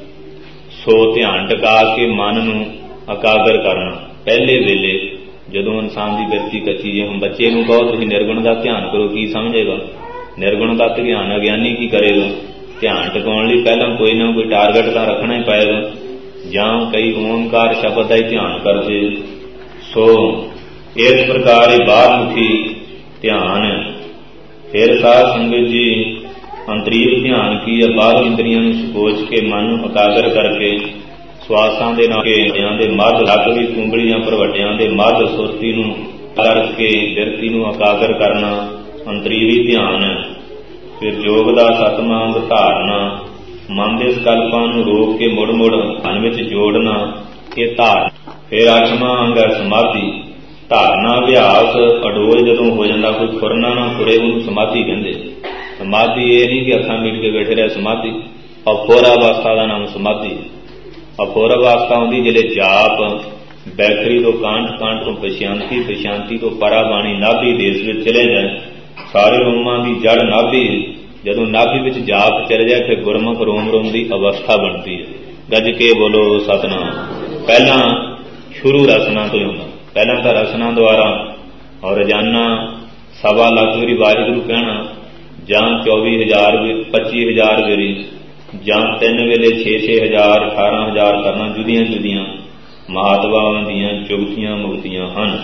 A: ਸੋ ਧਿਆਨ ਟਿਕਾ ਕੇ ਮਨ ਨੂੰ ਇਕਾਗਰ ਕਰਨਾ। ਪਹਿਲੇ ਵੇਲੇ ਜਦੋਂ ਇਨਸਾਨ ਦੀ ਬਿਰਤੀ ਕੱਚੀ, ਜੇ ਹੁਣ ਬੱਚੇ ਨੂੰ ਕਹੋ ਤੁਸੀਂ ਨਿਰਗੁਣ ਦਾ ਧਿਆਨ ਕਰੋ, ਕੀ ਸਮਝੇਗਾ? ਨਿਰਗੁਣ ਦਾ ਧਿਆਨ ਅਗਿਆਨੀ ਕੀ ਕਰੇਗਾ? ਧਿਆਨ ਟਿਕਾਉਣ ਲਈ ਪਹਿਲਾਂ ਕੋਈ ਨਾ ਕੋਈ ਟਾਰਗੇਟ ਤਾਂ ਰੱਖਣਾ ਹੀ ਪਏਗਾ, ਜਾਂ ਕਈ ਓਮਕਾਰ ਸ਼ਬਦ ਦਾ ਹੀ ਧਿਆਨ ਕਰਦੇ। ਸੋ ਇਸ ਪ੍ਰਕਾਰ ਹੀ ਬਾਹਰਮੁਖੀ ਧਿਆਨ ਹੈ। ਫਿਰ ਸਾਧ ਸੰਗਤ ਜੀ ਅੰਤਰੀਵ ਧਿਆਨ ਕੀ ਹੈ? ਬਾਹਰ ਇੰਦਰੀਆਂ ਨੂੰ ਸੋਚ ਕੇ ਮਨ ਨੂੰ ਇਕਾਗਰ ਕਰਕੇ ਸਵਾਸਾਂ ਦੇ ਨਾਲ ਦੇ ਮੱਧ ਲੱਗ ਵੀ ਕੁੰਗਲੀਆਂ ਭਰਵੱਟਿਆਂ ਦੇ ਮੱਧ ਸੁਰਤੀ ਨੂੰ ਕਰਕੇ ਬਿਰਤੀ ਨੂੰ ਇਕਾਗਰ ਕਰਨਾ ਅੰਤਰੀਵੀ ਧਿਆਨ ਹੈ। ਫਿਰ ਯੋਗ ਦਾ 7ਵਾਂ ਅੰਗ ਧਾਰਨਾ। ਮਨ ਦੇ ਸੰਕਲਪਾਂ ਨੂੰ ਰੋਕ ਕੇ ਮੁੜ ਮੁੜ ਮਨ ਵਿੱਚ ਜੋੜਨਾ, ਇਹ ਧਾਰਨ। ਫਿਰ 8ਵਾਂ ਅੰਗ ਹੈ ਸਮਾਧੀ। ਧਾਰਨਾ ਅਭਿਆਸ ਅਡੋਲ ਜਦੋਂ ਹੋ ਜਾਂਦਾ, ਕੋਈ ਫੁਰਨਾ ਨਾ ਫੁਰੇ, ਉਹਨੂੰ ਸਮਾਧੀ ਕਹਿੰਦੇ। ਸਮਾਧੀ ਇਹ ਨਹੀਂ ਕਿ ਅੱਖਾਂ ਮੀਟ ਕੇ ਬੈਠੇ ਰਹੇ, ਸਮਾਧੀ ਅਫੋਰ ਅਵਸਥਾ ਦਾ ਨਾਮ ਸਮਾਧੀ। ਅਫੋਰ ਅਵਸਥਾ ਹੁੰਦੀ ਜਿਹੜੇ ਜਾਪ ਬੈਠਰੀ ਤੋਂ ਕਾਂਟ ਤੋਂ ਪਛਾਂਤੀ ਤੋਂ ਪਰਾ ਬਾਣੀ ਨਾਭੀ ਦੇਸ਼ ਵਿੱਚ ਚਲੇ ਜਾਏ। ਸਾਰੇ ਰੋਮਾਂ ਦੀ ਜੜ ਨਾਭੀ, ਜਦੋਂ ਨਾਭੀ ਵਿੱਚ ਜਾਪ ਚਲੇ ਜਾਏ ਫਿਰ ਗੁਰਮੁਖ ਰੋਮ ਰੋਮ ਦੀ ਅਵਸਥਾ ਬਣਦੀ ਹੈ। ਗੱਜ ਕੇ ਬੋਲੋ ਸਤਿਨਾਮ। ਪਹਿਲਾਂ ਸ਼ੁਰੂ ਰਸਨਾ ਤੋਂ ਹੀ ਹੁੰਦਾ। ਪਹਿਲਾਂ ਤਾਂ ਰਸਨਾ ਦੁਆਰਾ ਔਰ ਰੋਜ਼ਾਨਾ 1.25 ਲੱਖ ਵਾਰੀ ਵਾਹਿਗੁਰੂ ਕਹਿਣਾ, ਜਾਂ 24,000 25,000 ਵਾਰੀ, ਜਾਂ 3 ਵੇਲੇ 6,000 18,000 ਕਰਨਾ। ਜੁਦੀਆਂ ਜੁਦੀਆਂ ਮਹਾਤਮਾਵਾਂ ਦੀਆਂ ਜੁਗਤੀਆਂ ਮੁਕਤੀਆਂ ਹਨ।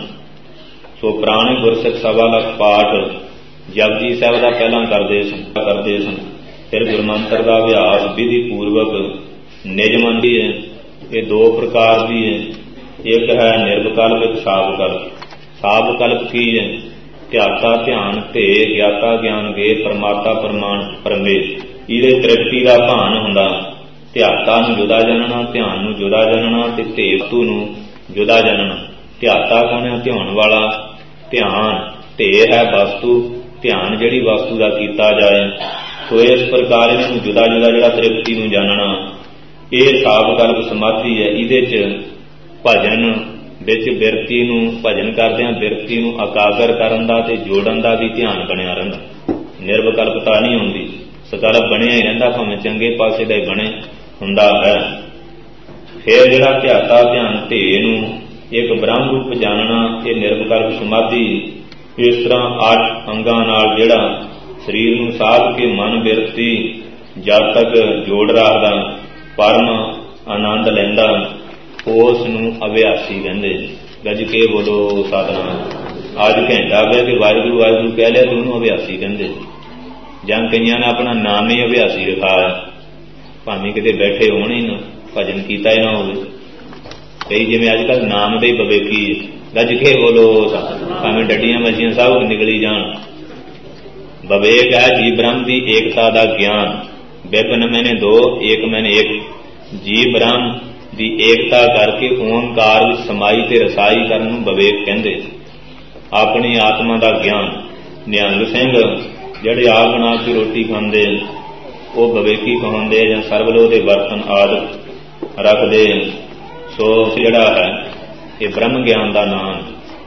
A: ਸੋ ਪੁਰਾਣੇ ਗੁਰਸਿੱਖ 1.25 ਲੱਖ ਪਾਠ ਜਪਜੀ ਸਾਹਿਬ ਦਾ ਪਹਿਲਾਂ ਕਰਦੇ ਸਨ। ਫਿਰ ਗੁਰਮੰਤਰ ਦਾ ਅਭਿਆਸ ਵਿਧੀ ਪੂਰਵਕ ਨਿਜਮਨ ਦੀ ਹੈ। ਇਹ 2 ਪ੍ਰਕਾਰ ਦੀ ਹੈ, ਇੱਕ ਹੈ ਨਿਰਵਿਕਲਪ, ਇੱਕ ਸਾਵਕਲਪ। ਸਾਵਕਲਪ ਕੀ ਹੈ? ਧਿਆਤਾ ਧਿਆਨ ਧੇ ਗਿਆਤਾ ਗਿਆਨ ਗੇ ਪਰਮਾਤਾ ਪ੍ਰਮਾਣ ਪਰਮੇਸ਼। ਇਹਦੇ ਤ੍ਰਿਪਤੀ ਦਾ ਭਾਨ ਹੁੰਦਾ। ਧਿਆਤਾ ਨੂੰ ਜੁਦਾ ਜਾਣਨਾ, ਧਿਆਨ ਨੂੰ ਜੁਦਾ ਜਾਣਨਾ, ਤੇ ਧੇ ਵਸਤੂ ਨੂੰ ਜੁਦਾ ਜਾਣਨਾ। ਧਿਆਤਾ ਕੌਣ ਹੈ? ਧਿਆਉਣ ਵਾਲਾ। ਧਿਆਨ ਧੇ ਹੈ ਵਸਤੂ, ਧਿਆਨ ਜਿਹੜੀ ਵਸਤੂ ਦਾ ਕੀਤਾ ਜਾਏ। ਸੋ ਇਸ ਪ੍ਰਕਾਰ ਇਹਨਾਂ ਨੂੰ ਜੁਦਾ ਜੁਦਾ ਜਿਹੜਾ ਤ੍ਰਿਪਤੀ ਨੂੰ ਜਾਣਨਾ, ਇਹ ਸਾਵਕਲਪ ਸਮਾਧੀ ਹੈ। ਇਹਦੇ 'ਚ ਭਜਨ ਵਿੱਚ ਬਿਰਤੀ ਨੂੰ, ਭਜਨ ਕਰਦਿਆਂ ਬਿਰਤੀ ਨੂੰ ਇਕਾਗਰ ਕਰਨ ਦਾ ਤੇ ਜੋੜਨ ਦਾ ਵੀ ਧਿਆਨ ਬਣਿਆ ਰਹਿੰਦਾ। ਨਿਰਵਿਕਲਪਤਾ ਨਹੀਂ ਹੁੰਦੀ, ਸਕਲਪ ਬਣਿਆ ਹੀ ਰਹਿੰਦਾ, ਭਾਵੇਂ ਚੰਗੇ ਪਾਸੇ ਦਾ ਹੀ ਬਣੇ ਹੁੰਦਾ ਹੈ। ਫਿਰ ਜਿਹੜਾ ਧਿਆਤਾ ਧਿਆਨ ਧੇ ਨੂੰ ਇੱਕ ਬ੍ਰਹਮ ਰੂਪ ਜਾਣਨਾ, ਇਹ ਨਿਰਵਿਕਲਪ ਸਮਾਧੀ। ਇਸ ਤਰ੍ਹਾਂ 8 ਅੰਗਾਂ ਨਾਲ ਜਿਹੜਾ ਸਰੀਰ ਨੂੰ ਸਾਧ ਕੇ ਮਨ ਬਿਰਤੀ ਜਦ ਤੱਕ ਜੋੜ ਰੱਖਦਾ, ਪਰਮ ਆਨੰਦ ਲੈਂਦਾ, ਉਸ ਨੂੰ ਅਭਿਆਸੀ ਕਹਿੰਦੇ। ਗੱਜ ਕੇ ਬੋਲੋ ਸਤਿਨਾਮ। ਅੱਜ ਘੰਟਾ ਬਹਿ ਕੇ ਵਾਹਿਗੁਰੂ ਵਾਹਿਗੁਰੂ ਕਹਿ ਲਿਆ ਤੇ ਉਹਨੂੰ ਅਭਿਆਸੀ ਕਹਿੰਦੇ। ਜਾਂ ਕਈਆਂ ਨੇ ਆਪਣਾ ਨਾਮ ਹੀ ਅਭਿਆਸੀ ਰਖਾਇਆ, ਭਾਵੇਂ ਕਿਤੇ ਬੈਠੇ ਹੋਣ ਹੀ ਨਾ, ਭਜਨ ਕੀਤਾ ਹੀ ਨਾ ਹੋਵੇ। ਕਈ ਜਿਵੇਂ ਅੱਜ ਕੱਲ੍ਹ ਨਾਮ ਦੇ ਬਵੇਕੀ, ਗੱਜ ਕੇ ਬੋਲੋ ਭਾਵੇਂ ਡੱਡੀਆਂ ਮੱਛੀਆਂ ਸਭ ਨਿਕਲੀ ਜਾਣ। ਵਿਵੇਕ ਹੈ ਜੀ ਬ੍ਰਹਮ ਦੀ ਏਕਤਾ ਦਾ ਗਿਆਨ। विपिन मैंने दो एक मैंने एक। जीव ब्रह्म ਦੀ ਏਕਤਾ ਕਰਕੇ ਓਂਕਾਰ ਵਿੱਚ ਸਮਾਈ ਤੇ ਰਸਾਈ ਕਰਨ ਨੂੰ ਵਿਵੇਕ ਕਹਿੰਦੇ। ਆਪਣੀ ਆਤਮਾ ਦਾ ਗਿਆਨ ਨਿਹੰਗ ਸਿੰਘ ਜਿਹੜੇ ਆਪ ਬਣਾ ਕੇ ਰੋਟੀ ਖਾਂਦੇ ਉਹ ਵਿਵੇਕੀ ਕਹਾਉਂਦੇ ਜਾਂ ਸਰਬਲੋਹ ਦੇ ਬਰਤਨ ਆਦਿ ਰੱਖਦੇ। ਸੋ ਜਿਹੜਾ ਹੈ ਇਹ ਬ੍ਰਹਮ ਗਿਆਨ ਦਾ ਨਾਮ।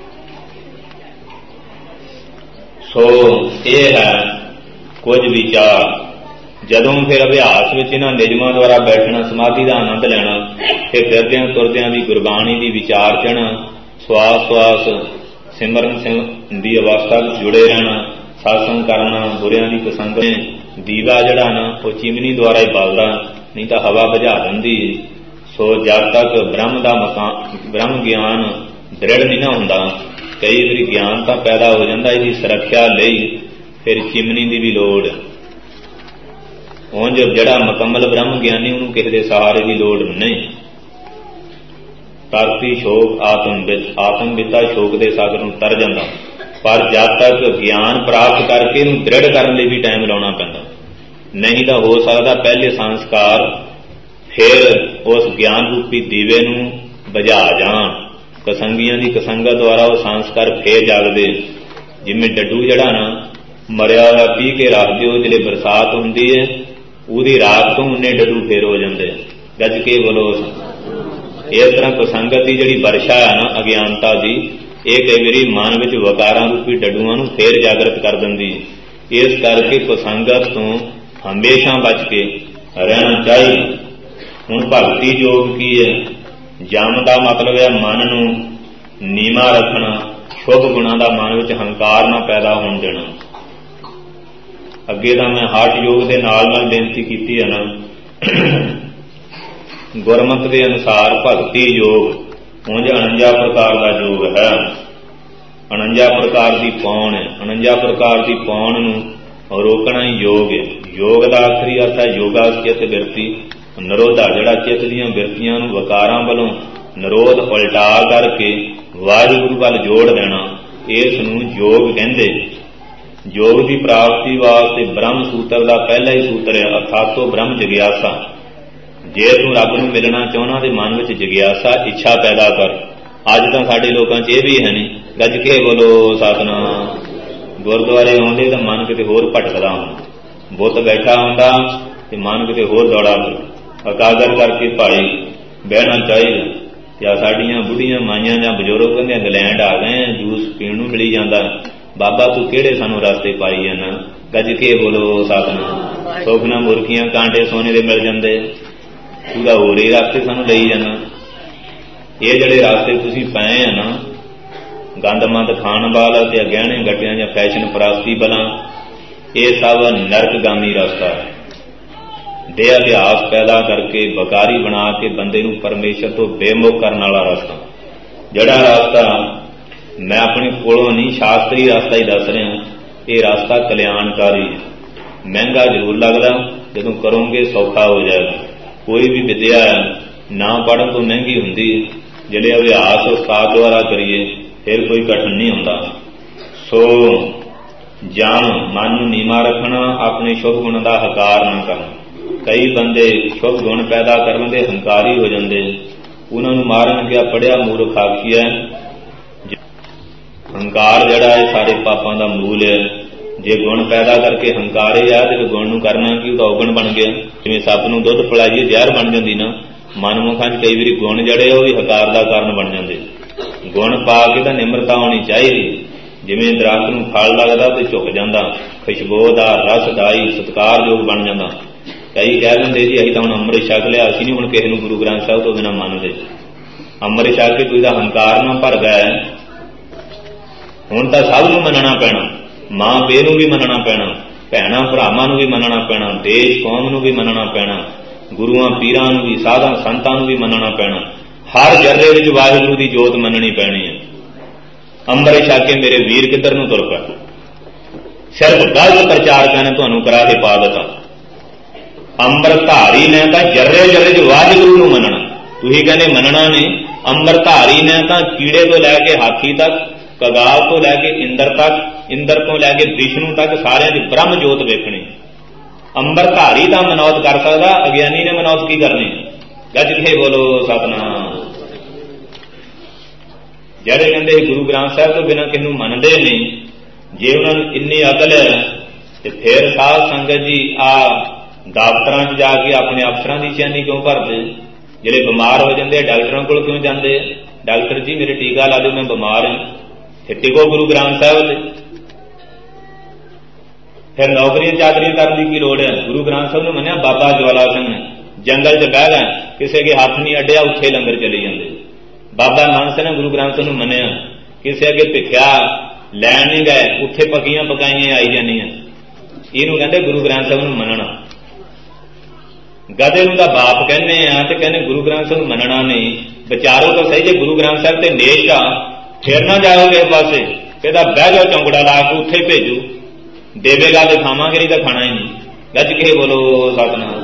A: ਸੋ ਇਹ ਹੈ ਕੁਝ ਵਿਚਾਰ। ਜਦੋਂ ਫਿਰ ਅਭਿਆਸ ਵਿੱਚ ਇਹਨਾਂ ਨਿਯਮਾਂ ਦੁਆਰਾ ਬੈਠਣਾ, ਸਮਾਧੀ ਦਾ ਆਨੰਦ ਲੈਣਾ, ਫਿਰ ਫਿਰਦਿਆਂ ਤੁਰਦਿਆਂ ਵੀ ਗੁਰਬਾਣੀ ਦੀ ਵਿਚਾਰਚਣਾ, ਸਵਾਸ ਸਵਾਸ ਸਿਮਰਨ ਦੀ ਅਵਸਥਾ ਵਿੱਚ ਜੁੜੇ ਰਹਿਣਾ, ਸਾਸੰਗ ਕਰਨਾ, ਬੁਰਿਆਂ ਦੀ ਪਸੰਦ। ਦੀਵਾ ਜਿਹੜਾ ਨਾ ਉਹ ਚਿਮਨੀ ਦੁਆਰਾ ਹੀ ਬਲਦਾ, ਨਹੀਂ ਤਾਂ ਹਵਾ ਬੁਝਾ ਦਿੰਦੀ। ਸੋ ਜਦ ਤੱਕ ਬ੍ਰਹਮ ਗਿਆਨ ਦ੍ਰਿੜ ਨਹੀਂ ਨਾ ਹੁੰਦਾ, ਕਈ ਵਾਰੀ ਗਿਆਨ ਤਾਂ ਪੈਦਾ ਹੋ ਜਾਂਦਾ, ਇਹਦੀ ਸੁਰੱਖਿਆ ਲਈ ਫਿਰ ਚਿਮਨੀ ਦੀ ਵੀ ਲੋੜ। ਉਂਝ ਜਿਹੜਾ ਮੁਕੰਮਲ ਬ੍ਰਹਮ ਗਿਆਨੀ ਉਹਨੂੰ ਕਿਸੇ ਦੇ ਸਹਾਰੇ ਦੀ ਲੋੜ ਨਹੀਂ। ਤਰਤੀ ਸ਼ੋਕ ਆਤਮ ਬਿਤਾ ਸ਼ੋਕ ਦੇ ਸਾਗਰ ਨੂੰ ਤਰ ਜਾਂਦਾ। ਪਰ ਜਦ ਤੱਕ ਗਿਆਨ ਪ੍ਰਾਪਤ ਕਰਕੇ ਇਹਨੂੰ ਦ੍ਰਿੜ ਕਰਨ ਲਈ ਵੀ ਟਾਈਮ ਲਾਉਣਾ ਪੈਂਦਾ, ਨਹੀਂ ਤਾਂ ਹੋ ਸਕਦਾ ਪਹਿਲੇ ਸੰਸਕਾਰ ਫਿਰ ਉਸ ਗਿਆਨ ਰੂਪੀ ਦੀਵੇ ਨੂੰ ਬੁਝਾ ਜਾਣ। ਕਸੰਗੀਆਂ ਦੀ ਕਸੰਗਤ ਦੁਆਰਾ ਉਹ ਸੰਸਕਾਰ ਫੇਰ ਜਾਗਦੇ। ਜਿਵੇਂ ਡੱਡੂ ਜਿਹੜਾ ਨਾ ਮਰਿਆ ਹੋਇਆ ਪੀ ਕੇ ਰੱਖ ਦਿਓ, ਜਿਹੜੇ ਬਰਸਾਤ ਹੁੰਦੀ ਹੈ ਉਹਦੀ ਰਾਤ ਤੋਂ ਉਨੇ ਡੱਡੂ ਫੇਰ ਹੋ ਜਾਂਦੇ। ਗੱਜ ਕੇ ਬੋਲੋ। ਇਸ ਤਰ੍ਹਾਂ ਕੁਸੰਗਤ ਦੀ ਜਿਹੜੀ ਵਰਸ਼ਾ ਹੈ ਨਾ ਅਗਿਆਨਤਾ ਦੀ, ਇਹ ਕਈ ਵਾਰੀ ਮਨ ਵਿੱਚ ਵਕਾਰਾਂ ਰੂਪੀ ਡੱਡੂਆਂ ਨੂੰ ਫੇਰ ਜਾਗਰਤ ਕਰ ਦਿੰਦੀ। ਇਸ ਕਰਕੇ ਕੁਸੰਗਤ ਤੋਂ ਹਮੇਸ਼ਾ ਬਚ ਕੇ ਰਹਿਣਾ ਚਾਹੀਦਾ। ਹੁਣ ਭਗਤੀ ਯੋਗ ਕੀ ਹੈ? ਜਮ ਦਾ ਮਤਲਬ ਹੈ ਮਨ ਨੂੰ ਨੀਵਾਂ ਰੱਖਣਾ, ਸ਼ੁਭ ਗੁਣਾਂ ਦਾ ਮਨ ਵਿੱਚ ਹੰਕਾਰ ਨਾ ਪੈਦਾ ਹੋਣ ਦੇਣਾ। ਅੱਗੇ ਤਾਂ ਮੈਂ ਹਠ ਯੋਗ ਦੇ ਨਾਲ ਨਾਲ ਬੇਨਤੀ ਕੀਤੀ ਹੈ ਨਾ, ਗੁਰਮਤਿ ਦੇ ਅਨੁਸਾਰ ਭਗਤੀ ਯੋਗ ਉਂਝ 49 ਪ੍ਰਕਾਰ ਦਾ ਯੋਗ ਹੈ। 49 ਪ੍ਰਕਾਰ ਦੀ ਪੌਣ ਹੈ। 49 ਪ੍ਰਕਾਰ ਦੀ ਪੌਣ ਨੂੰ ਰੋਕਣਾ ਹੀ ਯੋਗ ਹੈ। ਯੋਗ ਦਾ ਆਖਰੀ ਅਰਥ ਹੈ ਯੋਗਾ ਚਿੱਤ ਬਿਰਤੀ ਨਿਰੋਧਾ, ਜਿਹੜਾ ਚਿੱਤ ਦੀਆਂ ਬਿਰਤੀਆਂ ਨੂੰ ਵਕਾਰਾਂ ਵੱਲੋਂ ਨਿਰੋਧ ਉਲਟਾ ਕਰਕੇ ਵਾਹਿਗੁਰੂ ਵੱਲ ਜੋੜ ਦੇਣਾ, ਇਸ ਨੂੰ ਯੋਗ ਕਹਿੰਦੇ। ਯੋਗ ਦੀ ਪ੍ਰਾਪਤੀ ਵਾਸਤੇ ਬ੍ਰਹਮ ਸੂਤਰ ਦਾ ਪਹਿਲਾ ਹੀ ਸੂਤਰ ਹੈ, ਅਰਥਾਤੋ ਬ੍ਰਹਮ ਜਗਿਆਸਾ। ਜੇ ਤੂੰ ਰੱਬ ਨੂੰ ਮਿਲਣਾ ਚਾਹੁੰਦਾ ਤੇ ਮਨ ਵਿੱਚ ਜਗਿਆਸਾ ਇੱਛਾ ਪੈਦਾ ਕਰ। ਅੱਜ ਤਾਂ ਸਾਡੇ ਲੋਕਾਂ 'ਚ ਇਹ ਵੀ ਹੈ ਨਹੀਂ। ਗੱਜ ਕੇ ਬੋਲੋ ਸਤਿਨਾਮ। ਗੁਰਦੁਆਰੇ ਆਉਂਦੇ ਤਾਂ ਮਨ ਕਿਤੇ ਹੋਰ ਭਟਕਦਾ ਹੁੰਦਾ, ਬੁੱਤ ਬੈਠਾ ਹੁੰਦਾ ਤੇ ਮਨ ਕਿਤੇ ਹੋਰ ਦੌੜਾ ਫਿਰਦਾ। ਇਕਾਗਰ ਕਰਕੇ ਭਾਈ ਬਹਿਣਾ ਚਾਹੀਦਾ। ਜਾਂ ਸਾਡੀਆਂ ਬੁੱਢੀਆਂ ਮਾਈਆਂ ਜਾਂ ਬਜ਼ੁਰਗ ਕਹਿੰਦੇ ਇੰਗਲੈਂਡ ਆ ਗਏ, ਜੂਸ ਪੀਣ ਨੂੰ ਮਿਲੀ ਜਾਂਦਾ। ਬਾਬਾ ਤੂੰ ਕਿਹੜੇ ਸਾਨੂੰ ਰਸਤੇ ਪਾਈ ਜਾਣਾ? ਗੱਜ ਕੇ ਬੋਲੋ ਸਤਿਨਾਮ। ਸੁਖਨਾ ਮੁਰਗੀਆਂ ਕਾਂਟੇ ਸੋਨੇ ਦੇ ਮਿਲ ਜਾਂਦੇ, ਤੂੰ ਤਾਂ ਹੋਰ ਹੀ ਰਸਤੇ ਸਾਨੂੰ ਲਈ ਜਾਣਾ। ਇਹ ਜਿਹੜੇ ਰਸਤੇ ਤੁਸੀਂ ਪਏ ਆ ਨਾ, ਗੰਦਮੰਦ ਖਾਣ ਵਾਲਾ ਤੇ ਗਹਿਣੇ ਗੱਟਿਆਂ ਜਾਂ ਫੈਸ਼ਨ ਪ੍ਰਸਤੀ ਬਲਾਂ, ਇਹ ਸਭ ਨਰਕਗਾਮੀ ਰਸਤਾ ਹੈ। ਦੇਹ ਅਭਿਆਸ ਪੈਦਾ ਕਰਕੇ ਬਕਾਰੀ ਬਣਾ ਕੇ ਬੰਦੇ ਨੂੰ ਪਰਮੇਸ਼ਰ ਤੋਂ ਬੇਮੁਖ ਕਰਨ ਵਾਲਾ ਰਸਤਾ। ਜਿਹੜਾ ਰਸਤਾ ਮੈਂ ਆਪਣੇ ਕੋਲੋਂ ਨਹੀਂ, ਸ਼ਾਸਤਰੀ ਰਸਤਾ ਹੀ ਦੱਸ ਰਿਹਾ, ਇਹ ਰਸਤਾ ਕਲਿਆਣਕਾਰੀ ਹੈ। ਮਹਿੰਗਾ ਜ਼ਰੂਰ ਲੱਗਦਾ, ਜਦੋਂ ਕਰੋਗੇ ਸੌਖਾ ਹੋ ਜਾਏਗਾ। ਕੋਈ ਵੀ ਵਿਦਿਆ ਨਾ ਪੜ੍ਹਨ ਤੋਂ ਮਹਿੰਗੀ ਹੁੰਦੀ, ਜਿਹੜੇ ਅਭਿਆਸ ਉਸਤਾਦ ਦੁਆਰਾ ਕਰੀਏ ਫਿਰ ਕੋਈ ਕਠਿਨ ਨਹੀਂ ਹੁੰਦਾ। ਸੋ ਜਮ ਮਨ ਨੂੰ ਨੀਵਾਂ ਰੱਖਣਾ, ਆਪਣੇ ਸ਼ੁਭ ਗੁਣ ਦਾ ਹੰਕਾਰ ਨਾ ਕਰਨਾ। ਕਈ ਬੰਦੇ ਸ਼ੁਭ ਗੁਣ ਪੈਦਾ ਕਰਨ ਦੇ ਹੰਕਾਰੀ ਹੋ ਜਾਂਦੇ, ਉਹਨਾਂ ਨੂੰ ਮਾਰਨ ਗਿਆ ਪੜਿਆ ਮੂਰਖ ਆਖੀਐ। ਹੰਕਾਰ ਜਿਹੜਾ ਹੈ ਸਾਰੇ ਪਾਪਾਂ ਦਾ ਮੂਲ ਹੈ। ਜੇ ਗੁਣ ਪੈਦਾ ਕਰਕੇ ਹੰਕਾਰੇ ਆ ਤੇ ਗੁਣ ਨੂੰ ਕਰਨਾ ਕੀ, ਉਹਦਾ ਔਗਣ ਬਣ ਗਿਆ। ਜਿਵੇਂ ਸੱਪ ਨੂੰ ਦੁੱਧ ਪਿਲਾਈਏ ਜ਼ਹਿਰ ਬਣ ਜਾਂਦੀ ਨਾ, ਮਨਮੁਖਾਂ 'ਚ ਕਈ ਵਾਰੀ ਗੁਣ ਜਿਹੜੇ ਉਹ ਵੀ ਹੰਕਾਰ ਦਾ ਕਾਰਨ ਬਣ ਜਾਂਦੇ। ਗੁਣ ਪਾ ਕੇ ਤਾਂ ਨਿਮਰਤਾ ਹੋਣੀ ਚਾਹੀਦੀ। ਜਿਵੇਂ ਦਰਖਤ ਨੂੰ ਫਲ ਲੱਗਦਾ ਤੇ ਝੁਕ ਜਾਂਦਾ, ਖੁਸ਼ਬੂਦਾਰ ਰਸਦਾਈ ਸਤਿਕਾਰਯੋਗ ਬਣ ਜਾਂਦਾ। ਕਈ ਕਹਿ ਦਿੰਦੇ ਜੀ ਅਸੀਂ ਤਾਂ ਹੁਣ ਅੰਮ੍ਰਿਤ ਛਕ ਲਿਆ, ਅਸੀਂ ਨਹੀਂ ਹੁਣ ਕਿਸੇ ਨੂੰ ਗੁਰੂ ਗ੍ਰੰਥ ਸਾਹਿਬ ਤੋਂ ਬਿਨਾਂ ਮੰਨਦੇ। ਅੰਮ੍ਰਿਤ ਛਕ ਕੇ ਕੋਈ ਦਾ ਹੰਕਾਰ ਨਾ ਭਰ ਗਿਆ। ਹੁਣ ਤਾਂ ਸਭ ਨੂੰ ਮੰਨਣਾ ਪੈਣਾ, ਮਾਂ ਪਿਓ ਨੂੰ ਵੀ ਮੰਨਣਾ ਪੈਣਾ, ਭੈਣਾਂ ਭਰਾਵਾਂ ਨੂੰ ਵੀ ਮੰਨਣਾ ਪੈਣਾ, ਦੇਸ਼ ਕੌਮ ਨੂੰ ਵੀ ਮੰਨਣਾ ਪੈਣਾ, ਗੁਰੂਆਂ ਪੀਰਾਂ ਨੂੰ ਵੀ, ਸਾਧਾਂ ਸੰਤਾਂ ਨੂੰ ਵੀ ਮੰਨਣਾ ਪੈਣਾ। ਹਰ ਜਰਰੇ ਵਿੱਚ ਵਾਹਿਗੁਰੂ ਦੀ ਜੋਤ ਮੰਨਣੀ ਪੈਣੀ ਹੈ। ਅੰਮ੍ਰਿਤ ਛਕ ਕੇ ਮੇਰੇ ਵੀਰ ਕਿੱਧਰ ਨੂੰ ਤੁਰ ਪਏ। ਸਿਰਫ ਗਲਤ ਪ੍ਰਚਾਰਕਾਂ ਨੇ ਤੁਹਾਨੂੰ ਕਰਾ ਕੇ ਪਾ ਦਿੱਤਾ। ਅੰਮ੍ਰਿਤਧਾਰੀ ਨੇ ਤਾਂ ਜਰਰੇ ਜਰਰੇ 'ਚ ਵਾਹਿਗੁਰੂ ਨੂੰ ਮੰਨਣਾ। ਤੁਸੀਂ ਕਹਿੰਦੇ ਮੰਨਣਾ ਨਹੀਂ। ਅੰਮ੍ਰਿਤਧਾਰੀ ਨੇ ਤਾਂ ਕੀੜੇ ਤੋਂ ਲੈ ਕੇ ਹਾਥੀ ਤੱਕ, ਕਗਾਲ ਤੋਂ ਲੈ ਕੇ ਇੰਦਰ ਤੱਕ, ਇੰਦਰ ਤੋਂ ਲੈ ਕੇ ਵਿਸ਼ਨੂੰ ਤੱਕ ਸਾਰਿਆਂ ਦੀ ਬ੍ਰਹਮ ਜੋਤ ਵੇਖਣੀ। ਅੰਮ੍ਰਿਤਧਾਰੀ ਤਾਂ ਮਨੌਤ ਕਰ ਸਕਦਾ, ਅਗਿਆਨੀ ਨੇ ਮਨੌਤ ਕੀ ਕਰਨੀ? ਗੱਜ ਕੇ ਬੋਲੋ ਸਤਿਨਾਮ। ਜਿਹੜੇ ਕਹਿੰਦੇ ਗੁਰੂ ਗ੍ਰੰਥ ਸਾਹਿਬ ਤੋਂ ਬਿਨਾਂ ਕਿਹਨੂੰ ਮੰਨਦੇ ਨਹੀਂ, ਜੇ ਉਹਨਾਂ ਨੂੰ ਇੰਨੀ ਅਕਲ ਹੈ ਤੇ ਫਿਰ ਸਾਧ ਸੰਗਤ ਜੀ ਆ ਦਫ਼ਤਰਾਂ 'ਚ ਜਾ ਕੇ ਆਪਣੇ ਅਫਸਰਾਂ ਦੀ ਚੈਨੀ ਕਿਉਂ ਭਰਦੇ? ਜਿਹੜੇ ਬਿਮਾਰ ਹੋ ਜਾਂਦੇ ਡਾਕਟਰਾਂ ਕੋਲ ਕਿਉਂ ਜਾਂਦੇ? ਡਾਕਟਰ ਜੀ ਮੇਰੇ ਟੀਕਾ ਲਾ ਦਿਓ, ਮੈਂ ਬਿਮਾਰ ਹਾਂ। ਤੇ ਟਿਕੋ ਗੁਰੂ ਗ੍ਰੰਥ ਸਾਹਿਬ ਤੇ। ਫਿਰ ਨੌਕਰੀਆਂ ਚਾਕਰੀਆਂ ਕਰਨ ਦੀ ਕੀ ਲੋੜ ਹੈ? ਗੁਰੂ ਗ੍ਰੰਥ ਸਾਹਿਬ ਨੂੰ ਮੰਨਿਆ। ਬਾਬਾ ਜਵਾਲਾ ਸਿੰਘ ਨੇ ਜੰਗਲ 'ਚ ਬਹਿ ਗਏ, ਕਿਸੇ ਅੱਗੇ ਹੱਥ ਨਹੀਂ ਅੱਡਿਆ, ਉੱਥੇ ਲੰਗਰ ਚਲੇ ਜਾਂਦੇ। ਬਾਬਾ ਨਾਨਕ ਸਿੰਘ ਨੇ ਗੁਰੂ ਗ੍ਰੰਥ ਸਾਹਿਬ ਨੂੰ ਮੰਨਿਆ, ਕਿਸੇ ਅੱਗੇ ਭਿੱਖਿਆ ਲੈਣ ਨਹੀਂ ਗਏ, ਉੱਥੇ ਪੱਕੀਆਂ ਪਕਾਈਆਂ ਆਈ ਜਾਂਦੀਆਂ। ਇਹਨੂੰ ਕਹਿੰਦੇ ਗੁਰੂ ਗ੍ਰੰਥ ਸਾਹਿਬ ਨੂੰ ਮੰਨਣਾ। ਗਧੇ ਨੂੰ ਤਾਂ ਬਾਪ ਕਹਿੰਦੇ ਆ ਤੇ ਕਹਿੰਦੇ ਗੁਰੂ ਗ੍ਰੰਥ ਸਾਹਿਬ ਨੂੰ ਮੰਨਣਾ ਨਹੀਂ। ਵਿਚਾਰੋ ਤਾਂ ਸਹੀ, ਜੇ ਗੁਰੂ ਗ੍ਰੰਥ ਸਾਹਿਬ ਤੇ ਨੇਕ ਆ ਫਿਰ ਨਾ ਜਾਓ ਕਿਸੇ ਪਾਸੇ, ਕਹਿੰਦਾ ਬਹਿ ਜਾਓ ਚੌਂਕੜਾ ਲਾ ਕੇ, ਉੱਥੇ ਭੇਜੂ, ਦੇਵੇਗਾ ਤੇ ਖਾਵਾਂਗੇ, ਨਹੀਂ ਤਾਂ ਖਾਣਾ ਹੀ ਨਹੀਂ। ਗੱਜ ਕੇ ਬੋਲੋ ਸਤਿਨਾਮ।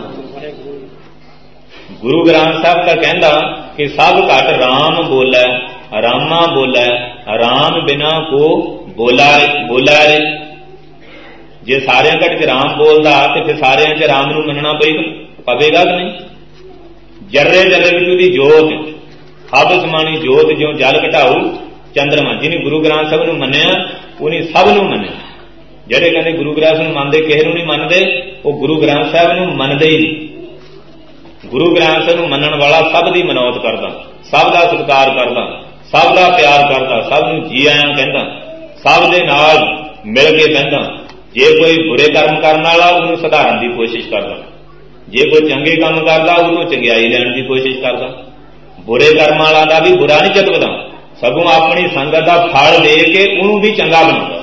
A: ਗੁਰੂ ਗ੍ਰੰਥ ਸਾਹਿਬ ਤਾਂ ਕਹਿੰਦਾ ਕਿ ਸਭ ਘਟ ਰਾਮ ਬੋਲੇ, ਰਾਮਾ ਬੋਲੇ, ਰਾਮ ਬਿਨਾ ਕੋ ਬੋਲਾ ਰੇ। ਜੇ ਸਾਰਿਆਂ ਘਟ ਚ ਰਾਮ ਬੋਲਦਾ ਤੇ ਫਿਰ ਸਾਰਿਆਂ ਚ ਰਾਮ ਨੂੰ ਮੰਨਣਾ ਪਵੇਗਾ ਕਿ ਨਹੀਂ? ਜਰਰੇ ਜਰਰੇ ਵਿੱਚ ਉਹਦੀ ਜੋਤ, ਹੱਬ ਸਮਾਣੀ ਜੋਤ, ਜਿਉਂ ਜਲ ਘਟਾਊ ਚੰਦਰਮਾ। ਜਿਹਨੇ ਗੁਰੂ ਗ੍ਰੰਥ ਸਾਹਿਬ ਨੂੰ ਮੰਨਿਆ ਉਹਨੇ ਸਭ ਨੂੰ ਮੰਨਿਆ। ਜਿਹੜੇ ਕਹਿੰਦੇ ਗੁਰੂ ਗ੍ਰੰਥ ਸਾਹਿਬ ਨੂੰ ਮੰਨਦੇ ਕਿਸੇ ਨੂੰ ਨਹੀਂ ਮੰਨਦੇ, ਉਹ ਗੁਰੂ ਗ੍ਰੰਥ ਸਾਹਿਬ ਨੂੰ ਮੰਨਦੇ ਹੀ ਨਹੀਂ। ਗੁਰੂ ਗ੍ਰੰਥ ਸਾਹਿਬ ਨੂੰ ਮੰਨਣ ਵਾਲਾ ਸਭ ਦੀ ਮਨੌਤ ਕਰਦਾ, ਸਭ ਦਾ ਸਤਿਕਾਰ ਕਰਦਾ, ਸਭ ਦਾ ਪਿਆਰ ਕਰਦਾ, ਸਭ ਨੂੰ ਜੀ ਆਇਆਂ ਕਹਿੰਦਾ, ਸਭ ਦੇ ਨਾਲ ਮਿਲ ਕੇ ਬਹਿੰਦਾ। ਜੇ ਕੋਈ ਬੁਰੇ ਕਰਮ ਕਰਨ ਵਾਲਾ ਉਹਨੂੰ ਸੁਧਾਰਨ ਦੀ ਕੋਸ਼ਿਸ਼ ਕਰਦਾ, ਜੇ ਕੋਈ ਚੰਗੇ ਕੰਮ ਕਰਦਾ ਉਹਨੂੰ ਚੰਗਿਆਈ ਲੈਣ ਦੀ ਕੋਸ਼ਿਸ਼ ਕਰਦਾ। ਬੁਰੇ ਕਰਮ ਵਾਲਾ ਦਾ ਵੀ ਬੁਰਾ ਨਹੀਂ ਚੁੱਕਦਾ, ਸਗੋਂ ਆਪਣੀ ਸੰਗਤ ਦਾ ਫਲ ਦੇ ਕੇ ਉਹਨੂੰ ਵੀ ਚੰਗਾ ਬਣਾਉਂਦਾ।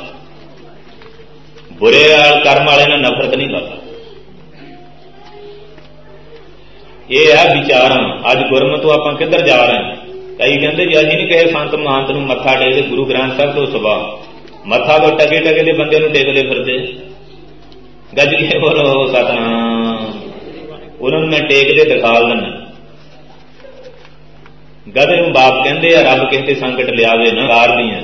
A: ਬੁਰੇ ਕਰਮ ਵਾਲੇ ਨਾਲ ਨਫ਼ਰਤ ਨਹੀਂ ਕਰਦਾ। ਇਹ ਹੈ ਵਿਚਾਰਾਂ। ਅੱਜ ਗੁਰਮਤਿ ਤੋਂ ਆਪਾਂ ਕਿੱਧਰ ਜਾ ਰਹੇ ਹਾਂ? ਕਈ ਕਹਿੰਦੇ ਜੀ ਅਸੀਂ ਨਹੀਂ ਕਹੇ ਸੰਤ ਮਹੰਤ ਨੂੰ ਮੱਥਾ ਟੇਕਦੇ, ਗੁਰੂ ਗ੍ਰੰਥ ਸਾਹਿਬ ਤੋਂ ਸਵਾ ਮੱਥਾ ਤੋਂ ਟਕੇ ਟਕੇ ਦੇ ਬੰਦੇ ਨੂੰ ਟੇਕਦੇ ਫਿਰਦੇ। ਗੱਜ ਕੇ ਬੋਲੋ ਸਤਿਨਾਮ। ਉਹਨਾਂ ਨੂੰ ਮੈਂ ਟੇਕਦੇ ਦਿਖਾ ਦਿੰਦਾ। ਗਧੇ ਨੂੰ ਬਾਪ ਕਹਿੰਦੇ ਆ, ਰੱਬ ਕਿਸੇ ਤੇ ਸੰਕਟ ਲਿਆਵੇ ਨਾ ਦੀਆਂ।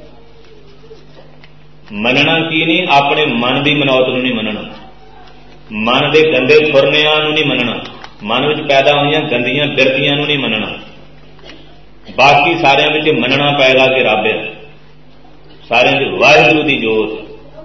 A: ਮੰਨਣਾ ਕੀ ਨਹੀਂ? ਆਪਣੇ ਮਨ ਦੀ ਮਨੌਤ ਨੂੰ ਨਹੀਂ ਮੰਨਣਾ, ਮਨ ਦੇ ਗੰਦੇ ਫੁਰਨਿਆਂ ਨੂੰ ਨਹੀਂ ਮੰਨਣਾ, ਮਨ ਵਿੱਚ ਪੈਦਾ ਹੋਈਆਂ ਗੰਦੀਆਂ ਬਿਰਤੀਆਂ ਨੂੰ ਨਹੀਂ ਮੰਨਣਾ। ਬਾਕੀ ਸਾਰਿਆਂ ਵਿੱਚ ਮੰਨਣਾ ਪਏਗਾ ਕਿ ਰੱਬ ਹੈ, ਸਾਰਿਆਂ ਦੇ ਵਾਹਿਗੁਰੂ ਦੀ ਜੋਤ।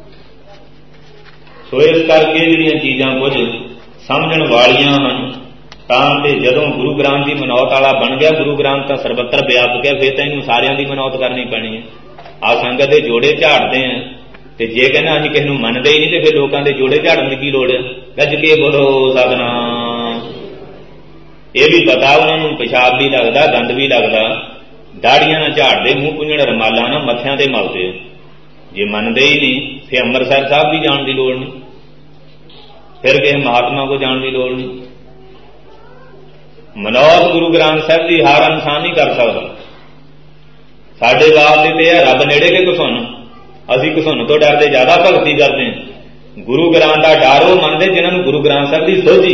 A: ਸੋ ਇਸ ਕਰਕੇ ਜਿਹੜੀਆਂ ਚੀਜ਼ਾਂ ਕੁਝ ਸਮਝਣ ਵਾਲੀਆਂ ਹਨ ਤਾਂ ਤੇ ਜਦੋਂ ਗੁਰੂ ਗ੍ਰੰਥ ਦੀ ਮਨੌਤ ਵਾਲਾ ਬਣ ਗਿਆ, ਗੁਰੂ ਗ੍ਰੰਥ ਤਾਂ ਸਰਬੱਤਰ ਵਿਆਪਕ ਹੈ, ਫਿਰ ਤਾਂ ਇਹਨੂੰ ਸਾਰਿਆਂ ਦੀ ਮਨੌਤ ਕਰਨੀ ਪੈਣੀ ਹੈ। ਆ ਸੰਗਤ ਦੇ ਜੋੜੇ ਝਾੜਦੇ ਆ ਤੇ ਜੇ ਕਹਿੰਦਾ ਅਸੀਂ ਕਿਸੇ ਨੂੰ ਮੰਨਦੇ ਹੀ ਨਹੀਂ ਤੇ ਫਿਰ ਲੋਕਾਂ ਦੇ ਜੋੜੇ ਝਾੜਨ ਦੀ ਕੀ ਲੋੜ ਹੈ? ਗੱਜ ਕੇ ਬੋਲੋ ਸਤਿਨਾਮ। ਇਹ ਵੀ ਪਤਾ ਉਹਨਾਂ ਨੂੰ ਪਿਸ਼ਾਬ ਵੀ ਲੱਗਦਾ, ਗੰਦ ਵੀ ਲੱਗਦਾ, ਦਾੜੀਆਂ ਨਾਲ ਝਾੜਦੇ, ਮੂੰਹ ਪੁੰਝਣ ਰੁਮਾਲਾਂ ਨਾਲ ਮੱਥਿਆਂ ਤੇ ਮਲਦੇ। ਜੇ ਮੰਨਦੇ ਹੀ ਨਹੀਂ ਫਿਰ ਅੰਮ੍ਰਿਤਸਰ ਸਾਹਿਬ ਵੀ ਜਾਣ ਦੀ ਲੋੜ ਨਹੀਂ, ਫਿਰ ਕਿਸੇ ਮਹਾਤਮਾ ਕੋਲ ਜਾਣ ਦੀ ਲੋੜ ਨਹੀਂ। ਮਨੌਤ ਗੁਰੂ ਗ੍ਰੰਥ ਸਾਹਿਬ ਦੀ ਹਰ ਇਨਸਾਨ ਨਹੀਂ ਕਰ ਸਕਦਾ। ਸਾਡੇ ਵਾਸਤੇ ਤੇ ਇਹ ਰੱਬ ਨੇੜੇ ਕਿ ਘਸੁੰਨ, ਅਸੀਂ ਘਸੁੰਨ ਤੋਂ ਡਰਦੇ ਜ਼ਿਆਦਾ ਭਗਤੀ ਕਰਦੇ ਹਾਂ। ਗੁਰੂ ਗ੍ਰੰਥ ਦਾ ਡਰ ਉਹ ਮੰਨਦੇ ਜਿਨ੍ਹਾਂ ਨੂੰ ਗੁਰੂ ਗ੍ਰੰਥ ਸਾਹਿਬ ਦੀ ਸੋਝੀ।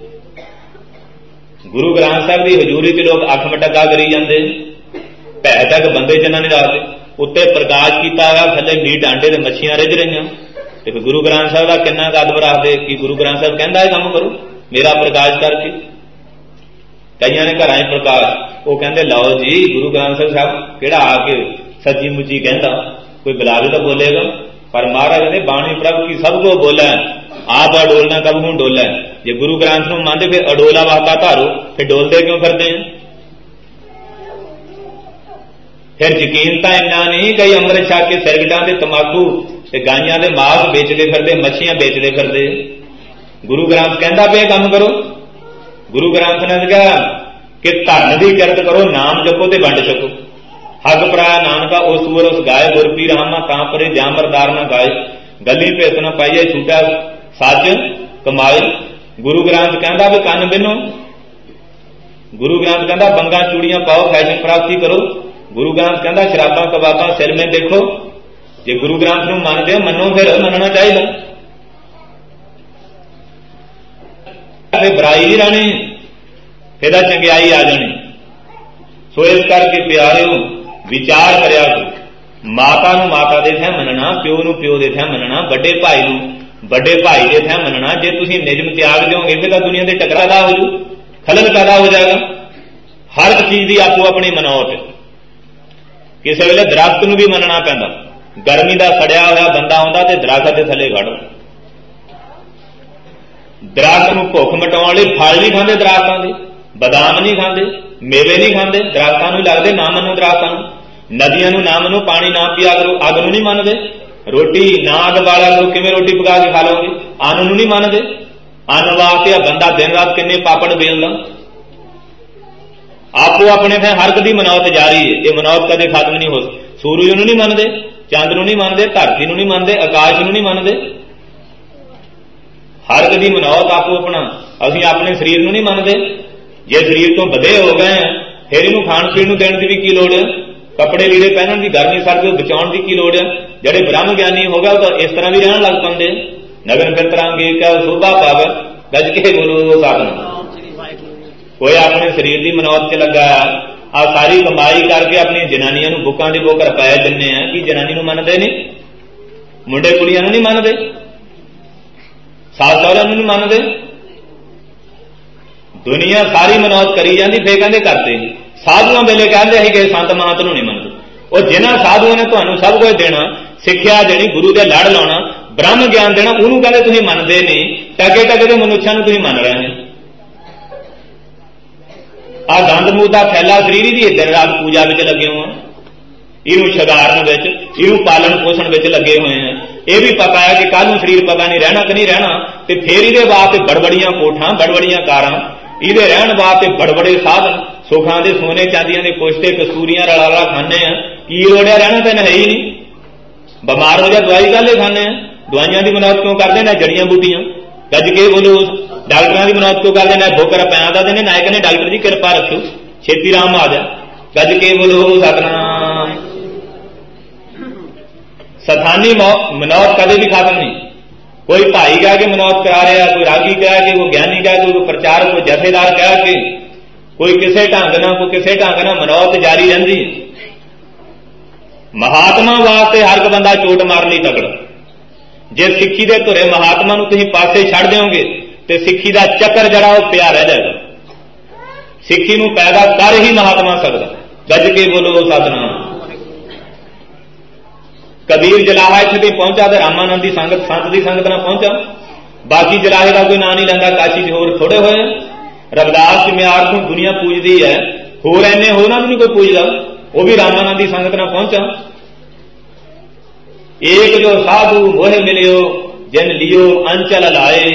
A: ਗੁਰੂ ਗ੍ਰੰਥ ਸਾਹਿਬ ਦੀ ਹਜ਼ੂਰੀ 'ਚ ਲੋਕ ਅੱਖ ਮਟਕਾ ਕਰੀ ਜਾਂਦੇ, ਭੈ ਤੱਕ ਬੰਦੇ ਜਿਨ੍ਹਾਂ ਨੇ ਰਾਤ ਉੱਤੇ ਪ੍ਰਕਾਸ਼ ਕੀਤਾ ਹੋਇਆ, ਥੱਲੇ ਮੀਟ ਆਂਡੇ ਤੇ ਮੱਛੀਆਂ ਰਿੱਝ ਰਹੀਆਂ। ਤੇ ਗੁਰੂ ਗ੍ਰੰਥ ਸਾਹਿਬ ਦਾ ਕਿੰਨਾ ਕਦਮ ਰੱਖਦੇ ਕਿ ਗੁਰੂ ਗ੍ਰੰਥ ਸਾਹਿਬ ਕਹਿੰਦਾ ਇਹ ਕੰਮ ਕਰੋ ਮੇਰਾ ਪ੍ਰਕਾਸ਼ ਕਰਕੇ। ਕਈਆਂ ਨੇ ਘਰਾਂ 'ਚ ਪ੍ਰਕਾਸ਼, ਉਹ ਕਹਿੰਦੇ ਲਓ ਜੀ ਗੁਰੂ ਗ੍ਰੰਥ ਸਾਹਿਬ ਕਿਹੜਾ ਆ ਕੇ ਸੱਚੀ ਮੁੱਚੀ ਕਹਿੰਦਾ, ਕੋਈ ਬੁਲਾ ਕੇ ਤਾਂ ਬੋਲੇਗਾ। ਪਰ ਮਹਾਰਾਜ ਕਹਿੰਦੇ ਬਾਣੀ ਪ੍ਰਭ ਕੀ ਸਭ ਕੋ ਬੋਲਾ, ਆਪ ਅਡੋਲਣਾ ਕਬ ਨੂੰ ਡੋਲਾ। ਜੇ ਗੁਰੂ ਗ੍ਰੰਥ ਨੂੰ ਮੰਨਦੇ ਫਿਰ ਅਡੋਲਾ ਵਾਹਤਾ ਧਾਰੋ, ਫਿਰ ਡੋਲਦੇ ਕਿਉਂ ਫਿਰਦੇ ਆ? ਫਿਰ ਯਕੀਨ ਤਾਂ ਇੰਨਾ ਨਹੀਂ, ਕਈ ਅੰਮ੍ਰਿਤ ਛਕ ਕੇ ਸਿਰਗਟਾਂ ਤੇ ਤੰਬਾਕੂ ਤੇ ਗਾਈਆਂ ਦੇ ਮਾਸ ਵੇਚਦੇ ਫਿਰਦੇ, ਮੱਛੀਆਂ ਵੇਚਦੇ ਫਿਰਦੇ। ਗੁਰੂ ਗ੍ਰੰਥ ਕਹਿੰਦਾ ਪਿਆ ਕੰਮ ਕਰੋ। ਗੁਰੂ ਗ੍ਰੰਥ ਨੇ ਕਿਹਾ ਕਿ ਧਰਨ ਦੀ ਕਿਰਤ ਕਰੋ, ਨਾਮ ਜਪੋ ਤੇ ਵੰਡ ਛਕੋ। ਹੱਕ ਪਰਾਇਆ ਨਾਨਕਾ ਉਸ ਸੂਰ ਉਸ ਗਾਏ, ਗੁਰਪੀ ਰਾਮਾ ਤਾਂ ਪਰੇ ਜਾਂ ਮਰਦਾਰ ਨਾ ਗਾਏ। ਗੱਲੀ ਭੇਤ ਨਾ ਪਾਈਏ ਛੂਟਾ ਸੱਚ ਕਮਾਏ। ਗੁਰੂ ਗ੍ਰੰਥ ਕਹਿੰਦਾ ਵੀ ਕੰਨ ਬਿਨੋ। ਗੁਰੂ ਗ੍ਰੰਥ ਕਹਿੰਦਾ ਬੰਗਾਂ ਚੂੜੀਆਂ ਪਾਓ, ਫੈਸ਼ਨ ਪ੍ਰਾਪਤੀ ਕਰੋ। ਗੁਰੂ ਗ੍ਰੰਥ ਕਹਿੰਦਾ ਸ਼ਰਾਬਾਂ ਕਬਾਬਾਂ ਸਿਰ ਮੇ ਦੇਖੋ। ਜੇ ਗੁਰੂ ਗ੍ਰੰਥ ਨੂੰ ਮੰਨਦੇ ਹੋ ਮੰਨੋ, ਫਿਰ ਮੰਨਣਾ ਚਾਹੀਦਾ। ਬੁਰਾਈ ਨਹੀਂ ਰਹਿਣੀ, ਇਹਦਾ ਚੰਗਿਆਈ ਆ ਜਾਣੀ। ਸੋ ਇਸ ਕਰਕੇ ਪਿਆਰਿਓ ਵਿਚਾਰ ਕਰਿਆ ਕਰੋ। ਮਾਤਾ ਨੂੰ ਮਾਤਾ ਦੇ ਥਾਂ ਮੰਨਣਾ, ਪਿਓ ਨੂੰ ਪਿਓ ਦੇ ਥਾਂ ਮੰਨਣਾ, ਵੱਡੇ ਭਾਈ ਨੂੰ ਵੱਡੇ ਭਾਈ ਜੇ ਥੇ ਮੰਨਣਾ, ਜੇ ਤੁਸੀਂ ਨਿਯਮ ਤਿਆਗ ਦਿਓਗੇ ਫਿਰ ਤਾਂ ਦੁਨੀਆ ਦੇ ਟਕਰਾ ਪੈਦਾ ਹੋ ਜੂ, ਖਲਲ ਪੈਦਾ ਹੋ ਜਾਏਗਾ। ਹਰ ਇੱਕ ਚੀਜ਼ ਦੀ ਆਪੋ ਆਪਣੀ ਮਨੌਤ। ਕਿਸੇ ਵੇਲੇ ਦਰਖਤ ਨੂੰ ਵੀ ਮੰਨਣਾ ਪੈਂਦਾ। ਗਰਮੀ ਦਾ ਸੜਿਆ ਹੋਇਆ ਬੰਦਾ ਆਉਂਦਾ ਤੇ ਦਰਖਤ ਦੇ ਥੱਲੇ ਖੜ੍ਹ, ਦਰਖਤ ਨੂੰ ਭੁੱਖ ਮਿਟਾਉਣ ਲਈ ਫਲ ਨਹੀਂ ਖਾਂਦੇ, ਦਰਖਤਾਂ ਦੇ ਬਦਾਮ ਨਹੀਂ ਖਾਂਦੇ, ਮੇਵੇ ਨਹੀਂ ਖਾਂਦੇ, ਦਰਖਤਾਂ ਨੂੰ ਲੱਗਦੇ ਨਾ ਮੰਨੋ ਦਰਖਤਾਂ ਨੂੰ। ਨਦੀਆਂ ਨੂੰ ਨਾ ਮੰਨੋ, ਪਾਣੀ ਨਾ ਪੀਆ ਕਰੋ, ਅੱਗ ਨੂੰ ਨਹੀਂ ਮੰਨਦੇ, ਰੋਟੀ ਨਾ ਅੱਗ ਬਾਲਿਆ ਕਰੋ, ਕਿਵੇਂ ਰੋਟੀ ਪਕਾ ਕੇ ਖਾ ਲਓਗੇ। ਅੰਨ ਨੂੰ ਨਹੀਂ ਮੰਨਦੇ, ਅੰਨ ਵਾਸਤੇ ਆ ਬੰਦਾ ਦਿਨ ਰਾਤ ਕਿੰਨੇ ਪਾਪੜ ਵੇਲਦਾ। ਆਪੋ ਆਪਣੇ ਤੇ ਹਰ ਇੱਕ ਦੀ ਮਨੌਤ ਜਾਰੀ ਹੈ, ਇਹ ਮਨੌਤ ਕਦੇ ਖਤਮ ਨਹੀਂ ਹੋ ਸਕਦੀ। ਸੂਰਜ ਨੂੰ ਨਹੀਂ ਮੰਨਦੇ, ਚੰਦ ਨੂੰ ਨਹੀਂ ਮੰਨਦੇ, ਧਰਤੀ ਨੂੰ ਨਹੀਂ ਮੰਨਦੇ, ਆਕਾਸ਼ ਨੂੰ ਨਹੀਂ ਮੰਨਦੇ। ਹਰ ਇੱਕ ਦੀ ਮਨੌਤ ਆਪੋ ਆਪਣਾ। ਅਸੀਂ ਆਪਣੇ ਸਰੀਰ ਨੂੰ ਨਹੀਂ ਮੰਨਦੇ। ਜੇ ਸਰੀਰ ਤੋਂ ਵਧੇ ਹੋ ਗਏ ਆ ਫਿਰ ਇਹਨੂੰ ਖਾਣ ਪੀਣ ਨੂੰ ਦੇਣ ਦੀ ਵੀ ਕੀ ਲੋੜ ਹੈ? ਕੱਪੜੇ ਲੀੜੇ ਪਹਿਨਣ ਦੀ, ਗਰਮੀ ਸਰਦੀ ਤੋਂ ਬਚਾਉਣ ਦੀ ਕੀ ਲੋੜ ਹੈ? ਜਿਹੜੇ ਬ੍ਰਹਮ ਗਿਆਨੀ ਹੋ ਗਿਆ ਉਹ ਤਾਂ ਇਸ ਤਰ੍ਹਾਂ ਵੀ ਰਹਿਣ ਲੱਗ ਪੈਂਦੇ। ਨਗਰ ਫਿਰਤਰਾਂਗੇ ਕਿਆ ਸੋਭਾ ਪਾਵੇ, ਗੱਜ ਕੇ ਬੋਲੋ ਸਾਧਨਾ। ਕੋਈ ਆਪਣੇ ਸਰੀਰ ਦੀ ਮਨੌਤ 'ਚ ਲੱਗਾ ਆ ਸਾਰੀ ਕਮਾਈ ਕਰਕੇ ਆਪਣੀਆਂ ਜਨਾਨੀਆਂ ਨੂੰ ਬੁੱਕਾਂ ਦੀ ਬੁੱਕ ਰੁਪਏ ਦਿੰਦੇ ਆ। ਕੀ ਜਨਾਨੀ ਨੂੰ ਮੰਨਦੇ ਨੇ? ਮੁੰਡੇ ਕੁੜੀਆਂ ਨੂੰ ਨਹੀਂ ਮੰਨਦੇ, ਸਾਸ ਸਹੁਰਿਆਂ ਨੂੰ ਨਹੀਂ ਮੰਨਦੇ। ਦੁਨੀਆ ਸਾਰੀ ਮਨੌਤ ਕਰੀ ਜਾਂਦੀ, ਫੇਰ ਕਹਿੰਦੇ ਕਰਦੇ। ਸਾਧੂਆਂ ਵੇਲੇ ਕਹਿੰਦੇ ਸੀ ਕਿ ਸੰਤ ਮਹਾਂਤ ਨੂੰ ਨਹੀਂ ਮੰਨਦੇ। ਉਹ ਜਿਨ੍ਹਾਂ ਸਾਧੂਆਂ ਨੇ ਤੁਹਾਨੂੰ ਸਭ ਕੁਝ ਦੇਣਾ, ਸਿੱਖਿਆ ਦੇਣੀ, ਗੁਰੂ ਦੇ ਲੜ ਲਾਉਣਾ, ਬ੍ਰਹਮ ਗਿਆਨ ਦੇਣਾ, ਉਹਨੂੰ ਕਹਿੰਦੇ ਤੁਸੀਂ ਮੰਨਦੇ ਨਹੀਂ। ਟਕੇ ਟਕੇ ਦੇ ਮਨੁੱਖਾਂ ਨੂੰ ਤੁਸੀਂ ਮੰਨ ਰਹੇ ਨੇ। ਆਹ ਦੰਦ ਮੂੰਹ ਦਾ ਫੈਲਾ ਸਰੀਰ ਦੀ ਦਿਨ ਰਾਤ ਪੂਜਾ ਵਿੱਚ ਲੱਗੇ ਹੋਏ ਆ, ਇਹਨੂੰ ਸ਼ਿੰਗਾਰਨ ਵਿੱਚ, ਇਹਨੂੰ ਪਾਲਣ ਪੋਸ਼ਣ ਵਿੱਚ ਲੱਗੇ ਹੋਏ ਆ। ਇਹ ਵੀ ਪਤਾ ਹੈ ਕਿ ਕੱਲ ਨੂੰ ਸਰੀਰ ਪਤਾ ਨਹੀਂ ਰਹਿਣਾ ਕਿ ਨਹੀਂ ਰਹਿਣਾ, ਤੇ ਫੇਰ ਇਹਦੇ ਵਾਸਤੇ ਬੜਬੜੀਆਂ ਕੋਠਾਂ, ਬੜਬੜੀਆਂ ਕਾਰਾਂ, ਇਹਦੇ ਰਹਿਣ ਵਾਸਤੇ ਬੜਬੜੇ ਸਾਧਨ, ਸੁੱਖਾਂ ਦੇ ਸੋਨੇ ਚਾਂਦੀਆਂ ਦੇ ਕੁਸ਼ਤੇ ਕਸੂਰੀਆਂ ਰਲਾ ਖਾਂਦੇ ਆ। ਕੀ ਲੋੜਿਆ? ਰਹਿਣਾ ਤਾਂ ਹੈ ਹੀ ਨਹੀਂ। ਬਿਮਾਰ ਹੋ ਜਾ ਦਵਾਈ ਕਾਹਲੇ ਖਾਂਦੇ ਆ? ਦਵਾਈਆਂ ਦੀ ਮਨੌਤ ਕਿਉਂ ਕਰਦੇ ਨੇ? ਜੜੀਆਂ ਬੂਟੀਆਂ। ਗੱਜ ਕੇ ਬੋਲੋ। ਡਾਕਟਰਾਂ ਦੀ ਮਨੌਤ ਕਿਉਂ ਕਰਦੇ ਨੇ? ਬੁੱਕ ਰੁਪਿਆਂ ਦਾ ਦਿੰਦੇ, ਨਾ ਕਹਿੰਦੇ ਡਾਕਟਰ ਜੀ ਕਿਰਪਾ ਰੱਖਿਓ, ਛੇਤੀ ਰਾਮ ਆ ਜਾ। ਗੱਜ ਕੇ ਬੋਲੋ ਸਤਿਨਾਮ। ਸਥਾਨੀ ਮਨੌਤ ਕਦੇ ਵੀ ਖਤਮ ਨਹੀਂ। ਕੋਈ ਭਾਈ ਕਹਿ ਕੇ ਮਨੌਤ ਕਰਾ ਰਿਹਾ, ਕੋਈ ਰਾਗੀ ਕਹਿ ਕੇ, ਕੋਈ ਗਿਆਨੀ ਕਹਿ ਕੇ, ਕੋਈ ਪ੍ਰਚਾਰਕ, ਕੋਈ ਜਥੇਦਾਰ ਕਹਿ ਕੇ, ਕੋਈ ਕਿਸੇ ਢੰਗ ਨਾਲ, ਕੋਈ ਕਿਸੇ ਢੰਗ ਨਾਲ ਮਨੌਤ ਜਾਰੀ ਰਹਿੰਦੀ। ਮਹਾਤਮਾ ਵਾਸਤੇ ਹਰ ਇੱਕ ਬੰਦਾ ਚੋਟ ਮਾਰਨ ਲਈ ਤਗੜਾ। ਜੇ ਸਿੱਖੀ ਦੇ ਧੁਰੇ ਮਹਾਤਮਾ ਨੂੰ ਤੁਸੀਂ ਪਾਸੇ ਛੱਡ ਦਿਓਗੇ ਤੇ ਸਿੱਖੀ ਦਾ ਚੱਕਰ ਜਿਹੜਾ ਉਹ ਪਿਆ ਰਹਿ ਜਾਏਗਾ। ਸਿੱਖੀ ਨੂੰ ਪੈਦਾ ਕਰ ਹੀ ਮਹਾਤਮਾ ਸਕਦਾ। ਗੱਜ ਕੇ ਬੋਲੋ ਸਤਿਨਾਮ। ਕਬੀਰ ਜਲਾਹਾ ਇੱਥੇ ਪਹੁੰਚਾ ਤੇ ਰਾਮਾਨੰਦ ਦੀ ਸੰਗਤ, ਸੰਤ ਦੀ ਸੰਗਤ ਨਾਲ ਪਹੁੰਚਾ। ਬਾਕੀ ਜਲਾਹੇ ਦਾ ਕੋਈ ਨਾਂ ਨਹੀਂ ਲੈਂਦਾ। ਕਾਸ਼ੀ 'ਚ ਹੋਰ ਥੋੜੇ ਹੋਏ, ਰਵਿਦਾਸ ਮਿਆਰ ਤੋਂ ਦੁਨੀਆ ਪੂਜਦੀ ਹੈ, ਹੋਰ ਇੰਨੇ ਹੋਰਾਂ ਨੂੰ ਨਹੀਂ ਕੋਈ ਪੁੱਛਦਾ। ਉਹ ਵੀ ਰਾਮਾਨੰਦ ਦੀ ਸੰਗਤ ਨਾਲ ਪਹੁੰਚਾ। ਏਕ ਜੋ ਸਾਧੂ ਮੋਹਿ ਮਿਲਿਓ, ਜਿਨ ਲਿਓ ਅੰਚਲ ਲਾਏ।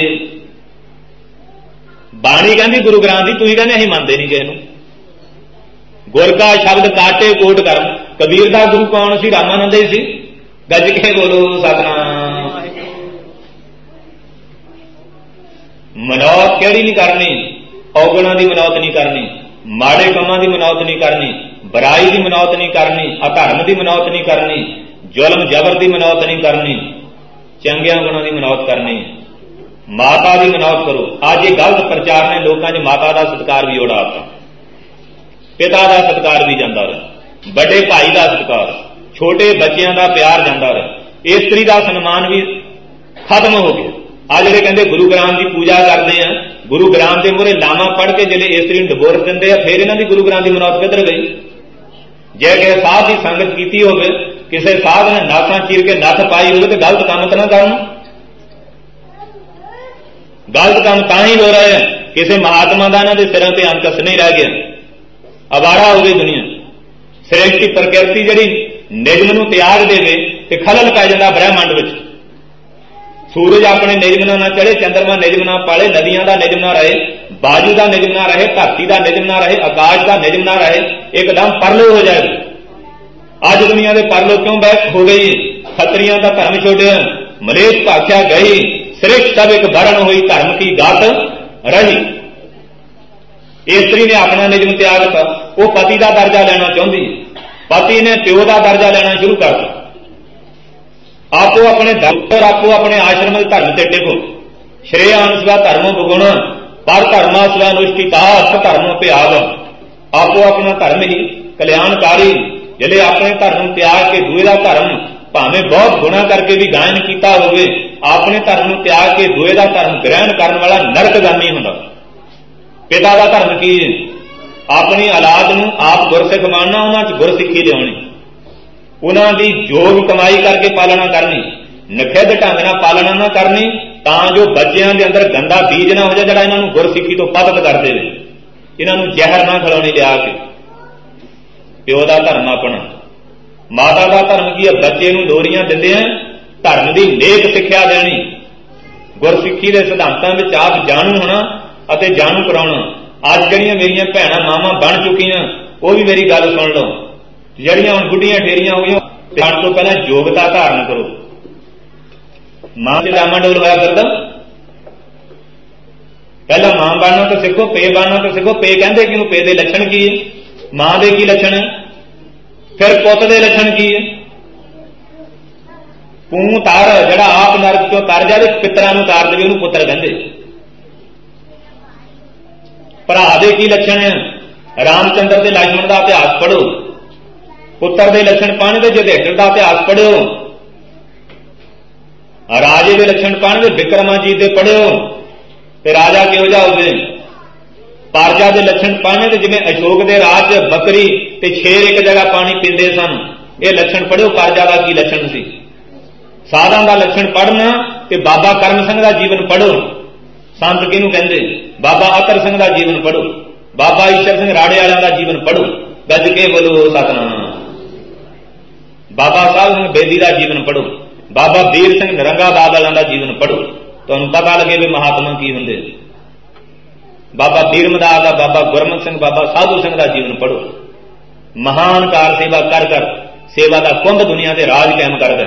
A: ਬਾਣੀ ਕਹਿੰਦੀ ਗੁਰੂ ਗ੍ਰੰਥ ਦੀ, ਤੁਸੀਂ ਕਹਿੰਦੇ ਅਸੀਂ ਮੰਨਦੇ ਨਹੀਂ ਕਿਸੇ ਨੂੰ। ਗੁਰ ਕਾ ਸ਼ਬਦ ਕਾਟੇ ਕੋਟ ਕਰ। ਕਬੀਰ ਦਾ ਗੁਰੂ ਕੌਣ ਸੀ? ਰਾਮਾਨੰਦ ਹੀ ਸੀ। ਗੱਜ ਕੇ ਬੋਲੋ ਸਤਿਨਾਮ। ਮਨੌਤ ਕਿਹੜੀ ਨਹੀਂ ਕਰਨੀ? ਔਗਣਾਂ ਦੀ ਮਨੌਤ ਨਹੀਂ ਕਰਨੀ, ਮਾੜੇ ਕੰਮਾਂ ਦੀ ਮਨੌਤ ਨਹੀਂ ਕਰਨੀ, ਬੁਰਾਈ ਦੀ ਮਨੌਤ ਨਹੀਂ ਕਰਨੀ, ਅਧਰਮ ਦੀ ਮਨੌਤ ਨਹੀਂ ਕਰਨੀ, ਜ਼ੁਲਮ ਜ਼ਬਰ ਦੀ ਮਨੌਤ ਨਹੀਂ ਕਰਨੀ, ਚੰਗਿਆਂ ਗੁਣਾਂ ਦੀ ਮਨੌਤ ਕਰਨੀ। ਮਾਤਾ ਦੀ ਮਨੌਤ ਕਰੋ। ਅੱਜ ਇਹ ਗਲਤ ਪ੍ਰਚਾਰ ਨੇ ਲੋਕਾਂ 'ਚ ਮਾਤਾ ਦਾ ਸਤਿਕਾਰ ਵੀ ਉਡਾਤਾ, ਪਿਤਾ ਦਾ ਸਤਿਕਾਰ ਵੀ ਜਾਂਦਾ ਰਿਹਾ, ਵੱਡੇ ਭਾਈ ਦਾ ਸਤਿਕਾਰ, ਛੋਟੇ ਬੱਚਿਆਂ ਦਾ ਪਿਆਰ ਜਾਂਦਾ ਰਿਹਾ, ਇਸਤਰੀ ਦਾ ਸਨਮਾਨ ਵੀ ਖਤਮ ਹੋ ਗਿਆ। ਆ ਜਿਹੜੇ ਕਹਿੰਦੇ ਗੁਰੂ ਗ੍ਰੰਥ ਦੀ ਪੂਜਾ ਕਰਦੇ ਆ, ਗੁਰੂ ਗ੍ਰੰਥ ਦੇ ਮੂਹਰੇ ਲਾਵਾਂ ਪੜ੍ਹ ਕੇ ਜਿਹੜੇ ਇਸਤਰੀ ਨੂੰ ਡਬੋਰ ਦਿੰਦੇ ਆ, ਫਿਰ ਇਹਨਾਂ ਦੀ ਗੁਰੂ ਗ੍ਰੰਥ ਦੀ ਮਨੌਤ ਕਿੱਧਰ ਗਈ? ਜੇ ਕਿਸੇ ਸਾਧ ਦੀ ਸੰਗਤ ਕੀਤੀ ਹੋਵੇ, ਕਿਸੇ ਸਾਧ ਨੇ ਨਾਥਾਂ ਚੀਰ ਕੇ ਨੱਥ ਪਾਈ ਹੋਵੇ ਤੇ ਗਲਤ ਕੰਮ ਤਾਂ ਨਾ ਕਰਨ। ਗਲਤ ਕੰਮ ਤਾਂ ਹੀ ਹੋ ਰਿਹਾ ਹੈ, ਕਿਸੇ ਮਹਾਤਮਾ ਦਾ ਇਹਨਾਂ ਦੇ ਸਿਰਾਂ ਤੇ ਅੰਕਸ ਨਹੀਂ ਰਹਿ ਗਿਆ, ਅਵਾਰਾ ਹੋ ਗਈ ਦੁਨੀਆ। ਸ੍ਰਿਸ਼ਟੀ ਪ੍ਰਕਿਰਤੀ ਜਿਹੜੀ ਨਿਯਮ ਨੂੰ ਤਿਆਗ ਦੇਵੇ ਤੇ ਖਲਲ ਪੈ ਜਾਂਦਾ ਬ੍ਰਹਿਮੰਡ ਵਿੱਚ। ਸੂਰਜ ਆਪਣੇ ਨਿਯਮ ਨਾ ਚੜੇ, ਚੰਦਰਮਾ ਨਿਯਮ ਨਾ ਪਾਲੇ, ਨਦੀਆਂ ਦਾ ਨਿਯਮ ਨਾ ਰਹੇ, ਬਾਜੂ ਦਾ ਨਿਯਮ ਨਾ ਰਹੇ, ਧਰਤੀ ਦਾ ਨਿਯਮ ਨਾ ਰਹੇ, ਆਕਾਸ਼ ਦਾ ਨਿਯਮ ਨਾ ਰਹੇ, ਇੱਕਦਮ ਪਰਲੋ ਹੋ ਜਾਏ। ਅੱਜ ਦੁਨੀਆ ਦੇ ਪਰਲੋ ਕਿਉਂ ਬੈਠ ਹੋ ਗਈ? ਖੱਤਰੀਆਂ ਦਾ ਧਰਮ ਛੋੜਿਆ, ਮਲੇਸ਼ ਭਾਖਿਆ ਗਈ, ਸ੍ਰਿਸ਼ਟ ਸਭ ਇੱਕ ਬਰਨ ਹੋਈ, ਧਰਮ ਕੀ ਗਾਤ ਰਹੀ। ਇਸਤਰੀ ਨੇ ਆਪਣਾ ਨਿਯਮ ਤਿਆਗਤਾ, ਉਹ ਪਤੀ ਦਾ ਦਰਜਾ ਲੈਣਾ ਚਾਹੁੰਦੀ, ਪਤੀ ਨੇ ਪਿਓ ਦਾ ਦਰਜਾ ਲੈਣਾ ਸ਼ੁਰੂ ਕਰਤਾ। ਆਪੋ ਆਪਣੇ ਦਫ਼ਤਰ, ਆਪੋ ਆਪਣੇ ਆਸ਼ਰਮ ਦੇ ਧਰਮ ਤੇ ਟਿਕੋ। ਸ਼੍ਰੇਆਨ ਸਵਾ ਧਰਮੋ ਬਗੁਣ, ਪਰ ਧਰਮਾ ਸਵਾ ਅਨੁਸ਼ਠਿਤਾ, ਧਰਮੋ ਭਿਆਵ। ਆਪੋ ਆਪਣਾ ਧਰਮ ਹੀ ਕਲਿਆਣਕਾਰੀ। ਜਿਹੜੇ ਆਪਣੇ ਧਰਮ ਨੂੰ ਤਿਆਗ ਕੇ ਦੂਏ ਦਾ ਧਰਮ ਭਾਵੇਂ ਬਹੁਤ ਗੁਣਾ ਕਰਕੇ ਵੀ ਗਾਇਨ ਕੀਤਾ ਹੋਵੇ, ਆਪਣੇ ਧਰਮ ਨੂੰ ਤਿਆਗ ਕੇ ਦੂਏ ਦਾ ਧਰਮ ਗ੍ਰਹਿਣ ਕਰਨ ਵਾਲਾ ਨਰਕਗਾਮੀ ਹੁੰਦਾ। ਪਿਤਾ ਦਾ ਧਰਮ ਕੀ ਹੈ? ਆਪਣੀ ਔਲਾਦ ਨੂੰ ਆਪ ਗੁਰਸਿੱਖ ਮੰਨਣਾ, ਉਹਨਾਂ 'ਚ ਗੁਰਸਿੱਖੀ ਲਿਆਉਣੀ, ਉਹਨਾਂ ਦੀ ਯੋਗ ਕਮਾਈ ਕਰਕੇ ਪਾਲਣਾ ਕਰਨੀ, ਨਖਿੱਧ ਢੰਗ ਨਾਲ ਪਾਲਣਾ ਨਾ ਕਰਨੀ, ਤਾਂ ਜੋ ਬੱਚਿਆਂ ਦੇ ਅੰਦਰ ਗੰਦਾ ਬੀਜ ਨਾ ਹੋ ਜਾਏ ਜਿਹੜਾ ਇਹਨਾਂ ਨੂੰ ਗੁਰਸਿੱਖੀ ਤੋਂ ਪਤਿਤ ਕਰ ਦੇਵੇ। ਇਹਨਾਂ ਨੂੰ ਜ਼ਹਿਰ ਨਾ ਖਿਲਾਉਣੀ ਲਿਆ ਕੇ। ਪਿਓ ਦਾ ਧਰਮ ਆਪਣਾ। ਮਾਤਾ ਦਾ ਧਰਮ ਕੀ ਹੈ? ਬੱਚੇ ਨੂੰ ਲੋਰੀਆਂ ਦਿੰਦਿਆਂ ਧਰਮ ਦੀ ਨੇਕ ਸਿੱਖਿਆ ਦੇਣੀ, ਗੁਰਸਿੱਖੀ ਦੇ ਸਿਧਾਂਤਾਂ ਵਿੱਚ ਆਪ ਜਾਣੂ ਹੋਣਾ ਅਤੇ ਜਾਣੂ ਕਰਾਉਣਾ। ਅੱਜ ਜਿਹੜੀਆਂ ਮੇਰੀਆਂ ਭੈਣਾਂ ਮਾਵਾਂ ਬਣ ਚੁੱਕੀਆਂ ਉਹ ਵੀ ਮੇਰੀ ਗੱਲ ਸੁਣ ਲਓ। ਜਿਹੜੀਆਂ ਹੁਣ ਬੁੱਢੀਆਂ ਠੇਰੀਆਂ ਹੋ ਗਈਆਂ, ਜਾਣ ਤੋਂ ਪਹਿਲਾਂ ਯੋਗਤਾ ਧਾਰਨ ਕਰੋ। ਮਾਂ ਦੇ ਡਾਮਾ ਡੋਲ ਹੋਇਆ ਕਰਦਾ, ਪਹਿਲਾਂ ਮਾਂ ਬਣਨਾ ਤਾਂ ਸਿੱਖੋ, ਪੇ ਬਣਨਾ ਤਾਂ ਸਿੱਖੋ। ਪੇ ਕਹਿੰਦੇ ਕਿਉਂ? ਪੇ ਦੇ ਲੱਛਣ ਕੀ ਹੈ? ਮਾਂ ਦੇ ਕੀ ਲੱਛਣ ਹੈ? ਫਿਰ ਪੁੱਤ ਦੇ ਲੱਛਣ ਕੀ ਹੈ? ਪੂੰ ਤਾਰ, ਜਿਹੜਾ ਆਪ ਨਰਕ ਚੋਂ ਤਰ ਜਾਵੇ ਪਿੱਤਰਾਂ ਨੂੰ ਤਾਰ ਦੇਵੇ, ਉਹਨੂੰ ਪੁੱਤਰ ਕਹਿੰਦੇ। ਭਰਾ ਦੇ ਕੀ ਲੱਛਣ ਹੈ? ਰਾਮਚੰਦਰ ਤੇ ਲక్ష్మణ ਦਾ ਇਤਿਹਾਸ ਪੜ੍ਹੋ। ਪੁੱਤਰ ਦੇ ਲੱਛਣ ਪੜ੍ਹਨ ਦੇ ਯੁਧਿਸ਼ਠਿਰ ਦਾ ਇਤਿਹਾਸ ਪੜ੍ਹਿਓ। ਰਾਜੇ ਦੇ ਲੱਛਣ ਪੜ੍ਹਨ ਦੇ ਵਿਕਰਮਾਜੀਤ ਦੇ ਪੜ੍ਹਿਓ ਤੇ ਰਾਜਾ ਕਿਹੋ ਜਿਹਾ ਹੋਵੇ। ਪਰਜਾ ਦੇ ਲੱਛਣ ਪੜ੍ਹਨੇ ਤੇ ਜਿਵੇਂ ਅਸ਼ੋਕ ਦੇ ਰਾਜ ਬੱਕਰੀ ਤੇ ਸ਼ੇਰ ਇੱਕ ਜਗ੍ਹਾ ਪਾਣੀ ਪੀਂਦੇ ਸਨ, ਇਹ ਲੱਛਣ ਪੜ੍ਹਿਓ ਪਰਜਾ ਦਾ ਕੀ ਲੱਛਣ ਸੀ। ਸਾਧਾਂ ਦਾ ਲੱਛਣ ਪੜ੍ਹਨਾ ਤੇ ਬਾਬਾ ਕਰਮ ਸਿੰਘ ਦਾ ਜੀਵਨ ਪੜ੍ਹੋ। ਸੰਤ ਕਿਹਨੂੰ ਕਹਿੰਦੇ? ਬਾਬਾ ਅਤਰ ਸਿੰਘ ਦਾ ਜੀਵਨ ਪੜ੍ਹੋ, ਬਾਬਾ ਈਸ਼ਰ ਸਿੰਘ ਰਾੜੇ ਵਾਲਿਆਂ ਦਾ ਜੀਵਨ ਪੜ੍ਹੋ। ਗੱਜ ਕੇ ਬੋਲੋ ਸਤਿਨਾਮ। ਬਾਬਾ ਸਾਹਿਬ ਸਿੰਘ ਬੇਦੀ ਦਾ ਜੀਵਨ ਪੜ੍ਹੋ, ਬਾਬਾ ਵੀਰ ਸਿੰਘ ਨਰੰਗਾਬਾਦ ਵਾਲਿਆਂ ਦਾ ਜੀਵਨ ਪੜ੍ਹੋ, ਤੁਹਾਨੂੰ ਪਤਾ ਲੱਗੇ ਵੀ ਮਹਾਤਮਾ ਕੀ ਹੁੰਦੇ। ਬਾਬਾ ਬੀਰਮਦਾਸ ਦਾ, ਬਾਬਾ ਗੁਰਮਤ ਸਿੰਘ, ਬਾਬਾ ਸਾਧੂ ਸਿੰਘ ਦਾ ਜੀਵਨ ਪੜ੍ਹੋ। ਮਹਾਨ ਕਾਰ ਸੇਵਾ ਕਰ ਕਰ ਸੇਵਾ ਦਾ ਕੁੰਭ ਦੁਨੀਆ ਤੇ ਰਾਜ ਕਾਇਮ ਕਰਦਾ।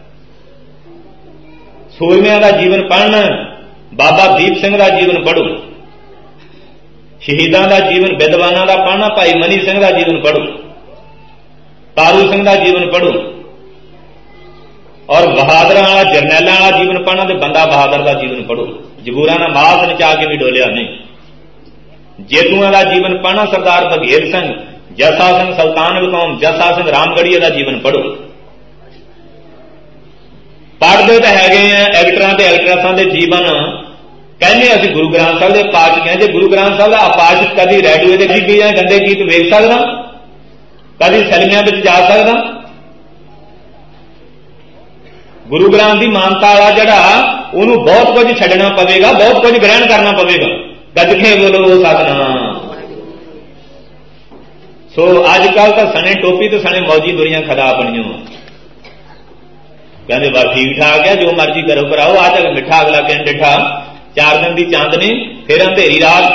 A: ਸੂਰਮਿਆਂ ਦਾ ਜੀਵਨ ਪੜ੍ਹਨਾ, ਬਾਬਾ ਦੀਪ ਸਿੰਘ ਦਾ ਜੀਵਨ ਪੜ੍ਹੋ। ਸ਼ਹੀਦਾਂ ਦਾ ਜੀਵਨ, ਵਿਦਵਾਨਾਂ ਦਾ ਪੜ੍ਹਨਾ, ਭਾਈ ਮਨੀ ਸਿੰਘ ਦਾ ਜੀਵਨ ਪੜ੍ਹੋ, ਤਾਰੂ ਸਿੰਘ ਦਾ ਜੀਵਨ ਪੜ੍ਹੋ। ਔਰ ਬਹਾਦਰਾਂ ਵਾਲਾ, ਜਰਨੈਲਾਂ ਵਾਲਾ ਜੀਵਨ ਪੜ੍ਹਨਾ ਤੇ ਬੰਦਾ ਬਹਾਦਰ ਦਾ ਜੀਵਨ ਪੜ੍ਹੋ। ਜਬੂਰਾਂ ਦਾ ਮਾਸ ਨਚਾ ਕੇ ਵੀ ਡੋਲਿਆ ਨਹੀਂ। ਜੇਤੂਆਂ ਦਾ ਜੀਵਨ ਪੜ੍ਹਨਾ, ਸਰਦਾਰ ਬਘੇਲ ਸਿੰਘ, ਜੱਸਾ ਸਿੰਘ ਸੁਲਤਾਨ ਕੌਮ, ਜੱਸਾ ਸਿੰਘ ਰਾਮਗੜੀਏ ਦਾ ਜੀਵਨ ਪੜ੍ਹੋ। ਪੜ੍ਹਦੇ ਤਾਂ ਹੈਗੇ ਆ ਐਕਟਰਾਂ ਤੇ ਐਕਟਰੈਸਾਂ ਦੇ ਜੀਵਨ, ਕਹਿੰਦੇ ਅਸੀਂ ਗੁਰੂ ਗ੍ਰੰਥ ਸਾਹਿਬ ਦੇ ਪਾਠ ਕਹਿੰਦੇ। ਗੁਰੂ ਗ੍ਰੰਥ ਸਾਹਿਬ ਦਾ ਅਪਾਠ ਕਦੀ ਰੇਡੀਓ ਤੇ ਕੀ ਗੰਦੇ ਗੀਤ ਵੇਖ ਸਕਦਾ, ਕਦੀ ਸਿਨੇਮਿਆਂ ਵਿੱਚ ਜਾ ਸਕਦਾ। ਗੁਰੂ ਗ੍ਰੰਥ ਦੀ ਮਾਨਤਾ ਵਾਲਾ ਜਿਹੜਾ, ਉਹਨੂੰ ਬਹੁਤ ਕੁਝ ਛੱਡਣਾ ਪਵੇਗਾ, ਬਹੁਤ ਕੁਝ ਗ੍ਰਹਿਣ ਕਰਨਾ ਪਵੇਗਾ। ਗੱਜ ਕੇ ਬੋਲੋ ਸਤਿਨਾਮ। ਸੋ ਅੱਜ ਕੱਲ ਤਾਂ ਸਣੇ ਟੋਪੀ ਤੇ ਸਣੇ ਮੌਜੀ ਦੁਨੀਆਂ ਖਦਾ ਬਣੀਆਂ। ਕਹਿੰਦੇ ਬਸ ਠੀਕ ਠਾਕ ਹੈ, ਜੋ ਮਰਜ਼ੀ ਕਰੋ ਕਰਾਓ। ਆ ਤੱਕ ਮਿੱਠਾ ਅਗਲਾ ਕਹਿਣ ਡਿਠਾ, 4 ਦਿਨ ਦੀ ਚਾਂਦਨੀ ਫਿਰ ਅੰਧੇਰੀ ਰਾਤ।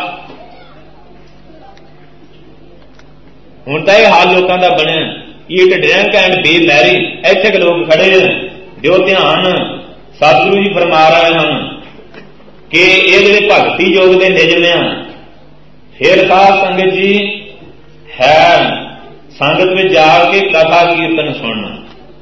A: ਹੁਣ ਤਾਂ ਇਹ ਹਾਲ ਲੋਕਾਂ ਦਾ ਬਣਿਆ। Eat drink and be merry. ਇੱਥੇ ਲੋਕ ਖੜੇ ਦਿਓ ਧਿਆਨ, ਸਤਿਗੁਰੂ ਜੀ ਫਰਮਾ ਰਹੇ ਹਨ ਕਿ ਇਹ ਜਿਹੜੇ ਭਗਤੀ ਯੋਗ ਦੇ ਨਿਯਮ ਆ, ਫਿਰ ਸਾਧ ਸੰਗਤ ਜੀ ਹੈ ਸੰਗਤ ਵਿੱਚ ਜਾ ਕੇ ਕਥਾ ਕੀਰਤਨ ਸੁਣਨਾ।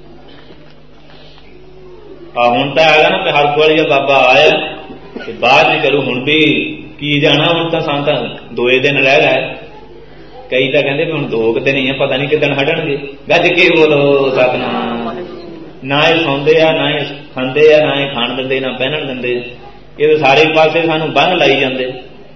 A: ਹੁਣ ਤਾਂ ਹੈਗਾ ਨਾ ਕਿ ਹਰ ਕੋਲ ਬਾਬਾ ਆਇਆ ਤੇ ਬਾਅਦ ਚ ਕਰੋ। ਹੁਣ ਵੀ ਕੀ ਜਾਣਾ, ਹੁਣ ਤਾਂ ਸੰਤ 2 ਦਿਨ ਰਹਿ ਗਏ। ਕਈ ਤਾਂ ਕਹਿੰਦੇ ਵੀ ਹੁਣ 2 ਦਿਨ ਹੀ ਆ, ਪਤਾ ਨਹੀਂ ਕਿੱਦਣ ਹਟਣਗੇ। ਗੱਜ ਕੇ ਬੋਲੋ ਸਤਿਨਾਮ। ਨਾ ਇਹ ਸੌਂਦੇ ਆ, ਨਾ ਇਹ ਖਾਂਦੇ ਆ, ਨਾ ਇਹ ਖਾਣ ਦਿੰਦੇ, ਨਾ ਪਹਿਨਣ ਦਿੰਦੇ। ਇਹ ਤਾਂ ਸਾਰੇ ਪਾਸੇ ਸਾਨੂੰ ਬੰਨ ਲਾਈ ਜਾਂਦੇ।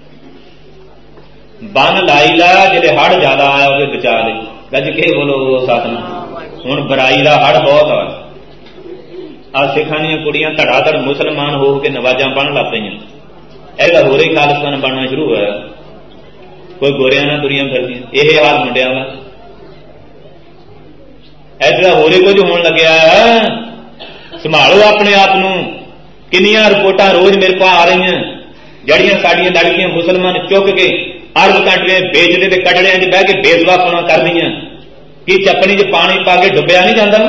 A: ਬੰਨ ਲਾਈ ਲਾ, ਜਿਹੜੇ ਹੜ ਜ਼ਿਆਦਾ ਆਇਆ ਉਹਦੇ ਬਚਾ ਲਈ। ਗੱਜ ਕੇ ਬੋਲੋ ਸਤਿਨਾਮ। ਹੁਣ ਬੁਰਾਈ ਦਾ ਹੜ ਬਹੁਤ ਆ। ਆ ਸਿੱਖਾਂ ਦੀਆਂ ਕੁੜੀਆਂ ਧੜਾ ਧੜ ਮੁਸਲਮਾਨ ਹੋ ਕੇ ਨਵਾਜ਼ਾਂ ਪੜ੍ਹਨ ਲੱਗ ਪਈਆਂ। ਇਹਦਾ ਹੋਰ ਹੀ ਖਾਲਿਸਤਾਨ ਬਣਨਾ ਸ਼ੁਰੂ ਹੋਇਆ। ਕੋਈ ਗੋਰਿਆਂ ਨਾਲ ਤੁਰੀਆਂ ਫਿਰਦੀਆਂ, ਇਹ ਹਾਲ ਮੁੰਡਿਆਂ ਦਾ। ਐਸਾ ਹੋਰੇ ਕੁਝ ਹੋਣ ਲੱਗਿਆ। ਸੰਭਾਲੋ ਆਪਣੇ ਆਪ ਨੂੰ। ਕਿੰਨੀਆਂ ਰਿਪੋਰਟਾਂ ਰੋਜ਼ ਮੇਰੇ ਕੋਲ ਆ ਰਹੀਆਂ, ਜਿਹੜੀਆਂ ਸਾਡੀਆਂ ਲੜਕੀਆਂ ਮੁਸਲਮਾਨ ਚੁੱਕ ਕੇ ਅਰਬ ਕੰਟਰੀਆਂ ਵੇਚਦੇ ਤੇ ਕਟੜਿਆਂ 'ਚ ਬਹਿ ਕੇ ਬੇਜ਼ਬਾਪਣਾ ਕਰਦੀਆਂ। ਕੀ ਚੱਪਣੀ 'ਚ ਪਾਣੀ ਪਾ ਕੇ ਡੁੱਬਿਆ ਨਹੀਂ ਜਾਂਦਾ?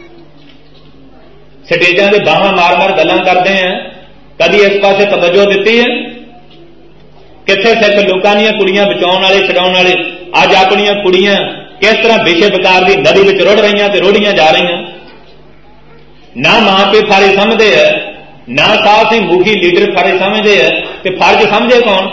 A: ਸਟੇਜਾਂ ਦੇ ਬਾਹਾਂ ਮਾਰ ਮਾਰ ਗੱਲਾਂ ਕਰਦੇ ਆ। ਕਦੀ ਇਸ ਪਾਸੇ ਤਵੱਜੋ ਦਿੱਤੀ ਹੈ? ਕਿੱਥੇ ਸਿੱਖ ਲੋਕਾਂ ਦੀਆਂ ਕੁੜੀਆਂ ਬਚਾਉਣ ਵਾਲੇ, ਛਡਾਉਣ ਵਾਲੇ? ਅੱਜ ਆਪਣੀਆਂ ਕੁੜੀਆਂ ਕਿਸ ਤਰ੍ਹਾਂ ਵਿਸ਼ੇ ਵਿਕਾਰ ਦੀ ਨਦੀ ਵਿੱਚ ਰੁੜ ਰਹੀਆਂ ਤੇ ਰੋੜੀਆਂ ਜਾ ਰਹੀਆਂ। ਨਾ ਮਾਂ ਪਿਓ ਫਰਜ਼ ਸਮਝਦੇ ਆ, ਨਾ ਸਾਧ ਸਿੰਘ ਮੁਖੀ ਲੀਡਰ ਫਰਜ਼ ਸਮਝਦੇ ਆ, ਤੇ ਫਰਜ਼ ਸਮਝੇ ਕੌਣ?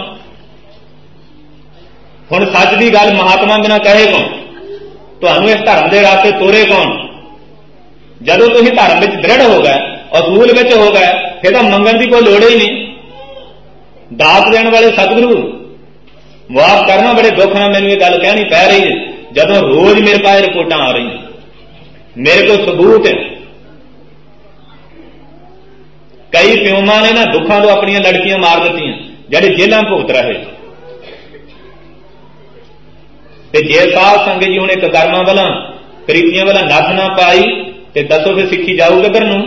A: ਹੁਣ ਸੱਚ ਦੀ ਗੱਲ ਮਹਾਤਮਾ ਬਿਨਾਂ ਕਹੇ ਕੌਣ? ਤੁਹਾਨੂੰ ਇਸ ਧਰਮ ਦੇ ਰਾਸਤੇ ਤੋਰੇ ਕੌਣ? ਜਦੋਂ ਤੁਸੀਂ ਧਰਮ ਵਿੱਚ ਦ੍ਰਿੜ ਹੋ ਗਏ, ਅਸੂਲ ਵਿੱਚ ਹੋ ਗਏ, ਇਹ ਤਾਂ ਮੰਗਣ ਦੀ ਕੋਈ ਲੋੜ ਹੀ ਨਹੀਂ। ਦਾਤ ਦੇਣ ਵਾਲੇ ਸਤਿਗੁਰੂ ਮੁਆਫ ਕਰਨਾ, ਬੜੇ ਦੁੱਖ ਨਾਲ ਮੈਨੂੰ ਇਹ ਗੱਲ ਕਹਿਣੀ ਪੈ ਰਹੀ ਹੈ ਜਦੋਂ ਰੋਜ਼ ਮੇਰੇ ਪਾਸ ਰਿਪੋਰਟਾਂ ਆ ਰਹੀਆਂ, ਮੇਰੇ ਕੋਲ ਸਬੂਤ ਹੈ। ਕਈ ਪਿਓਮਾਂ ਨੇ ਨਾ ਦੁੱਖਾਂ ਤੋਂ ਆਪਣੀਆਂ ਲੜਕੀਆਂ ਮਾਰ ਦਿੱਤੀਆਂ ਜਿਹੜੇ ਜੇਲਾਂ ਭੁਗਤ ਰਹੇ। ਤੇ ਜੇ ਸਾਧ ਸੰਗਤ ਜੀ ਹੁਣ ਇੱਕ ਕਰਮਾਂ ਵਾਲਾ ਪ੍ਰੀਤੀਆਂ ਵਾਲਾ ਨੱਥ ਨਾ ਪਾਈ ਤੇ ਦੱਸੋ ਫਿਰ ਸਿੱਖੀ ਜਾਊ ਕਿੱਧਰ ਨੂੰ।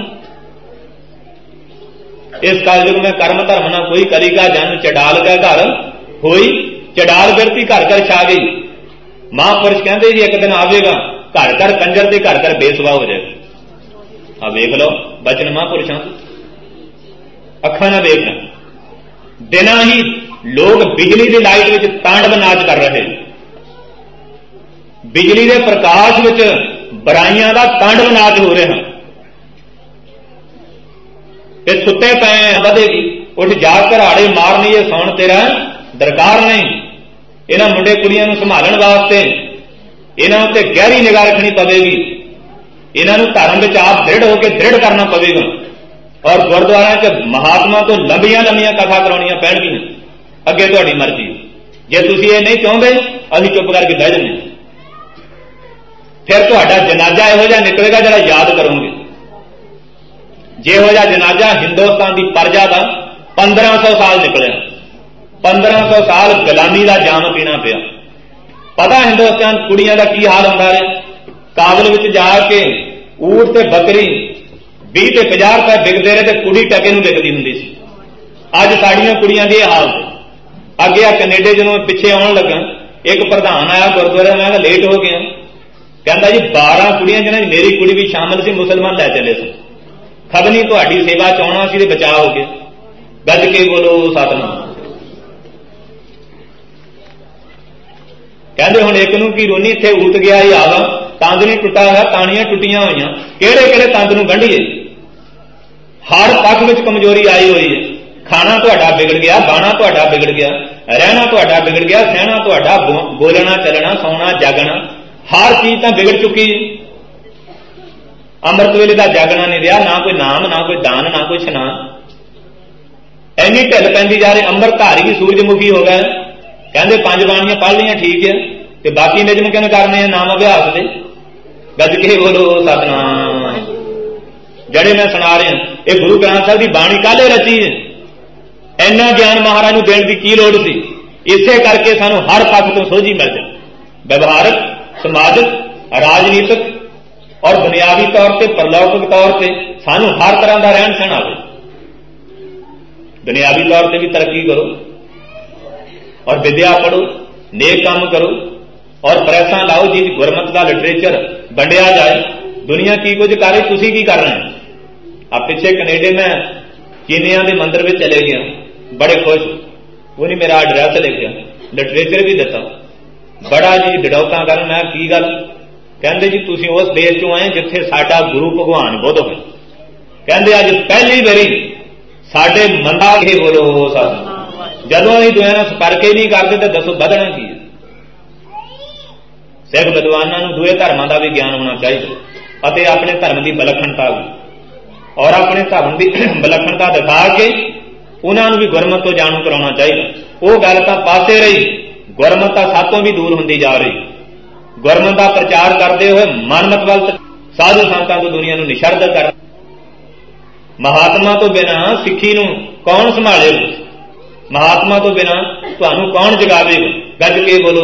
A: ਇਸ ਕਾਲਯੁਗ ਮੈਂ ਕਰਮ ਧਰਮ ਨਾ ਕੋਈ ਕਰੀਗਾ ਜਨ ਚਡਾਲ ਕਾ ਘਰ ਹੋਈ, ਚਡਾਲ ਬਿਰਤੀ ਘਰ ਘਰ ਛਾ ਗਈ। ਮਹਾਂਪੁਰਸ਼ ਕਹਿੰਦੇ ਜੀ ਇੱਕ ਦਿਨ ਆਵੇਗਾ ਘਰ ਘਰ ਕੰਜਰ ਤੇ ਘਰ ਘਰ ਬੇਸਵਾ ਹੋ ਜਾਏਗਾ। ਆ ਵੇਖ ਲਓ ਬਚਨ ਮਹਾਂਪੁਰਸ਼ਾਂ ਅੱਖਾਂ ਨਾਲ ਵੇਖਣਾ। ਦਿਨਾਂ ਹੀ ਲੋਕ ਬਿਜਲੀ ਦੀ ਲਾਈਟ ਵਿੱਚ ਤਾਂਡਵ ਨਾਚ ਕਰ ਰਹੇ, ਬਿਜਲੀ ਦੇ ਪ੍ਰਕਾਸ਼ ਵਿੱਚ ਬੁਰਾਈਆਂ ਦਾ ਤਾਂਡਵ ਨਾਚ ਹੋ ਰਿਹਾ। ਤੇ ਸੁੱਤੇ ਪਏ ਵਧੇਗੀ, ਉੱਠ ਜਾਗ ਘਰਾੜੇ ਮਾਰਨੀ ਇਹ ਸੌਣ ਤੇਰਾ ਦਰਕਾਰ ਨਹੀਂ। ਇਹਨਾਂ ਮੁੰਡੇ ਕੁੜੀਆਂ ਨੂੰ ਸੰਭਾਲਣ ਵਾਸਤੇ ਇਹਨਾਂ ਉੱਤੇ ਗਹਿਰੀ ਨਿਗਾਹ ਰੱਖਣੀ ਪਵੇਗੀ। ਇਹਨਾਂ ਨੂੰ ਧਰਮ ਵਿੱਚ ਆਪ ਦ੍ਰਿੜ ਹੋ ਕੇ ਦ੍ਰਿੜ ਕਰਨਾ ਪਵੇਗਾ। ਔਰ ਗੁਰਦੁਆਰਿਆਂ 'ਚ ਮਹਾਤਮਾ ਤੋਂ ਲੰਬੀਆਂ ਲੰਬੀਆਂ ਕਥਾ ਕਰਾਉਣੀਆਂ ਪੈਣਗੀਆਂ। ਅੱਗੇ ਤੁਹਾਡੀ ਮਰਜ਼ੀ। ਜੇ ਤੁਸੀਂ ਇਹ ਨਹੀਂ ਚਾਹੁੰਦੇ ਅਸੀਂ ਚੁੱਪ ਕਰਕੇ ਬਹਿ ਜਾਂਦੇ, ਫਿਰ ਤੁਹਾਡਾ ਜਨਾਜ਼ਾ ਇਹੋ ਜਿਹਾ ਨਿਕਲੇਗਾ ਜਿਹੜਾ ਯਾਦ ਕਰੋਗੇ। ਜਿਹੋ ਜਿਹਾ ਜਨਾਜ਼ਾ ਹਿੰਦੁਸਤਾਨ ਦੀ ਪ੍ਰਜਾ ਦਾ 1500 ਸਾਲ ਨਿਕਲਿਆ। 1500 ਸਾਲ ਗੁਲਾਮੀ ਦਾ ਜਾਮ ਪੀਣਾ ਪਿਆ। ਪਤਾ ਹਿੰਦੁਸਤਾਨ ਕੁੜੀਆਂ ਦਾ ਕੀ ਹਾਲ ਹੁੰਦਾ ਰਿਹਾ। ਕਾਬਲ ਵਿੱਚ ਜਾ ਕੇ ਊਠ ਤੇ ਬੱਕਰੀ 20 ਤੇ 50 ਰੁਪਏ ਵਿਕਦੇ ਰਹੇ ਤੇ ਕੁੜੀ ਟਕੇ ਨੂੰ ਵਿਕਦੀ ਹੁੰਦੀ ਸੀ। ਅੱਜ ਸਾਡੀਆਂ ਕੁੜੀਆਂ ਦੇ ਇਹ ਹਾਲ। ਅੱਗੇ ਆ ਕੈਨੇਡਾ ਜਦੋਂ ਪਿੱਛੇ ਆਉਣ ਲੱਗਾ, ਇੱਕ ਪ੍ਰਧਾਨ ਆਇਆ ਗੁਰਦੁਆਰੇ, ਮੈਂ ਕਿਹਾ ਲੇਟ ਹੋ ਗਿਆ, ਕਹਿੰਦਾ ਜੀ 12 ਕੁੜੀਆਂ ਜਿਹਨਾਂ ਦੀ ਮੇਰੀ ਕੁੜੀ ਵੀ ਸ਼ਾਮਲ ਸੀ ਮੁਸਲਮਾਨ ਲੈ ਚੱਲੇ ਸੀ। ਖਬਨੀ ਤੁਹਾਡੀ ਸੇਵਾ ਚ ਆਉਣਾ ਸੀ ਤੇ ਬਚਾਅ ਹੋ ਗਿਆ। ਗੱਜ ਕੇ ਬੋਲੋ ਸਤਿਨਾਮ। ਕਹਿੰਦੇ ਹੁਣ ਇੱਕ ਨੂੰ ਕੀ ਰੋਣੀ, ਇੱਥੇ ਉਤ ਗਿਆ ਹੀ ਆਵਾ, ਤੰਦ ਨਹੀਂ ਟੁੱਟਾ ਹੋਇਆ, ਤਾਣੀਆਂ ਟੁੱਟੀਆਂ ਹੋਈਆਂ। ਕਿਹੜੇ ਕਿਹੜੇ ਤੰਦ ਨੂੰ ਗੰਢੀਏ। ਹਰ ਪੱਖ ਵਿੱਚ ਕਮਜ਼ੋਰੀ ਆਈ ਹੋਈ ਹੈ। ਖਾਣਾ ਤੁਹਾਡਾ ਵਿਗੜ ਗਿਆ, ਬਾਣਾ ਤੁਹਾਡਾ ਵਿਗੜ ਗਿਆ, ਰਹਿਣਾ ਤੁਹਾਡਾ ਵਿਗੜ ਗਿਆ, ਸਹਿਣਾ ਤੁਹਾਡਾ, ਬੋਲਣਾ ਚੱਲਣਾ ਸੌਣਾ ਜਾਗਣਾ ਹਰ ਚੀਜ਼ ਤਾਂ ਵਿਗੜ ਚੁੱਕੀ। ਅੰਮ੍ਰਿਤ ਵੇਲੇ ਦਾ ਜਾਗਣਾ ਨਹੀਂ ਰਿਹਾ, ਨਾ ਕੋਈ ਨਾਮ, ਨਾ ਕੋਈ ਦਾਨ, ਨਾ ਕੋਈ ਇਸ਼ਨਾਨ। ਐਨੀ ਢਿੱਲ ਪੈਂਦੀ ਜਾ ਰਹੀ। ਅੰਮ੍ਰਿਤਧਾਰੀ ਵੀ ਸੂਰਜਮੁਖੀ ਹੋ ਗਏ। ਕਹਿੰਦੇ 5 ਬਾਣੀਆਂ ਪੜ੍ਹ ਲਈਆਂ ਠੀਕ ਹੈ, ਤੇ ਬਾਕੀ ਨਿਯਮ ਕਿਵੇਂ ਕਰਨੇ ਆ ਨਾਮ ਅਭਿਆਸ ਦੇ। ਗੱਜ ਕੇ ਬੋਲੋ ਸਤਿਨਾਮ। ਜਿਹੜੇ ਮੈਂ ਸੁਣਾ ਰਿਹਾ ਇਹ ਗੁਰੂ ਗ੍ਰੰਥ ਸਾਹਿਬ ਦੀ ਬਾਣੀ ਕਾਹਲੇ ਰਚੀ ਹੈ। ਇੰਨਾ ਗਿਆਨ ਮਹਾਰਾਜ ਨੂੰ ਦੇਣ ਦੀ ਕੀ ਲੋੜ ਸੀ। ਇਸੇ ਕਰਕੇ ਸਾਨੂੰ ਹਰ ਪੱਖ ਤੋਂ ਸੋਝੀ ਮਿਲ ਜਾਏ। ਵਿਵਹਾਰਕ, ਸਮਾਜਿਕ, ਰਾਜਨੀਤਿਕ ਔਰ ਦੁਨਿਆਵੀ ਤੌਰ ਤੇ, ਪਰਲੌਕਿਕ ਤੌਰ ਤੇ ਸਾਨੂੰ ਹਰ ਤਰ੍ਹਾਂ ਦਾ ਰਹਿਣ ਸਹਿਣ ਆਵੇ। ਦੁਨਿਆਵੀ ਤੌਰ ਤੇ ਵੀ ਤਰੱਕੀ ਕਰੋ ਔਰ ਵਿਦਿਆ ਪੜ੍ਹੋ, ਨੇਕ ਕੰਮ ਕਰੋ ਔਰ ਪ੍ਰੈਸਾਂ ਲਾਓ ਜਿਹਦੀ ਗੁਰਮਤਿ ਦਾ ਲਿਟਰੇਚਰ ਵੰਡਿਆ ਜਾਏ। ਦੁਨੀਆ ਕੀ ਕੁਝ ਕਰ ਰਹੀ, ਤੁਸੀਂ ਕੀ ਕਰ ਰਹੇ। ਆ ਪਿੱਛੇ ਕੈਨੇਡਾ ਮੈਂ ਚੀਨੀਆਂ ਦੇ ਮੰਦਿਰ ਵਿੱਚ ਚਲੇ ਗਿਆ, ਬੜੇ ਖੁਸ਼। ਉਹਨੇ ਮੇਰਾ ਐਡਰੈਸ ਲਿਖਿਆ, ਲਿਟਰੇਚਰ ਵੀ ਦਿੱਤਾ। ਬੜਾ ਜੀ ਡਿਡੌਕਾਂ ਕਰਨ। ਮੈਂ ਕੀ ਗੱਲ? ਕਹਿੰਦੇ ਜੀ ਤੁਸੀਂ ਉਸ ਦੇਸ਼ ਚੋਂ ਆਏ ਜਿੱਥੇ ਸਾਡਾ ਗੁਰੂ ਭਗਵਾਨ ਬੁੱਧ ਹੋਇਆ। ਕਹਿੰਦੇ ਅੱਜ ਪਹਿਲੀ ਵਾਰੀ ਸਾਡੇ ਮੰਦਾ ਇਹ ਬੋਲੋ ਸਤਿ। ਜਦੋਂ ਅਸੀਂ ਦੁਆ ਨਾਲ ਸੰਪਰਕ ਹੀ ਨਹੀਂ ਕਰਦੇ ਤਾਂ ਦੱਸੋ ਵਧਣਾ ਕੀ ਹੈ। ਸਿੱਖ ਵਿਦਵਾਨਾਂ ਨੂੰ ਦੂਏ ਧਰਮਾਂ ਦਾ ਵੀ ਗਿਆਨ ਹੋਣਾ ਚਾਹੀਦਾ ਅਤੇ ਆਪਣੇ ਧਰਮ ਦੀ ਵਿਲੱਖਣਤਾ ਵੀ, ਔਰ ਆਪਣੇ ਧਰਮ ਦੀ ਵਿਲੱਖਣਤਾ ਦਿਖਾ ਕੇ ਉਹਨਾਂ ਨੂੰ ਵੀ ਗੁਰਮਤਿ ਤੋਂ ਜਾਣੂ ਕਰਾਉਣਾ ਚਾਹੀਦਾ। ਉਹ ਗੱਲ ਤਾਂ ਪਾਸੇ ਰਹੀ, ਗੁਰਮਤਿ ਤਾਂ ਸਾਤੋਂ ਵੀ ਦੂਰ ਹੁੰਦੀ ਜਾ ਰਹੀ। ਗੁਰਮਤਿ ਦਾ ਪ੍ਰਚਾਰ ਕਰਦੇ ਹੋਏ ਮਨਮਤ ਵੱਲ ਸਾਧੂ ਸੰਤਾਂ ਤੋਂ ਦੁਨੀਆ ਨੂੰ ਨਿਸ਼ਰਦ ਕਰ। ਮਹਾਤਮਾ ਤੋਂ ਬਿਨਾਂ ਸਿੱਖੀ ਨੂੰ ਕੌਣ ਸੰਭਾਲੇਗਾ? ਮਹਾਤਮਾ ਤੋਂ ਬਿਨਾਂ ਤੁਹਾਨੂੰ ਕੌਣ ਜਗਾਵੇਗਾ? ਗੱਜ ਕੇ ਬੋਲੋ।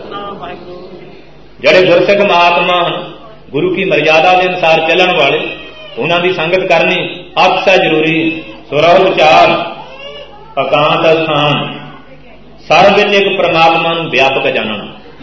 A: ਜਿਹੜੇ ਗੁਰਸਿੱਖ ਮਹਾਤਮਾ ਹਨ, ਗੁਰੂ ਕੀ ਮਰਿਆਦਾ ਦੇ ਅਨੁਸਾਰ ਚੱਲਣ ਵਾਲੇ, ਉਹਨਾਂ ਦੀ ਸੰਗਤ ਕਰਨੀ ਅਤਿ ਜ਼ਰੂਰੀ। ਸੁਰਹੁ ਵਿਚਾਰ, ਇਕਾਂਤ ਸਥਾਨ, ਸਰਬ ਵਿੱਚ ਇੱਕ ਪ੍ਰਮਾਤਮਾ ਨੂੰ ਵਿਆਪਕ ਜਾਣਨਾ।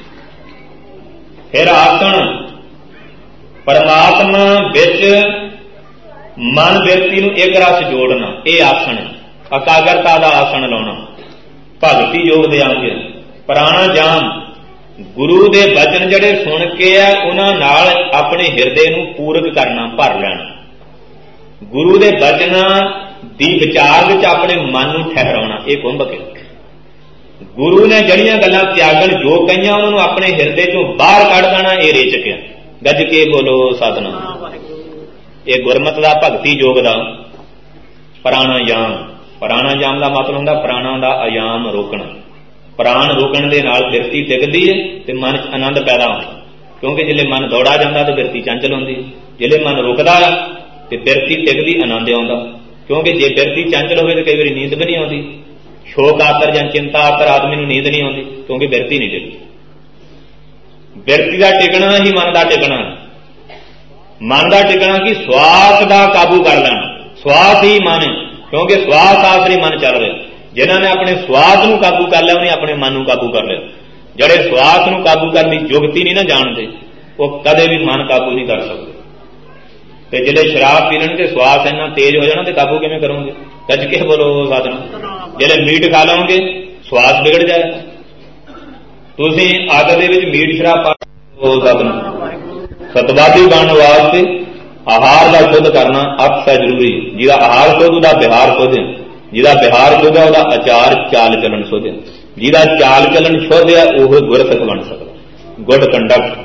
A: ਫਿਰ ਆਸਣ, ਪਰਮਾਤਮਾ ਵਿੱਚ ਮਨ ਵਿਅਕਤੀ ਨੂੰ ਇੱਕ ਰਸ ਜੋੜਨਾ, ਇਹ ਆਸਣ ਹੈ। ਇਕਾਗਰਤਾ ਦਾ ਆਸਣ ਲਾਉਣਾ, ਭਗਤੀ ਯੋਗ ਦੇ ਅੰਗ। ਪ੍ਰਾਣਾ ਜਾਮ, ਗੁਰੂ ਦੇ ਬਚਨ ਜਿਹੜੇ ਸੁਣ ਕੇ ਆ ਉਹਨਾਂ ਨਾਲ ਆਪਣੇ ਹਿਰਦੇ ਨੂੰ ਪੂਰਕ ਕਰਨਾ, ਭਰ ਲੈਣਾ। ਗੁਰੂ ਦੇ ਬਚਨਾਂ ਦੀ ਵਿਚਾਰ ਵਿੱਚ ਆਪਣੇ ਮਨ ਨੂੰ ਠਹਿਰਾਉਣਾ, ਇਹ ਕੁੰਭਕ ਹੈ। ਗੁਰੂ ਨੇ ਜਿਹੜੀਆਂ ਗੱਲਾਂ ਤਿਆਗਣ ਜੋ ਕਹੀਆਂ ਉਹਨਾਂ ਨੂੰ ਆਪਣੇ ਹਿਰਦੇ ਚੋਂ ਬਾਹਰ ਕੱਢ ਦੇਣਾ, ਇਹ ਰੇਚਕ ਹੈ। ਗੱਜ ਕੇ ਬੋਲੋ ਸਤਿਨਾਮ। ਇਹ ਗੁਰਮਤਿ ਦਾ, ਭਗਤੀ ਯੋਗ ਦਾ ਪ੍ਰਾਣਾਯਾਮ। ਪ੍ਰਾਣਾਯਾਮ ਦਾ ਮਤਲਬ ਹੁੰਦਾ ਪ੍ਰਾਣਾਂ ਦਾ ਆਯਾਮ ਰੋਕਣਾ। ਪ੍ਰਾਣ ਰੋਕਣ ਦੇ ਨਾਲ ਬਿਰਤੀ ਟਿਕਦੀ ਹੈ ਤੇ ਮਨ 'ਚ ਆਨੰਦ ਪੈਦਾ ਹੁੰਦਾ, ਕਿਉਂਕਿ ਜਿਹੜੇ ਮਨ ਦੌੜਾ ਜਾਂਦਾ ਤਾਂ ਬਿਰਤੀ ਚੰਚਲ ਹੁੰਦੀ, ਜਿਹੜੇ ਮਨ ਰੁਕਦਾ ਤੇ ਬਿਰਤੀ ਟਿਕਦੀ, ਆਨੰਦ ਆਉਂਦਾ। ਕਿਉਂਕਿ ਜੇ ਬਿਰਤੀ ਚੰਚਲ ਹੋਵੇ ਤਾਂ ਕਈ ਵਾਰੀ ਨੀਂਦ ਵੀ ਨਹੀਂ ਆਉਂਦੀ। ਸ਼ੋਕ ਆਤਰ ਜਾਂ ਚਿੰਤਾ ਆਤਰ ਆਦਮੀ ਨੂੰ ਨੀਂਦ ਨਹੀਂ ਆਉਂਦੀ, ਕਿਉਂਕਿ ਬਿਰਤੀ ਨਹੀਂ ਟਿਕਦੀ। ਬਿਰਤੀ ਦਾ ਟਿਕਣਾ ਹੀ ਮਨ ਦਾ ਟਿਕਣਾ। ਮਨ ਦਾ ਟਿਕਣਾ ਕਿ ਸਵਾਸ ਦਾ ਕਾਬੂ ਕਰ ਲੈਣਾ। ਸਵਾਸ ਹੀ ਮਨ ਹੈ, ਕਿਉਂਕਿ ਸਵਾਸ ਆਸਰੇ ਮਨ ਚੱਲ ਰਿਹਾ। ਜਿਨ੍ਹਾਂ ਨੇ ਆਪਣੇ ਸਵਾਸ ਨੂੰ ਕਾਬੂ ਕਰ ਲਿਆ ਉਹਨੇ ਆਪਣੇ ਮਨ ਨੂੰ ਕਾਬੂ ਕਰ ਲਿਆ। ਜਿਹੜੇ ਸਵਾਸ ਨੂੰ ਕਾਬੂ ਕਰਨ ਦੀ ਯੁਗਤੀ ਨਹੀਂ ਨਾ ਜਾਣਦੇ ਉਹ ਕਦੇ ਵੀ ਮਨ ਕਾਬੂ ਨਹੀਂ ਕਰ ਸਕਦੇ। ਤੇ ਜਿਹੜੇ ਸ਼ਰਾਬ ਪੀ ਲੈਣਗੇ ਸਵਾਸ ਇੰਨਾ ਤੇਜ਼ ਹੋ ਜਾਣਾ ਤੇ ਕਾਬੂ ਕਿਵੇਂ ਕਰੋਗੇ? ਰੱਜ ਕੇ ਬੋਲੋ ਸਤਿਨਾਮ। ਜਿਹੜੇ ਮੀਟ ਖਾ ਲਓਗੇ ਸਵਾਸ ਵਿਗੜ ਜਾਏਗਾ। ਤੁਸੀਂ ਆਦਤ ਦੇ ਵਿੱਚ ਮੀਟ ਸ਼ਰਾਬ ਪਾ ਸਤਿਨਾਮ। ਸਤਵਾਦੀ ਬਣਨ ਵਾਸਤੇ ਆਹਾਰ ਦਾ ਸ਼ੁੱਧ ਕਰਨਾ ਅਤਿ ਜ਼ਰੂਰੀ। ਜਿਹਦਾ ਆਹਾਰ ਸ਼ੁੱਧ ਉਹਦਾ ਵਿਹਾਰ ਸ਼ੁੱਧ ਹੈ, ਜਿਹਦਾ ਵਿਹਾਰ ਸ਼ੁੱਧ ਹੈ ਉਹਦਾ ਆਚਾਰ ਚਾਲ ਚੱਲਣ ਸ਼ੁੱਧ ਹੈ, ਜਿਹਦਾ ਚਾਲ ਚੱਲਣ ਸ਼ੁੱਧ ਹੈ ਉਹ ਗੁਰਸਿੱਖ ਬਣ ਸਕਦਾ, ਗੁੱਡ ਕੰਡਕਟ।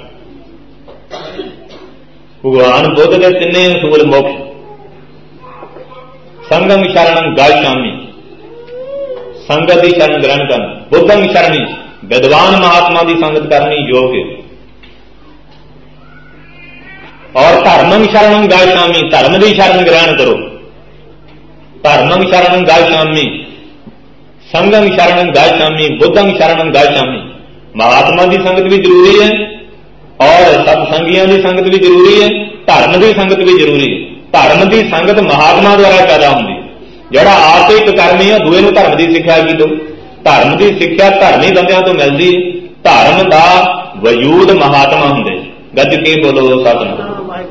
A: ਭਗਵਾਨ ਬੁੱਧ ਦੇ ਤਿੰਨੇ ਅਸੂਲ ਮੁੱਖ ਸੰਗਮ ਸ਼ਰਣੰ ਗਾਇਸ਼ਾਮੀ, ਸੰਗਤ ਦੀ ਸ਼ਰਨ ਗ੍ਰਹਿਣ ਕਰਨੀ। ਬੁੱਧੰ ਸ਼ਰਣੀ, ਵਿਦਵਾਨ ਮਹਾਤਮਾ ਦੀ ਸੰਗਤ ਕਰਨੀ ਯੋਗ ਹੈ। ਔਰ ਧਰਮੰ ਸ਼ਰਣੰ ਗਾਇਸ਼ਾਮੀ, ਧਰਮ ਦੀ ਸ਼ਰਨ ਗ੍ਰਹਿਣ ਕਰੋ। ਧਰਮੰ ਸ਼ਰਣੰ ਗਾਇਸ਼ਾਮੀ, ਸੰਗਮ ਸ਼ਰਣੰ ਗਾਇਸ਼ਾਮੀ, ਬੁੱਧੰ ਸ਼ਰਣੰ ਗਾਇਸ਼ਾਮੀ। ਮਹਾਤਮਾ ਦੀ ਸੰਗਤ ਵੀ ਜ਼ਰੂਰੀ ਹੈ ਔਰ ਸਤਸੰਗੀਆਂ ਦੀ ਸੰਗਤ ਵੀ ਜ਼ਰੂਰੀ ਹੈ, ਧਰਮ ਦੀ ਸੰਗਤ ਵੀ ਜ਼ਰੂਰੀ ਹੈ। ਧਰਮ ਦੀ ਸੰਗਤ ਮਹਾਤਮਾ ਦੁਆਰਾ ਪੈਦਾ ਹੁੰਦੀ ਹੈ। ਜਿਹੜਾ ਆਪ ਇੱਕ ਕਰਮੀ ਹੈ ਦੂਏ ਨੂੰ ਧਰਮ ਦੀ ਸਿੱਖਿਆ ਕੀ ਦੋ। ਧਰਮ ਦੀ ਸਿੱਖਿਆ ਧਰਮੀ ਬੰਦਿਆਂ ਤੋਂ ਮਿਲਦੀ ਹੈ। ਧਰਮ ਦਾ ਵਜੂਦ ਮਹਾਤਮਾ ਹੁੰਦੇ। ਗੱਜ ਕੇ ਬੋਲੋ ਸਤਿਨਾਮ।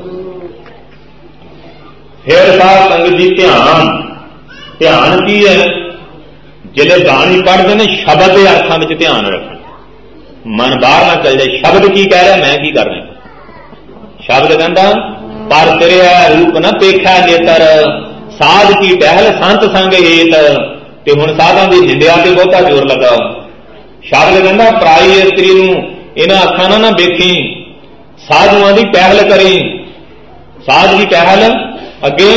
A: ਫਿਰ ਸਾਧ ਸੰਗਤ ਜੀ ਧਿਆਨ ਕੀ ਹੈ? ਜਿਹੜੇ ਬਾਣੀ ਪੜ੍ਹਦੇ ਨੇ ਸ਼ਬਦ ਦੇ ਅਰਥਾਂ ਵਿੱਚ ਧਿਆਨ ਰੱਖਣਾ। ਮਨ ਬਾਹਰ ਨਾ ਚੱਲ ਜਾਏ। ਸ਼ਬਦ ਕੀ ਕਹਿ ਰਿਹਾ, ਮੈਂ ਕੀ ਕਰ ਰਿਹਾ। ਸ਼ਬਦ ਕਹਿੰਦਾ ਪਰ ਤੇਰਿਆ ਰੂਪ ਨਾ ਦੇਖਿਆ ਨੇਤਰ, ਸਾਧ ਕੀ ਟਹਿਲ ਸੰਤ ਸੰਗ ਹੇਤ। ਤੇ ਹੁਣ ਸਾਧਾਂ ਦੀ ਨਿੰਦਿਆ ਤੇ ਬਹੁਤਾ ਜ਼ੋਰ ਲੱਗਾ। ਸ਼ਬਦ ਕਹਿੰਦਾ ਪਰਾਈ ਇਸਤਰੀ ਨੂੰ ਇਹਨਾਂ ਅੱਖਾਂ ਨਾਲ ਨਾ ਵੇਖੀ, ਸਾਧੂਆਂ ਦੀ ਪਹਿਲ ਕਰੀ। ਸਾਧ ਦੀ ਪਹਿਲ ਅੱਗੇ,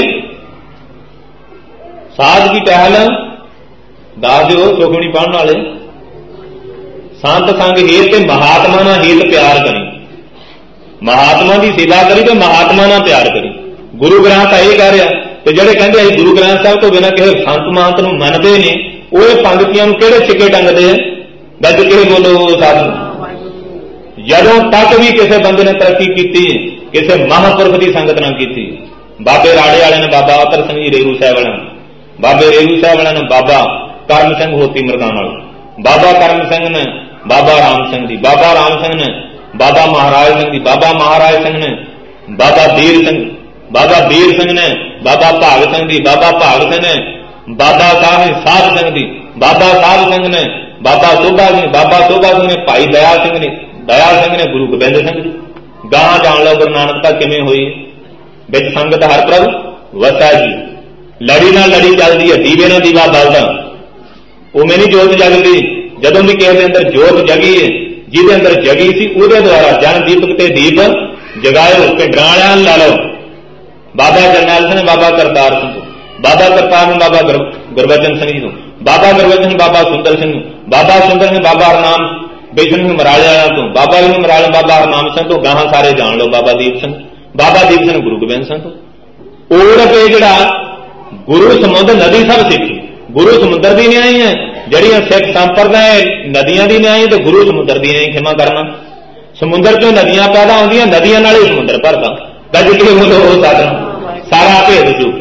A: ਸਾਧ ਦੀ ਪਹਿਲ ਦੱਸ ਦਿਓ ਸੁਖਮਣੀ ਪੜ੍ਹਨ ਵਾਲੇ। ਸੰਤ ਸੰਗ ਹੇਤ ਤੇ ਮਹਾਤਮਾ ਨਾਲ ਹੇਤ ਪਿਆਰ ਕਰੀ। ਮਹਾਤਮਾ ਦੀ ਸੇਵਾ ਕਰੀ ਤੇ ਮਹਾਤਮਾ ਨਾਲ ਪਿਆਰ ਕਰੀ। ਗੁਰੂ ਗ੍ਰੰਥ ਇਹ ਕਹਿ ਰਿਹਾ। ਤੇ ਜਿਹੜੇ ਕਹਿੰਦੇ ਅਸੀਂ ਗੁਰੂ ਗ੍ਰੰਥ ਸਾਹਿਬ ਤੋਂ ਬਿਨਾਂ ਕਿਸੇ ਸੰਤ ਮਹੰਤ ਨੂੰ ਮੰਨਦੇ ਨੇ ਉਹ ਇਹ ਪੰਕਤੀਆਂ ਨੂੰ ਕਿਹੜੇ ਸਿੱਕੇ ਟੰਗਦੇ ਆ? ਗੱਜ ਕੇ ਬੋਲੋ ਸਾਧੂ। ਜਦੋਂ ਤੱਕ ਵੀ ਕਿਸੇ ਬੰਦੇ ਨੇ ਤਰੱਕੀ ਕੀਤੀ ਕਿਸੇ ਮਹਾਂਪੁਰਖ ਦੀ ਸੰਗਤ ਨਾਲ ਕੀਤੀ। ਬਾਬੇ ਰਾੜੇ ਵਾਲਿਆਂ ਨੇ ਬਾਬਾ ਅਤਰ ਸਿੰਘ ਜੀ ਰੇਰੂ ਸਾਹਿਬ ਵਾਲਿਆਂ ਨੇ, ਬਾਬੇ ਰੇਰੂ ਸਾਹਿਬ ਵਾਲਿਆਂ ਨੇ ਬਾਬਾ ਕਰਮ ਸਿੰਘ ਹੋਤੀ ਮਰਦਾਨਾ ਵਾਲਾ, ਬਾਬਾ ਕਰਮ ਸਿੰਘ ਨੇ ਬਾਬਾ ਰਾਮ ਸਿੰਘ ਦੀ, ਬਾਬਾ ਰਾਮ ਸਿੰਘ ਨੇ ਬਾਬਾ ਮਹਾਰਾਜ ਸਿੰਘ ਦੀ, ਬਾਬਾ ਮਹਾਰਾਜ ਸਿੰਘ ਨੇ ਬਾਬਾ ਵੀਰ ਸਿੰਘ, ਬਾਬਾ ਵੀਰ ਸਿੰਘ ਨੇ ਬਾਬਾ ਭਾਗ ਸਿੰਘ ਦੀ, ਬਾਬਾ ਭਾਗ ਸਿੰਘ ਨੇ ਬਾਬਾ ਸਾਹਿਬ ਸਿੰਘ ਦੀ, ਬਾਬਾ ਸਾਹਿਬ ਸਿੰਘ ਨੇ ਬਾਬਾ ਸੋਭਾ ਸਿੰਘ, ਬਾਬਾ ਸੋਭਾ ਸਿੰਘ ਨੇ ਭਾਈ ਦਇਆ ਸਿੰਘ ਨੇ, ਦਇਆ ਸਿੰਘ ਨੇ ਗੁਰੂ ਗੋਬਿੰਦ ਸਿੰਘ ਜੀ। ਗਾਂ ਜਾਣ ਲਓ ਗੁਰੂ ਨਾਨਕਤਾ ਕਿਵੇਂ ਹੋਈ। ਵਿੱਚ ਸੰਗਤ ਹਰ ਪ੍ਰਭ ਵਸਾ ਜੀ। ਲੜੀ ਨਾਲ ਲੜੀ ਚੱਲਦੀ ਹੈ, ਦੀਵੇ ਨਾਲ ਦੀਵਾ ਬਲਦਾ। ਉਵੇਂ ਨਹੀਂ ਜੋਤ ਜਗਦੀ। ਜਦੋਂ ਵੀ ਕਿਸੇ ਦੇ ਅੰਦਰ ਜੋਤ ਜਗੀ ਹੈ, ਜਿਹਦੇ ਅੰਦਰ ਜਗੀ ਸੀ ਉਹਦੇ ਦੁਆਰਾ ਜਨ ਦੀਪਕ ਤੇ ਦੀਪ ਜਗਾਇਓ। ਪਿੰਡਰਾਂ ਵਾਲਿਆਂ ਨੂੰ ਲਾ ਲਓ। ਬਾਬਾ ਜਰਨੈਲ ਸਿੰਘ ਬਾਬਾ ਕਰਤਾਰ ਸਿੰਘ, ਬਾਬਾ ਕਰਤਾਰ ਨੂੰ ਬਾਬਾ ਗੁਰਬਚਨ ਸਿੰਘ ਜੀ ਤੋਂ, ਬਾਬਾ ਗੁਰਬਚਨ ਬਾਬਾ ਸੁੰਦਰ ਸਿੰਘ, ਬਾਬਾ ਸੁੰਦਰ ਨੇ ਬਾਬਾ ਹਰਨਾਮ ਬਿਸ਼ਨ ਸਿੰਘ ਮਰਾਲੇ ਵਾਲਿਆਂ ਤੋਂ, ਬਾਬਾ ਜੀ ਮਰਾਲੇ ਬਾਬਾ ਹਰਨਾਮ ਸਿੰਘ ਤੋਂ, ਗਾਹਾਂ ਸਾਰੇ ਜਾਣ ਲਓ ਬਾਬਾ ਦੀਪ ਸਿੰਘ, ਬਾਬਾ ਦੀਪ ਸਿੰਘ ਗੁਰੂ ਗੋਬਿੰਦ ਸਿੰਘ ਤੋਂ। ਔਰ ਤੇ ਜਿਹੜਾ ਗੁਰੂ ਸਮੁੰਦਰ ਨਦੀ ਸਭ ਸਿੱਖੀ। ਗੁਰੂ ਸਮੁੰਦਰ ਦੀ ਨਿਆਈ ਹੈ। ਜਿਹੜੀਆਂ ਸਿੱਖ ਸੰਪਰਦਾਇ ਨਦੀਆਂ ਦੀ ਨਿਆਈ ਤੇ ਗੁਰੂ ਸਮੁੰਦਰ ਦੀ ਨਿਆਈ। ਖਿਮਾ ਕਰਨਾ, ਸਮੁੰਦਰ ਚੋਂ ਨਦੀਆਂ ਪੈਦਾ ਹੁੰਦੀਆਂ, ਨਦੀਆਂ ਨਾਲ ਹੀ ਸਮੁੰਦਰ ਭਰਦਾ। ਗੱਜ ਕੇ ਬੋਲੋ ਸਾਧਨ। ਸਾਰਾ ਭੇਦ ਚੁੱਕ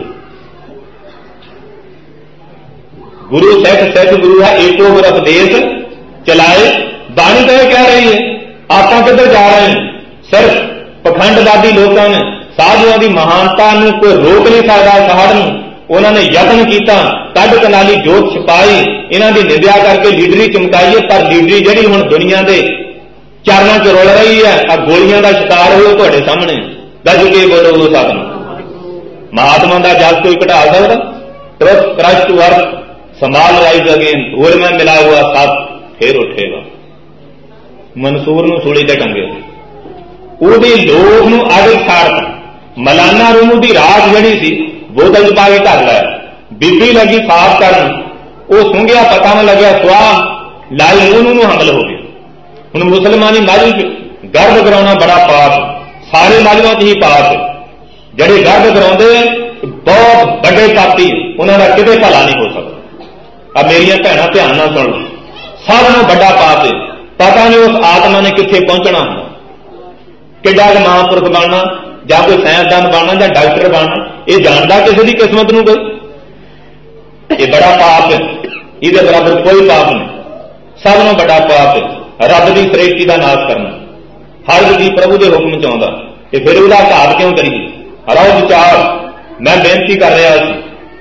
A: ਗੁਰੂ ਸਿੱਖ ਗੁਰੂ ਹੈ ਏਕੋ ਗੁਰ ਉਪਦੇਸ਼ ਚਲਾਏ। ਬਾਣੀ ਤਾਂ ਇਹ ਕਹਿ ਰਹੀ ਹੈ ਆਪਾਂ ਕਿੱਧਰ ਜਾ ਰਹੇ ਹਾਂ। ਸਿਰਫ ਪਖੰਡਵਾਦੀ ਲੋਕਾਂ ਨੇ ਸਾਧੂਆਂ ਦੀ ਮਹਾਨਤਾ ਨੂੰ ਕੋਈ ਰੋਕ ਨਹੀਂ ਸਕਦਾ। ਸਾੜ ਨੂੰ ਉਹਨਾਂ ਨੇ ਯਤਨ ਕੀਤਾ, ਕੱਢ ਕਨਾਲੀ ਜੋਤ ਛਪਾਈ, ਇਹਨਾਂ ਦੀ ਨਿੰਦਿਆ ਕਰਕੇ ਲੀਡਰੀ ਚਮਕਾਈਏ। ਪਰ ਲੀਡਰੀ ਜਿਹੜੀ ਹੁਣ ਦੁਨੀਆ ਦੇ ਚਰਨਾਂ 'ਚ ਰੁਲ ਰਹੀ ਹੈ, ਆ ਗੋਲੀਆਂ ਦਾ ਸ਼ਿਕਾਰ ਹੋਏ ਤੁਹਾਡੇ ਸਾਹਮਣੇ। ਗੱਜ ਕੇ ਬੋਲੋ ਸਾਧਨ। ਮਹਾਤਮਾ ਦਾ ਜਸ ਕੋਈ ਘਟਾ ਸਕਦਾ? ਟਰਸਟ ਕ੍ਰਸ਼ ਟੂ ਅਰਥ ਸੰਭਾਲ ਰਾਈਜ਼ ਅਗੇਨ, ਹੋਰ ਮੈਂ ਮਿਲਾ ਹੁਆ ਸੱਤ ਫੇਰ ਉੱਠੇਗਾ। ਮਨਸੂਰ ਨੂੰ ਸੂਲੀ ਤੇ ਟੰਗੇ, ਉਹਦੀ ਲੋਕ ਨੂੰ ਅੱਗ ਛਾੜਤਾ। ਮਲਾਨਾ ਰੂਮ ਦੀ ਰਾਤ ਜਿਹੜੀ ਸੀ ਬੋਤਲ 'ਚ ਪਾ ਕੇ ਧਰ ਲਿਆ। बीबी लगी साफ करन, वो सूंघिया पता न लग्या सुआह लाई मूंह नूं हमल हो गया। हुण मुसलमानी माली गर्भ कराउणा बड़ा पाप, सारे मालियां च ही पाप है। ਜਿਹੜੇ गर्भ कराउंदे बहुत बड़े पापी, उन्हां दा किते भला नहीं हो सकता। आ मेरियां भैणां ध्यान नाल सुण लो, सब नालों बड़ा पाप है। पता नहीं उस आत्मा ने कित्थे पहुंचना हुंदा, किड्डा महापुरख बनना जां कोई साइंसदान बनना जां डॉक्टर बनना, ये जानदा किसी की किस्मत नूं कोई? ये बड़ा पाप है, इहदे बराबर कोई पाप नहीं। सब नालों बड़ा पाप है रब की सृष्टि का नाश करना। हर जी प्रभु के हुक्म च आउंदा ते फिर उसदा घात क्यों करिए? हराओ विचार। मैं बेनती कर रहा सी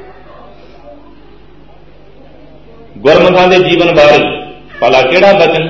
A: गुरमुखां दे जीवन बारे, भला किहड़ा बचन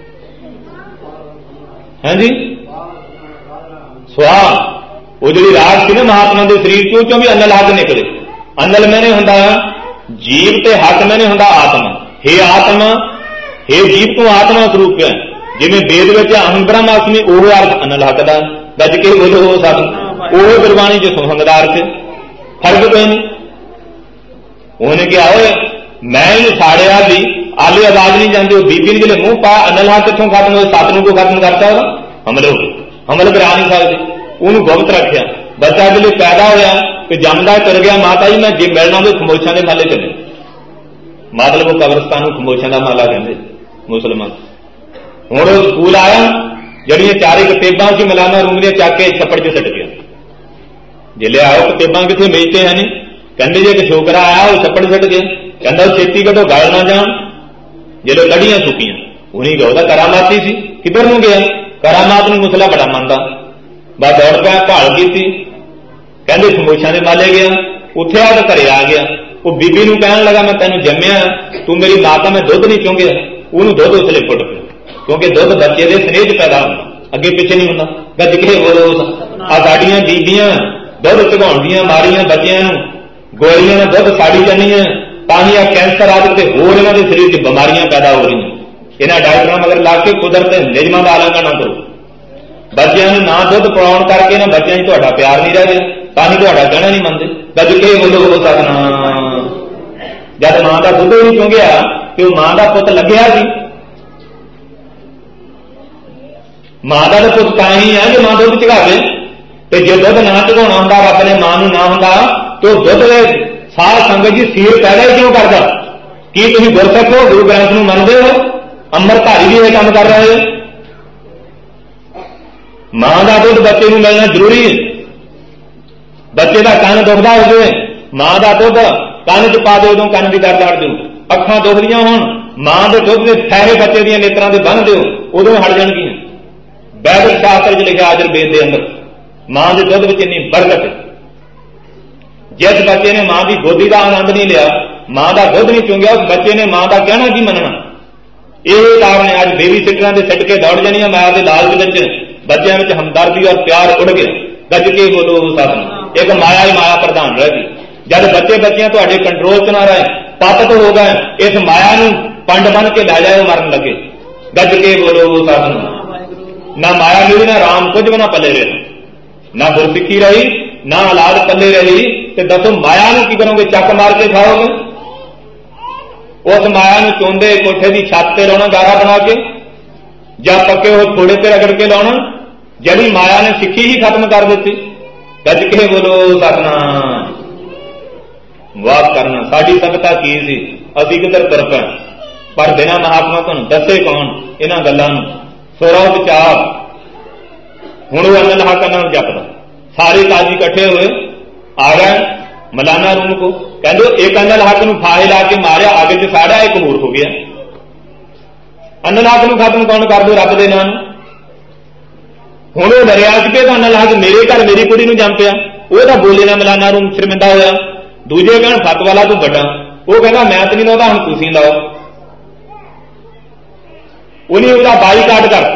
A: है जी? सुआह, वो जी राग सी ना महात्मा के शरीर चों भी अनल हक निकले। अनल मैंने हुंदा जीव ते हक मैंने हुंदा आत्मा। हे आत्मा, हे जीव तू आत्मा स्वरूप है। जिवें वेद विच अहं ब्रह्मास्मि, ओह अर्थ अनल हक दा। गज के बोलो हो सब, ओह गुरबाणी च सुहंग दा अर्थ, फर्क कोई नहीं। उन्हें क्या होए मैं इन्हूं साड़िया भी आले आवाज नहीं जाती, बीबी ने जिले मुंह पा अनल हक कितों खत्म हो, सतनूं को खत्म करता होगा, हमले हो गए, हमल करा नहीं सकते। उन्होंने गुप्त रखिया। बच्चा जिले पैदा होया कि जमदा कर गया, माता जी मैं जे मिलना तो खमोशा के माले चले, मतलब वो कब्रस्तान खमोशा का माला कहते मुसलमान। हुण स्कूल आया, जड़िया चारे किताबां सी मलाना रूंगलियां चक के छप्पड़ च सट गया। जिले आओ किताबां कितने बेचते हैं नहीं, कहते जे एक छोकरा आया वो छप्पड़ सट गया, कहता छेती कटो गल ना जान। जो लड़ियां सुकियां उन्हीं गया, करामाती सी, किधर नूं गया? करामात नूं मुसला बड़ा मनता, बस दौड़ पाया, भाल की, कहते खमोशा के माले गया। उत्थे आ तो घरे आ गया, वो बीबी नूं कहन लगा मैं तेनों जम्मिया, तू मेरी माता मैं दुध नहीं चुंगिया। उन्होंने दुध उसले फुट पिया, क्योंकि दुध बच्चे के स्नेह पैदा होता, अगे पिछे नहीं होता। गज के बोलो, आ साडियां बीबियां दुध चढ़ाउंदियां मारियां बच्चियां नूं, गोलियां ने दुध साड़ी जानियां, तां कैंसर आदि ते होर इन्हां दे शरीर च बीमारियां पैदा हो रही। इन्हां डॉक्टरां मगर ला के कुदरत नियमां दा आलंघन ना करो। बच्चों को ना दुध पिलाउण करके ना बच्चों में तुहाडा प्यार नहीं रह गया, तां ही तुहाडा कहना नहीं मनते। गज के बोलो हो सतनाम। जब मां का दुध नहीं चुंगिया तो मां का पुत लग्या सी, मां का तो पुत तां ही है जो मां दुध चढ़ावे। तो जो दुध ना चढ़ाउणा हुंदा रब ने मां नूं ना हुंदा तो दुध दे सार संगत जी सीर पैदा ही क्यों करदा? की तुसीं गुरसिख हो, गुरु ग्रंथ नूं मनदे हो, अंम੍ਰਿਤਧਾਰੀ भी यह काम कर रहे हो? मां का दुध बच्चे को मिलना जरूरी है। बच्चे का कन दुखदा हो जाए, मां का दुध कन च पा दो, उदों कन की दर्द हट दो। अखां दुखदियां होण, मां के दुध के ठहरे बच्चे दी नेत्रां ते बन दो, उदों हट जाणगियां। वैदिक शास्त्र च लिखिआ आयुर्वेद के अंदर मां के दुध में इन्नी बरकत है। जिस बच्चे ने मां की गोदी का आनंद नहीं लिया, मां का दुध नहीं चुंगिया, उस बच्चे ने मां का कहना की मनना। यही कारण है अज बेबी सिटरां ते सिट के दौड़ जानियां मां के लालच विच, बच्चों में हमदर्दी और प्यार उड़ गया। गज के बोलो सतनाम। एक माया ही माया प्रधान रह गई। जब बच्चे बच्चियां तुहाडे कंट्रोल च ना रहे, पतत हो गए, इस माया नूं पंड बन के लै जाए मरन लगे। गज के बोलो सतनाम। ना माया मिली, ना राम, कुछ भी ना पले रहे, ना गुरसिक्खी रही, ना औलाद पले रही। तो दसो माया नूं की करोगे? चक मार के खाओगे? उस माया नूं चोंदे कोठे की छत ते लाउणा गारा बना के, ਜਾਂ पक्के हो थोड़े ते रगड़ के लाउणा। जड़ी माया ने सिक्खी ही खत्म कर दी। गज के बोलो सतनाम। वाह करना साडी सभ्यता की सी, असीं किधर तुर पए। पर बिना महात्मा तुहानूं दसे कौन इन्हां गल्लां नूं? सोरा विचार। हुण वो अनल हक अनल जपदा, सारे काजी इकट्ठे हुए आ गए मलाना रूम को। कहते एक अनल हक नूं फाहे ला के मारिया, अग च साड़ा, एक मूर्ख हो गया। अनल हक नूं खत्म कौन कर दो? रब दे नाम। हुण वो डरिया कि अनल हक मेरे घर मेरी कुड़ी नूं जम पिया, वो तो बोले ना मलाना रूम शर्मिंदा होया। दूजे कहण सत वाला तू बड़ा, वो कहना मैं तो नहीं लाउंदा, हुण तुसीं लाओ। उन्हें उसका बाईकाट कर,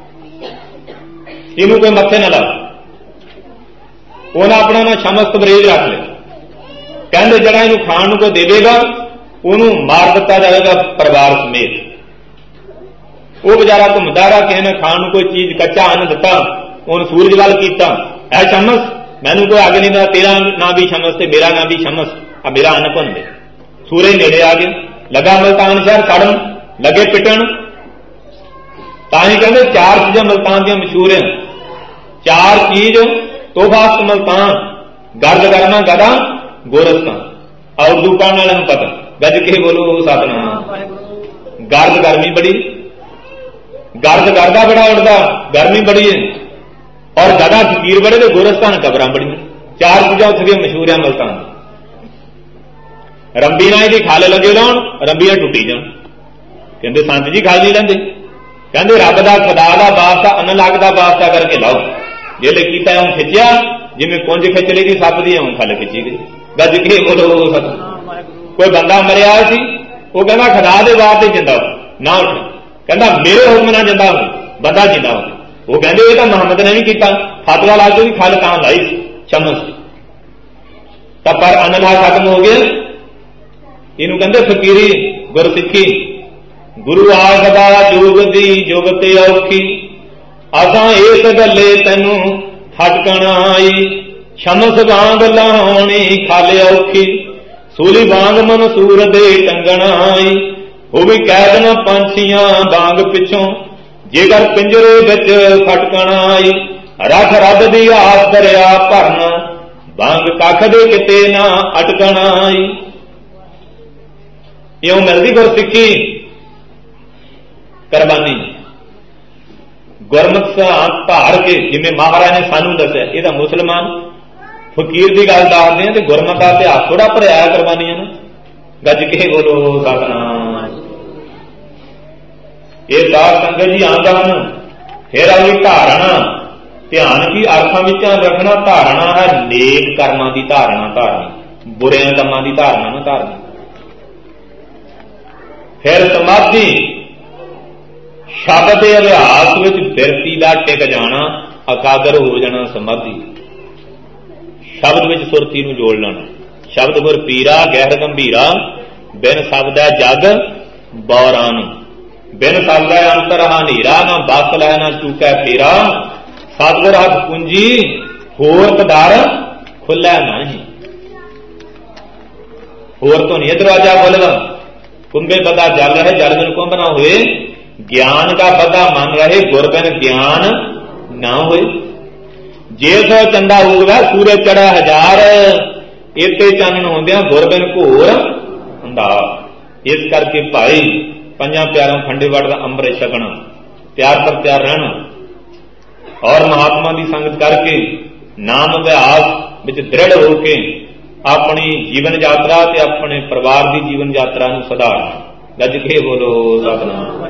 A: इनू कोई मत्थे ना लाओ। उन्हें अपना ना समस्त बरेज रख लिया। कहते जरा इनू खाण नूं कोई देवेगा उन्होंने मार दिता जाएगा परिवार समेत। वो बेचारा घुमदा रहा, किसी ने खाण नूं कोई चीज कच्चा अन्न दिता, उन्हें सूरज वाल किया, है शमस मैनू कोई अग नहीं दिता, तेरा ना भी शमस ते मेरा ना भी शमस। ਆ ਮੇਰਾ ਅੰਨ ਭੁੰਨ ਦੇ। ਸੂਰਜ ਨੇੜੇ ਆ ਗਿਆ, ਲੱਗਾ ਮਲਤਾਨ ਸ਼ਹਿਰ ਸੜਨ, ਲੱਗੇ ਪਿੱਟਣ। ਤਾਂ ਹੀ ਕਹਿੰਦੇ ਚਾਰ ਚੀਜ਼ਾਂ ਮਲਤਾਨ ਦੀਆਂ ਮਸ਼ਹੂਰ ਆ। ਚਾਰ ਚੀਜ਼ ਤੋਹਫਾ ਮਲਤਾਨ, ਗਰਦ ਕਰਨਾ ਗਦਾ ਗੋਰਸਤਾਨ। ਉਰਦੂ ਪੜ੍ਹਨ ਵਾਲਿਆਂ ਨੂੰ ਪਤਾ, ਗੱਜ ਕੇ ਬੋਲੋ ਸਤਨਾਮ। ਗਰਦ ਗਰਮੀ ਬੜੀ, ਗਰਦ ਕਰਦਾ ਬੜਾ ਉੱਡਦਾ, ਗਰਮੀ ਬੜੀ ਹੈ। ਔਰ ਗਦਾ ਫਕੀਰ ਬੜੇ ਤੇ ਗੋਰਸਤਾਨ ਕਬਰਾਂ ਬੜੀਆਂ। ਚਾਰ ਚੀਜ਼ਾਂ ਉੱਥੇ ਦੀਆਂ ਮਸ਼ਹੂਰ ਆ ਮਲਤਾਨ। ਰੰਬੀ ਨਾਲ ਇਹਦੀ ਖੱਲ ਲੱਗੇ ਲਾਉਣ, ਰੰਬੀਆਂ ਟੁੱਟੀ ਜਾਣ। ਕਹਿੰਦੇ ਸੰਤ ਜੀ ਖੱਲ ਨਹੀਂ ਲੈਂਦੇ। ਕਹਿੰਦੇ ਰੱਬ ਦਾ ਖੁਦਾ ਦਾ ਵਾਸਤਾ, ਅੰਨ ਲੱਗ ਦਾ ਵਾਸਤਾ ਕਰਕੇ ਲਾਓ। ਜਿਹੜੇ ਕੀਤਾ ਉਹ ਖਿੱਚਿਆ, ਜਿਵੇਂ ਕੁੰਜ ਖਿੱਚ ਲਈ ਦੀ ਸੱਪ ਦੀ, ਉਹ ਖੱਲ ਖਿੱਚੀ ਗਈ। ਗੱਜ ਕੇ ਬੋਲੋ ਸਤਿਨਾਮ। ਕੋਈ ਬੰਦਾ ਮਰਿਆ ਸੀ, ਉਹ ਕਹਿੰਦਾ ਖੁਦਾ ਦੇ ਵਾਸਤੇ ਜਿੰਦਾ ਹੋ ਨਾ ਉੱਠ, ਕਹਿੰਦਾ ਮੇਰੇ ਹੁਕਮ ਨਾਲ ਜਿੰਦਾ ਹੋ, ਬੰਦਾ ਜਿੰਦਾ ਹੋ। ਉਹ ਕਹਿੰਦੇ ਇਹ ਤਾਂ ਮੁਹੰਮਦ ਨੇ ਵੀ ਕੀਤਾ, ਫਤਵਾ ਲਾ ਕੇ ਵੀ ਖੱਲ ਤਾਂ ਲਾਈ ਸੀ ਚਮਚ ਤਾਂ, ਪਰ ਅੰਨ ਖਤਮ ਹੋ ਗਿਆ। ਇਹਨੂੰ ਕਹਿੰਦੇ ਫਕੀਰੀ ਗੁਰਸਿੱਖੀ। ਗੁਰੂ ਆਖਦਾ ਜੁਗ ਦੀ ਜੁਗ ਤੇ ਔਖੀ, ਅਸਾਂ ਇਸ ਗੱਲੇ ਤੈਨੂੰ ਹਟਕਣ ਆਈ। ਸ਼ਮਸ ਵਾਂਗ ਲਾਉਣੀ ਖਲ ਔਖੀ, ਸੂਲੀ ਵਾਂਗ ਮਨਸੂਰ ਦੇ ਟੰਗਣ ਆਈ। ਉਹ ਵੀ ਕਹਿ ਦੇਣਾ ਪੰਛੀਆਂ ਵਾਂਗ ਪਿੱਛੋਂ, ਜੇਕਰ ਪਿੰਜਰੇ ਵਿੱਚ ਫਟਕਣ ਆਈ। ਰੱਖ ਰੱਬ ਦੀ ਆਸ ਦਰਿਆ ਭਰਨਾ, ਵਾਂਗ ਕੱਖ ਦੇ ਕਿਤੇ ਨਾ ਅਟਕਣ ਆਈ। ਇਉਂ ਮਿਲਦੀ ਗੁਰਸਿੱਖੀ ਕੁਰਬਾਨੀ। ਗੁਰਮੁਖ ਸਿਧਾਂਤ ਧਾਰ ਕੇ, ਜਿਵੇਂ ਮਹਾਰਾਜ ਨੇ ਸਾਨੂੰ ਦੱਸਿਆ। ਇਹ ਤਾਂ ਮੁਸਲਮਾਨ ਫਕੀਰ ਦੀ ਗੱਲ ਦੱਸਦੇ ਆ, ਤੇ ਗੁਰਮੁਖ ਦਾ ਇਤਿਹਾਸ ਥੋੜਾ ਭਰਿਆ ਕੁਰਬਾਨੀਆਂ ਨੂੰ। ਗੱਜ ਕੇ ਬੋਲੋ ਸਤਿਨਾਮ। ਇਹ ਸਾਧ ਸੰਗਤ ਜੀ ਆਉਂਦਾ ਹਨ। ਫਿਰ ਆਈ ਧਾਰਨਾ। ਧਿਆਨ ਕੀ ਅਰਥਾਂ ਵਿੱਚ ਧਿਆਨ ਰੱਖਣਾ। ਧਾਰਨਾ ਹੈ ਨੇਕ ਕਰਮਾਂ ਦੀ ਧਾਰਨਾ ਧਾਰਨੀ, ਬੁਰਿਆਂ ਕੰਮਾਂ ਦੀ ਧਾਰਨਾ ਨਾ ਧਾਰਨੀ। ਫਿਰ ਸਮਾਧੀ, ਸ਼ਬਦ ਦੇ ਅਭਿਆਸ ਵਿੱਚ ਬਿਰਤੀ ਦਾ ਟਿਕ ਜਾਣਾ, ਇਕਾਗਰ ਹੋ ਜਾਣਾ। ਸਮਾਧੀ ਸ਼ਬਦ ਵਿੱਚ ਸੁਰਤੀ ਨੂੰ ਜੋੜ ਲੈਣਾ। ਸ਼ਬਦ ਗੁਰ ਪੀਰਾ ਗਹਿਰ ਗੰਭੀਰਾ, ਬਿਨ ਸ਼ਬਦੈ ਜਗ ਬੌਰਾਨ। ਬਿਨ ਸ਼ਬਦੈ ਅੰਤਰ ਹਨੇਰਾ, ਨਾ ਬਸ ਲੈ ਨਾ ਚੂਕੈ ਫੇਰਾ। ਸਤਿਗੁਰ ਹੱਥ ਕੁੰਜੀ ਹੋਰ ਕਦਾਰ ਖੁੱਲ੍ਹੈ ਨਹੀਂ। ਹੋਰ ਤੋਂ ਨਹੀਂ ਦਰਵਾਜ਼ਾ ਖੁੱਲ੍ਹਦਾ। ਕੁੰਭੇ ਬਦਾ ਜਲ ਰਹੇ, ਜਲ ਬਿਨ ਕੁੰਭ ਨਾ ਹੋਏ। ਗਿਆਨ ਦਾ ਬਦਾ ਮੰਨ ਰਹੇ, ਗੁਰ ਬਿਨ ਗਿਆਨ ਨਾ ਹੋਏ। ਜੇ ਸੋ ਚੰਦਾ ਉਗਦਾ, ਸੂਰਜ ਚੜ੍ਹਿਆ ਹਜ਼ਾਰ। ਇਤੇ ਚਾਨਣ ਹੁੰਦਿਆਂ ਗੁਰ ਬਿਨ ਘੋਰ ਅੰਧਾਰ। ਇਸ ਕਰਕੇ ਭਾਈ ਪੰਜਾਂ ਪਿਆਰਾਂ ਖੰਡੇ ਵੜ ਦਾ ਅੰਮ੍ਰਿਤ ਛਕਣਾ, ਪਿਆਰ ਪਰ ਪਿਆਰ ਰਹਿਣਾ, ਔਰ ਮਹਾਤਮਾ ਦੀ ਸੰਗਤ ਕਰਕੇ ਨਾਮ ਅਭਿਆਸ ਵਿੱਚ ਦ੍ਰਿੜ ਹੋ ਕੇ ਆਪਣੀ ਜੀਵਨ ਯਾਤਰਾ ਤੇ ਆਪਣੇ ਪਰਿਵਾਰ ਦੀ ਜੀਵਨ ਯਾਤਰਾ ਨੂੰ ਸੁਧਾਰਨਾ। ਗੱਜ ਕੇ ਬੋਲੋ ਸਤਿਨਾਮ।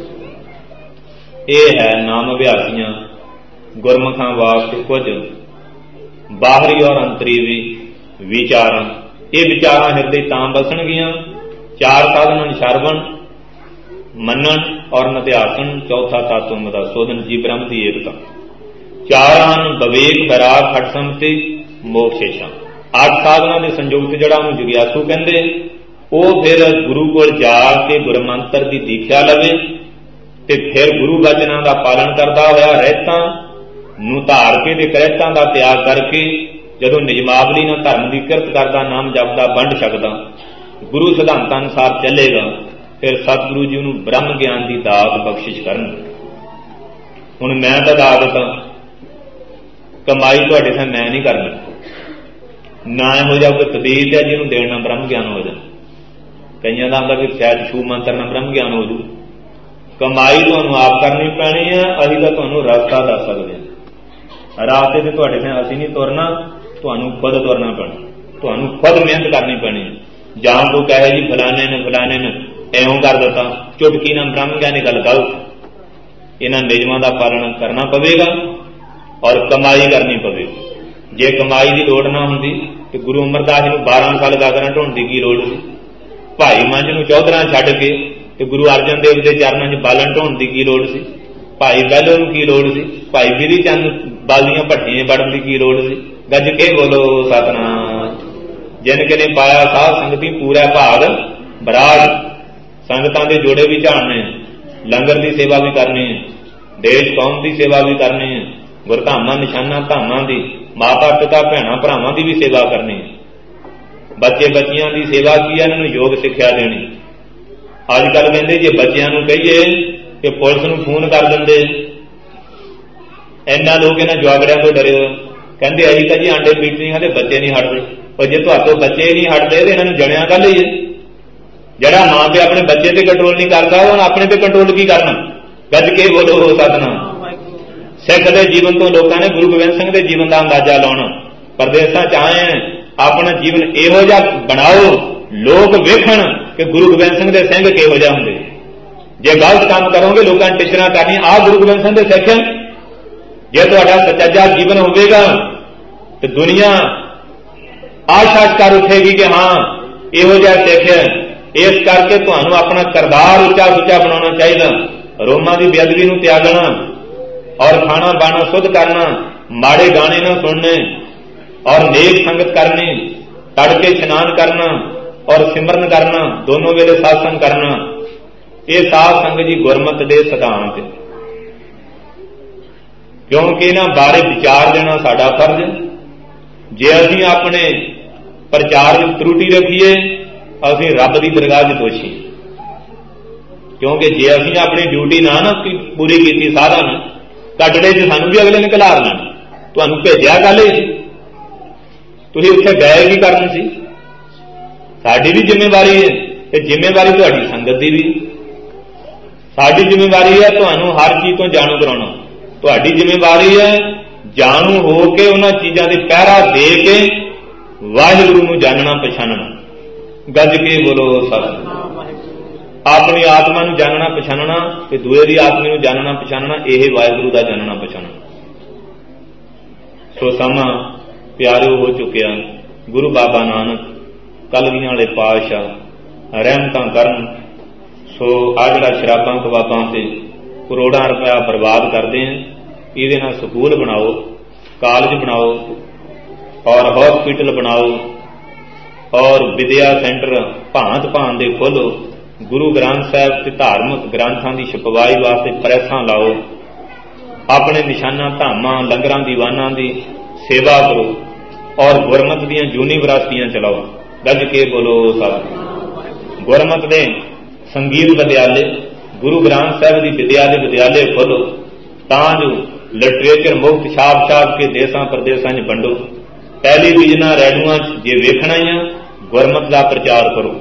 A: ਇਹ ਹੈ ਨਾਮ ਅਭਿਆਸੀਆਂ ਗੁਰਮੁਖਾਂ ਵਾਸਤੇ ਕੁਝ ਬਾਹਰੀ ਔਰ ਅੰਤਰੀ ਵੀ ਵਿਚਾਰਾਂ। ਇਹ ਵਿਚਾਰਾਂ ਹਿਰਦੇ ਤਾਂ ਬਸਣਗੀਆਂ। ਚਾਰ ਸਾਧਨਾਂ ਸ਼ਰਵਣ, ਮੰਨਣ ਔਰ ਨਿਧਿਆਸਨ। ਚੌਥਾ ਤਾਤੁਮ ਦਾ ਸੋਧਨ, ਜੀ ਬ੍ਰਹਮ ਦੀ ਏਕਤਾ। ਚਾਰ ਹਨ ਵਿਵੇਕ, ਵਿਰਾਗ, ਖਟ ਸੰਮਤੀ, ਮੋਕਸ਼ੇਸ਼ਾ। 8 ਸਾਧਨਾਂ ਦੇ ਸੰਯੁਕਤ ਜਿਹੜਾ ਉਹਨੂੰ ਜਗਿਆਸੂ ਕਹਿੰਦੇ। ਉਹ ਫਿਰ ਗੁਰੂ ਕੋਲ ਜਾ ਕੇ ਗੁਰਮੰਤਰ ਦੀ ਦੀਖਿਆ ਲਵੇ ਤੇ ਫਿਰ ਗੁਰੂ ਬਚਨਾਂ ਦਾ ਪਾਲਨ ਕਰਦਾ ਹੋਇਆ ਰਹਿਤਾਂ ਨੂੰ ਧਾਰ ਕੇ ਤੇ ਕ੍ਰਿਤਾਂ ਦਾ ਤਿਆਗ ਕਰਕੇ ਜਦੋਂ ਨਿਯਮਾਵਲੀ ਨਾਲ ਧਰਮ ਦੀ ਕਿਰਤ ਕਰਦਾ, ਨਾਮ ਜਪਦਾ, ਵੰਡ ਸਕਦਾ, ਗੁਰੂ ਸਿਧਾਂਤਾਂ ਅਨੁਸਾਰ ਚੱਲੇਗਾ, ਫਿਰ ਸਤਿਗੁਰੂ ਜੀ ਉਹਨੂੰ ਬ੍ਰਹਮ ਗਿਆਨ ਦੀ ਦਾਤ ਬਖਸ਼ਿਸ਼ ਕਰਨਗੇ। ਹੁਣ ਮੈਂ ਤਾਂ ਦਾਤ ਕਮਾਈ ਤੁਹਾਡੇ ਸਾਹਮਣੇ ਮੈਂ ਨਹੀਂ ਕਰਨੀ। ਨਾ ਇਹੋ ਜਿਹਾ ਕੋਈ ਤਬੀਤ ਹੈ ਜਿਹਨੂੰ ਦੇਣ ਨਾਲ ਬ੍ਰਹਮ ਗਿਆਨ ਹੋ ਜਾਏ। ਕਈਆਂ ਦਾ ਹੁੰਦਾ ਕਿ ਸ਼ਾਇਦ ਛੂ ਮੰਤਰ ਨਾਲ ਬ੍ਰਹਮ ਗਿਆਨ ਹੋ ਜੂ। ਕਮਾਈ ਤੁਹਾਨੂੰ ਆਪ ਕਰਨੀ ਪੈਣੀ ਹੈ। ਅਸੀਂ ਤਾਂ ਤੁਹਾਨੂੰ ਰਸਤਾ ਦੱਸ ਸਕਦੇ ਹਾਂ। ਰਾਸਤੇ ਤੇ ਤੁਹਾਡੇ ਨਾਲ ਅਸੀਂ ਨਹੀਂ ਤੁਰਨਾ, ਤੁਹਾਨੂੰ ਖੁਦ ਤੁਰਨਾ ਪੈਣਾ। ਤੁਹਾਨੂੰ ਖੁਦ ਮਿਹਨਤ ਕਰਨੀ ਪੈਣੀ ਹੈ। ਜਾਂ ਕੋਈ ਕਹੇ ਜੀ ਫਲਾਣੇ ਨੇ ਇਉਂ ਕਰ ਦਿੱਤਾ, ਚੁਟਕੀ ਨਾਲ ਬ੍ਰਹਮ ਗਿਆਨ ਦੀ ਗੱਲ ਗਲਤ। ਇਹਨਾਂ ਨਿਯਮਾਂ ਦਾ ਪਾਲਣ ਕਰਨਾ ਪਵੇਗਾ ਔਰ ਕਮਾਈ ਕਰਨੀ ਪਵੇਗੀ। ਜੇ ਕਮਾਈ ਦੀ ਲੋੜ ਨਾ ਹੁੰਦੀ ਤੇ ਗੁਰੂ ਅਮਰਦਾਸ ਜੀ ਨੂੰ 12 ਸਾਲ ਗਾਗਰਾਂ ਢੋਣ ਦੀ ਕੀ ਲੋੜ ਸੀ? ਭਾਈ ਮੰਝ ਨੂੰ ਚੌਧਰਾਂ ਛੱਡ ਕੇ ਤੇ ਗੁਰੂ ਅਰਜਨ ਦੇਵ ਦੇ ਚਰਨਾਂ 'ਚ ਬਾਲਣ ਢੋਣ ਦੀ ਕੀ ਲੋੜ ਸੀ? ਭਾਈ ਬਹਿਲੋ ਨੂੰ ਕੀ ਲੋੜ ਸੀ? ਭਾਈ ਬਿਧੀ ਚੰਦ ਬਾਲੀਆਂ ਭੱਟੀਆਂ ਵੜਨ ਦੀ ਕੀ ਲੋੜ ਸੀ? ਗੱਜ ਕੇ ਬੋਲੋ ਸਤਿਨਾਮ। ਜਿਨ ਕਿ ਨੇ ਪਾਇਆ ਸਾਧ ਸੰਗਤੀ ਪੂਰਾ ਭਾਗ ਬਰਾੜ। ਸੰਗਤਾਂ ਦੇ ਜੋੜੇ ਵੀ ਝਾੜਨੇ, ਲੰਗਰ ਦੀ ਸੇਵਾ ਵੀ ਕਰਨੀ ਹੈ, ਦੇਸ਼ ਕੌਮ ਦੀ ਸੇਵਾ ਵੀ ਕਰਨੀ ਹੈ, ਗੁਰਧਾਮਾਂ ਨਿਸ਼ਾਨਾਂ ਧਾਮਾਂ ਦੀ, ਮਾਤਾ ਪਿਤਾ ਭੈਣਾਂ ਭਰਾਵਾਂ ਦੀ ਵੀ ਸੇਵਾ ਕਰਨੀ ਹੈ। ਬੱਚੇ ਬੱਚਿਆਂ ਦੀ ਸੇਵਾ ਕੀ ਹੈ? ਇਹਨਾਂ ਨੂੰ ਯੋਗ ਸਿੱਖਿਆ ਦੇਣੀ। ਅੱਜ ਕੱਲ੍ਹ ਕਹਿੰਦੇ ਜੇ ਬੱਚਿਆਂ ਨੂੰ ਕਹੀਏ ਕਿ ਪੁਲਿਸ ਨੂੰ ਫੋਨ ਕਰ ਦਿੰਦੇ, ਇੰਨਾ ਲੋਕ ਇਹਨਾਂ ਜਵਾਗੜਿਆਂ ਤੋਂ ਡਰੇ ਹੋ। ਕਹਿੰਦੇ ਅਸੀਂ ਤਾਂ ਜੀ ਆਂਡੇ ਪੀਟਦੇ ਹਾਂ ਤੇ ਬੱਚੇ ਨਹੀਂ ਹਟਦੇ। ਪਰ ਜੇ ਤੁਹਾਡੇ ਬੱਚੇ ਨਹੀਂ ਹਟਦੇ ਤੇ ਇਹਨਾਂ ਨੂੰ ਜਣਿਆ ਕੱਲ ਹੀ ਹੈ। ਜਿਹੜਾ ਮਾਂ ਪਿਓ ਆਪਣੇ ਬੱਚੇ ਤੇ ਕੰਟਰੋਲ ਨਹੀਂ ਕਰਦਾ, ਉਹ ਆਪਣੇ ਤੇ ਕੰਟਰੋਲ ਕੀ ਕਰਨਾ? ਗੱਜ ਕੇ ਬੋਲੋ ਸਤਿਨਾਮ। ਸਿੱਖ ਦੇ ਜੀਵਨ ਤੋਂ ਲੋਕਾਂ ਨੇ ਗੁਰੂ ਗੋਬਿੰਦ ਸਿੰਘ ਦੇ ਜੀਵਨ ਦਾ ਅੰਦਾਜ਼ਾ ਲਾਉਣਾ। ਪਰਦੇਸਾਂ ਚ ਆਏ ਆਪਣਾ ਜੀਵਨ ਇਹੋ ਜਿਹਾ ਬਣਾਓ, ਲੋਕ ਵੇਖਣ ਕਿ ਗੁਰੂ ਗੋਬਿੰਦ ਸਿੰਘ ਦੇ ਸਿੰਘ ਕਿਹੋ ਜਿਹਾ ਹੁੰਦੇ। ਜੇ ਗਲਤ ਕੰਮ ਕਰੋਗੇ ਲੋਕਾਂ ਨੇ ਟਿੱਚਰਾਂ ਕਰਨੀ, ਆਹ ਗੁਰੂ ਗੋਬਿੰਦ ਸਿੰਘ ਦੇ ਸਿੱਖ। ਜੇ ਤੁਹਾਡਾ ਸੱਚਾ ਜੀਵਨ ਹੋਵੇਗਾ ਤੇ ਦੁਨੀਆ ਆਸ਼ਾ ਕਰ ਉੱਠੇਗੀ ਕਿ ਹਾਂ ਇਹੋ ਜਿਹਾ ਸਿੱਖ ਹੈ। ਇਸ ਕਰਕੇ ਤੁਹਾਨੂੰ ਆਪਣਾ ਕਰਤਾਰ ਉੱਚਾ ਸੁੱਚਾ ਬਣਾਉਣਾ ਚਾਹੀਦਾ। ਰੋਮਾਂ ਦੀ ਬੇਅਦਬੀ ਨੂੰ ਤਿਆਗਣਾ ਔਰ ਖਾਣਾ ਬਾਣਾ ਸੁੱਧ ਕਰਨਾ, ਮਾੜੇ ਗਾਣੇ ਨਾ ਸੁਣਨੇ ਔਰ ਨੇਕ ਸੰਗਤ ਕਰਨੀ, ਤੜਕੇ ਇਸ਼ਨਾਨ ਕਰਨਾ ਔਰ ਸਿਮਰਨ ਕਰਨਾ, ਦੋਨੋਂ ਵੇਲੇ ਸਾਧਸੰਗ ਕਰਨਾ। ਇਹ ਸਾਧ ਸੰਗਤ ਜੀ ਗੁਰਮਤ ਦੇ ਸਿਧਾਂਤ, ਕਿਉਂਕਿ ਇਹਨਾਂ ਬਾਰੇ ਵਿਚਾਰ ਦੇਣਾ ਸਾਡਾ ਫਰਜ਼। ਜੇ ਅਸੀਂ ਆਪਣੇ ਪ੍ਰਚਾਰ ਵਿੱਚ ਤਰੁਟੀ ਰੱਖੀਏ ਅਸੀਂ ਰੱਬ ਦੀ ਦਰਗਾਹ 'ਚ ਦੋਸ਼ੀ। ਕਿਉਂਕਿ ਜੇ ਅਸੀਂ ਆਪਣੀ ਡਿਊਟੀ ਨਾ ਪੂਰੀ ਕੀਤੀ ਸਾਧਾਂ ਨੇ, ਕੱਟੜੇ 'ਚ ਸਾਨੂੰ ਵੀ ਅਗਲੇ ਨੇ ਘਲਾਰ ਲੈਣਾ। ਤੁਹਾਨੂੰ ਭੇਜਿਆ ਕੱਲ ਹੀ ਸੀ, ਤੁਸੀਂ ਉੱਥੇ ਗਏ ਕੀ ਕਰਨ ਸੀ? ਸਾਡੀ ਵੀ ਜ਼ਿੰਮੇਵਾਰੀ ਹੈ ਤੇ ਜ਼ਿੰਮੇਵਾਰੀ ਤੁਹਾਡੀ ਸੰਗਤ ਦੀ ਵੀ। ਸਾਡੀ ਜ਼ਿੰਮੇਵਾਰੀ ਹੈ ਤੁਹਾਨੂੰ ਹਰ ਚੀਜ਼ ਤੋਂ ਜਾਣੂ ਕਰਾਉਣਾ। ਤੁਹਾਡੀ ਜ਼ਿੰਮੇਵਾਰੀ ਹੈ ਜਾਣੂ ਹੋ ਕੇ ਉਹਨਾਂ ਚੀਜ਼ਾਂ ਦੀ ਪਹਿਰਾ ਦੇ ਕੇ ਵਾਹਿਗੁਰੂ ਨੂੰ ਜਾਣਨਾ ਪਛਾਣਨਾ। ਗੱਜ ਕੇ ਬੋਲੋ ਸਤਿਨਾਮ। ਆਪਣੀ ਆਤਮਾ ਨੂੰ ਜਾਣਨਾ ਪਛਾਣਨਾ ਤੇ ਦੂਏ ਦੀ ਆਤਮਾ ਨੂੰ ਜਾਣਨਾ ਪਛਾਣਨਾ, ਇਹ ਵਾਹਿਗੁਰੂ ਦਾ ਜਾਣਨਾ ਪਛਾਣਨਾ। ਸੋ ਸਮਾਂ ਪਿਆਰਿਓ ਹੋ ਚੁੱਕਿਆ। ਗੁਰੂ ਬਾਬਾ ਨਾਨਕ ਕਲਗੀਆਂ ਵਾਲੇ ਪਾਤਸ਼ਾਹ ਰਹਿਮਤਾਂ ਕਰਨ। ਸੋ ਆ ਜਿਹੜਾ ਸ਼ਰਾਬਾਂ ਕਬਾਬਾਂ ਤੇ ਕਰੋੜਾਂ ਰੁਪਇਆ ਬਰਬਾਦ ਕਰਦੇ ਆ, ਇਹਦੇ ਨਾਲ ਸਕੂਲ ਬਣਾਓ, ਕਾਲਜ ਬਣਾਓ ਔਰ ਹਸਪੀਟਲ ਬਣਾਓ ਔਰ ਵਿਦਿਆ ਸੈਂਟਰ ਭਾਂਤ ਭਾਂਤ ਦੇ ਖੋਲੋ। ਗੁਰੂ ਗ੍ਰੰਥ ਸਾਹਿਬ ਤੇ ਧਾਰਮਿਕ ਗ੍ਰੰਥਾਂ ਦੀ ਛਪਵਾਈ ਵਾਸਤੇ ਪ੍ਰੈਸਾਂ ਲਾਓ। ਆਪਣੇ ਨਿਸ਼ਾਨਾ ਧਾਮਾਂ ਲੰਗਰਾਂ ਦੀਵਾਨਾਂ ਦੀ ਸੇਵਾ ਕਰੋ ਔਰ ਗੁਰਮਤ ਦੀਆਂ ਯੂਨੀਵਰਸਿਟੀਆਂ ਚਲਾਓ। ਗੱਜ ਕੇ ਬੋਲੋ ਸਤਿਨਾਮ। ਗੁਰਮਤ ਦੇ ਸੰਗੀਤ ਵਿਦਿਆਲੇ, ਗੁਰੂ ਗ੍ਰੰਥ ਸਾਹਿਬ ਦੀ ਵਿਦਿਆ ਦੇ ਵਿਦਿਆਲੇ ਖੋਲੋ ਤਾਂ ਜੋ ਲਿਟਰੇਚਰ ਮੁਕਤ ਛਾਪ ਛਾਪ ਕੇ ਦੇਸਾਂ ਪ੍ਰਦੇਸਾਂ 'ਚ ਵੰਡੋ। ਟੈਲੀਵਿਜ਼ਨਾਂ ਰੇਡੀਓਆਂ 'ਚ ਜੇ ਵੇਖਣਾ ਹੀ ਆ ਗੁਰਮਤ ਦਾ ਪ੍ਰਚਾਰ ਕਰੋ।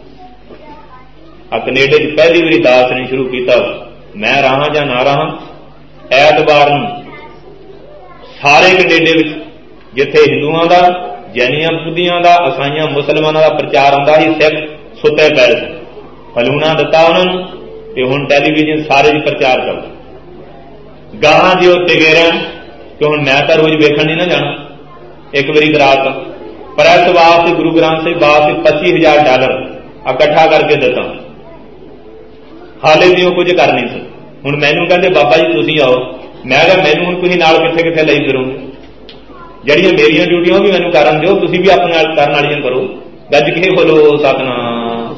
A: ਆ ਕੈਨੇਡਾ 'ਚ ਪਹਿਲੀ ਵਾਰੀ ਦਾਸ ਨੇ ਸ਼ੁਰੂ ਕੀਤਾ, ਮੈਂ ਰਹਾਂ ਜਾਂ ਨਾ ਰਹਾਂ, ਐਤਵਾਰ ਨੂੰ ਸਾਰੇ ਕੈਨੇਡਾ ਵਿੱਚ ਜਿੱਥੇ ਹਿੰਦੂਆਂ ਦਾ, ਜੈਨੀਆਂ ਬੁੱਧੀਆਂ ਦਾ, ਈਸਾਈਆਂ ਮੁਸਲਮਾਨਾਂ ਦਾ ਪ੍ਰਚਾਰ ਹੁੰਦਾ ਸੀ, ਸਿੱਖ ਸੁੱਤੇ ਪਏ ਸੀ। ਫਲੂਣਾ ਦਿੱਤਾ ਉਹਨਾਂ ਨੂੰ ਤੇ ਹੁਣ ਟੈਲੀਵਿਜ਼ਨ ਸਾਰੇ 'ਚ ਪ੍ਰਚਾਰ ਕਰਦਾ। ਗਾਹਾਂ ਜੇ ਉਹ ਟਿਕੇ ਰਹਿਣ ਕਿ ਹੁਣ ਮੈਂ ਤਾਂ ਰੋਜ਼ ਵੇਖਣ ਨਹੀਂ ਨਾ ਜਾਣਾ। ਇੱਕ ਵਾਰੀ ਬਰਾਤ ਪ੍ਰੈਸ ਵਾਸਤੇ ਗੁਰੂ ਗ੍ਰੰਥ ਸਾਹਿਬ ਵਾਸਤੇ $25,000 ਇਕੱਠਾ ਕਰਕੇ ਦਿੱਤਾ। ਹਾਲੇ ਵੀ ਉਹ ਕੁਝ ਕਰ ਨਹੀਂ ਸੀ। ਹੁਣ ਮੈਨੂੰ ਕਹਿੰਦੇ ਬਾਬਾ ਜੀ ਤੁਸੀਂ ਆਓ। ਮੈਂ ਕਿਹਾ ਮੈਨੂੰ ਹੁਣ ਤੁਸੀਂ ਨਾਲ ਕਿੱਥੇ ਕਿੱਥੇ ਲਈ ਫਿਰੋਗੇ? ਜਿਹੜੀਆਂ ਮੇਰੀਆਂ ਡਿਊਟੀਆਂ ਉਹ ਵੀ ਮੈਨੂੰ ਕਰਨ ਦਿਓ, ਤੁਸੀਂ ਵੀ ਆਪਣੇ ਨਾਲ ਕਰਨ ਵਾਲੀਆਂ ਕਰੋ। ਗੱਜ ਕੇ ਬੋਲੋ ਸਤਿਨਾਮ।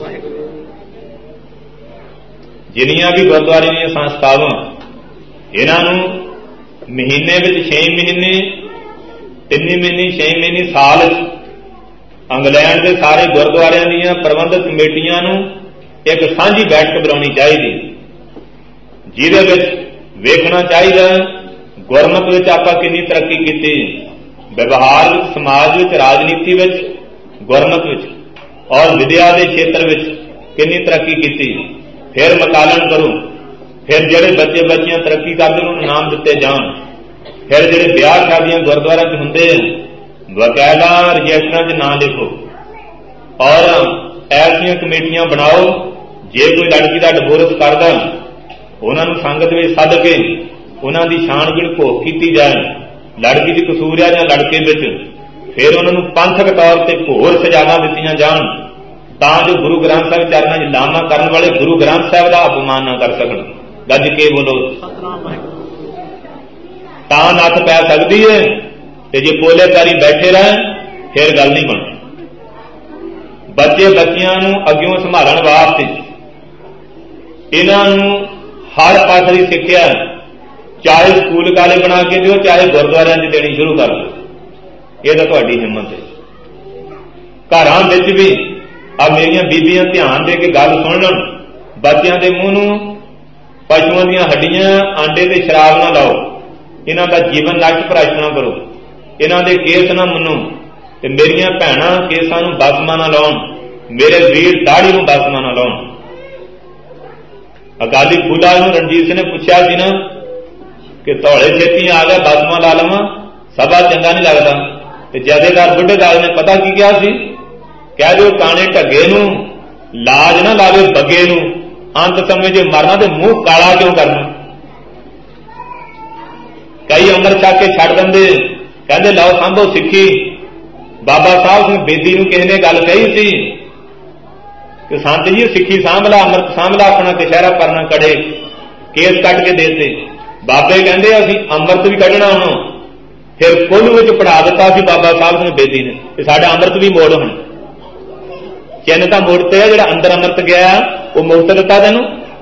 A: ਜਿੰਨੀਆਂ ਵੀ ਗੁਰਦੁਆਰੇ ਦੀਆਂ ਸੰਸਥਾਵਾਂ, ਇਹਨਾਂ ਨੂੰ ਮਹੀਨੇ ਵਿੱਚ 6 ਮਹੀਨੇ 3 ਮਹੀਨੇ 6 ਮਹੀਨੇ ਸਾਲ ਇੰਗਲੈਂਡ ਦੇ ਸਾਰੇ ਗੁਰਦੁਆਰਿਆਂ ਦੀਆਂ ਪ੍ਰਬੰਧਕ ਕਮੇਟੀਆਂ ਨੂੰ ਇੱਕ ਸਾਂਝੀ ਬੈਠਕ ਬੁਲਾਉਣੀ ਚਾਹੀਦੀ, ਜਿਹਦੇ ਵਿੱਚ ਵੇਖਣਾ ਚਾਹੀਦਾ ਗੁਰਮਤ ਵਿੱਚ ਆਪਾਂ ਕਿੰਨੀ ਤਰੱਕੀ ਕੀਤੀ, ਵਿਵਹਾਰ ਵਿੱਚ, ਸਮਾਜ ਵਿੱਚ, ਰਾਜਨੀਤੀ ਵਿੱਚ, ਗੁਰਮਤ ਵਿੱਚ ਔਰ ਵਿਦਿਆ ਦੇ ਖੇਤਰ ਵਿੱਚ ਕਿੰਨੀ ਤਰੱਕੀ ਕੀਤੀ। ਫਿਰ ਮਕਾਲਨ ਕਰੋ। ਫਿਰ ਜਿਹੜੇ ਬੱਚੇ ਬੱਚੀਆਂ ਤਰੱਕੀ ਕਰਦੇ ਉਹਨਾਂ ਨੂੰ ਇਨਾਮ ਦਿੱਤੇ ਜਾਣ। ਫਿਰ ਜਿਹੜੇ ਵਿਆਹ ਸ਼ਾਦੀਆਂ ਗੁਰਦੁਆਰਿਆਂ 'ਚ ਹੁੰਦੇ ਬਕਾਇਦਾ ਰਜਿਸਟਰਾਂ 'ਚ ਨਾਂ ਲਿਖੋ ਔਰ ਐਸੀਆਂ ਕਮੇਟੀਆਂ ਬਣਾਓ, ਜੇ ਕੋਈ ਲੜਕੀ ਦਾ ਡਿਵੋਰਸ ਕਰਦਾ ਉਹਨਾਂ ਨੂੰ ਸੰਗਤ ਵਿੱਚ ਸੱਦ ਕੇ ਉਹਨਾਂ ਦੀ ਛਾਣਬੀਣ ਭੋਗ ਕੀਤੀ ਜਾਏ। ਲੜਕੀ ਦੀ ਕਸੂਰ ਆ ਜਾਂ ਲੜਕੇ ਵਿੱਚ, ਫਿਰ ਉਹਨਾਂ ਨੂੰ ਪੰਥਕ ਤੌਰ ਤੇ ਘੋਰ ਸਜ਼ਾਵਾਂ ਦਿੱਤੀਆਂ ਜਾਣ ਤਾਂ ਜੋ ਗੁਰੂ ਗ੍ਰੰਥ ਸਾਹਿਬ ਚਰਨਾਂ 'ਚ ਲਾਮਾ ਕਰਨ ਵਾਲੇ ਗੁਰੂ ਗ੍ਰੰਥ ਸਾਹਿਬ ਦਾ ਅਪਮਾਨ ਨਾ ਕਰ ਸਕਣ। ਗੱਜ ਕੇ ਬੋਲੋ ਤਾਂ ਨੱਥ ਪੈ ਸਕਦੀ ਹੈ। ਤੇ ਜੇ ਪੋਲੇ ਪੈਰੀ ਬੈਠੇ ਰਹਿਣ ਫਿਰ ਗੱਲ ਨਹੀਂ ਬਣਦੀ। ਬੱਚੇ ਬੱਚਿਆਂ ਨੂੰ ਅੱਗਿਓਂ ਸੰਭਾਲਣ ਵਾਸਤੇ ਇਹਨਾਂ ਨੂੰ ਹਰ ਪਾਸੇ ਦੀ ਸਿੱਖਿਆ, ਚਾਹੇ ਸਕੂਲ ਕਾਲਜ ਬਣਾ ਕੇ ਦਿਓ, ਚਾਹੇ ਗੁਰਦੁਆਰਿਆਂ 'ਚ ਦੇਣੀ ਸ਼ੁਰੂ ਕਰ ਦਿਓ। ਇਹ ਤਾਂ ਤੁਹਾਡੀ ਹਿੰਮਤ ਹੈ। घरां विच भी आ मेरियां बीबियां ध्यान दे के गल सुन लण, बच्चों के मूँह नूं पशुओं दीयां हड्डियां आंडे ते शराब ना लाओ, इन्हां दा जीवन नष्ट भ्रष्ट ना करो, इन्हां दे केस ना मनो, ते मेरियां भैणां केसां नूं बसमा ना लाउण, मेरे वीर दाढ़ी नूं बसमा ना लाउण। अकाली फूला नूं रणजीत सिंह ने पूछा सी ना कि धौले छेती आ गया बसमा ला लवां, सभा चंगा नहीं लगता, ते जथेदार बुढ़े दाल ने पता की कहा सी, कह दो काने ढगे नूं लाज ना लावे बगे नूं, अंत समय जो मरना तो मुंह काला क्यों करना। कई अमर छक के छड़ देंदे, कहते लाओ सांभो सिक्खी। बाबा साहब सिंह बेदी नूं किसी ने गल कही सी कि संत जी सिक्खी सांभ ला, अमृत सांभ ला, अपना कशहरा परना कड़े, केस कट के देते। बाबे कहते असीं अमृत भी कढ़ना होना, फिर कुल विच पढ़ा दिता सी बाबा साहब सिंह बेदी ने कि साडा अमृत भी मोड़ होना। चिन्ह तो मोड़ते है, जिहड़ा अंदर अमृत गया वो मुफ्त दिता तेनू।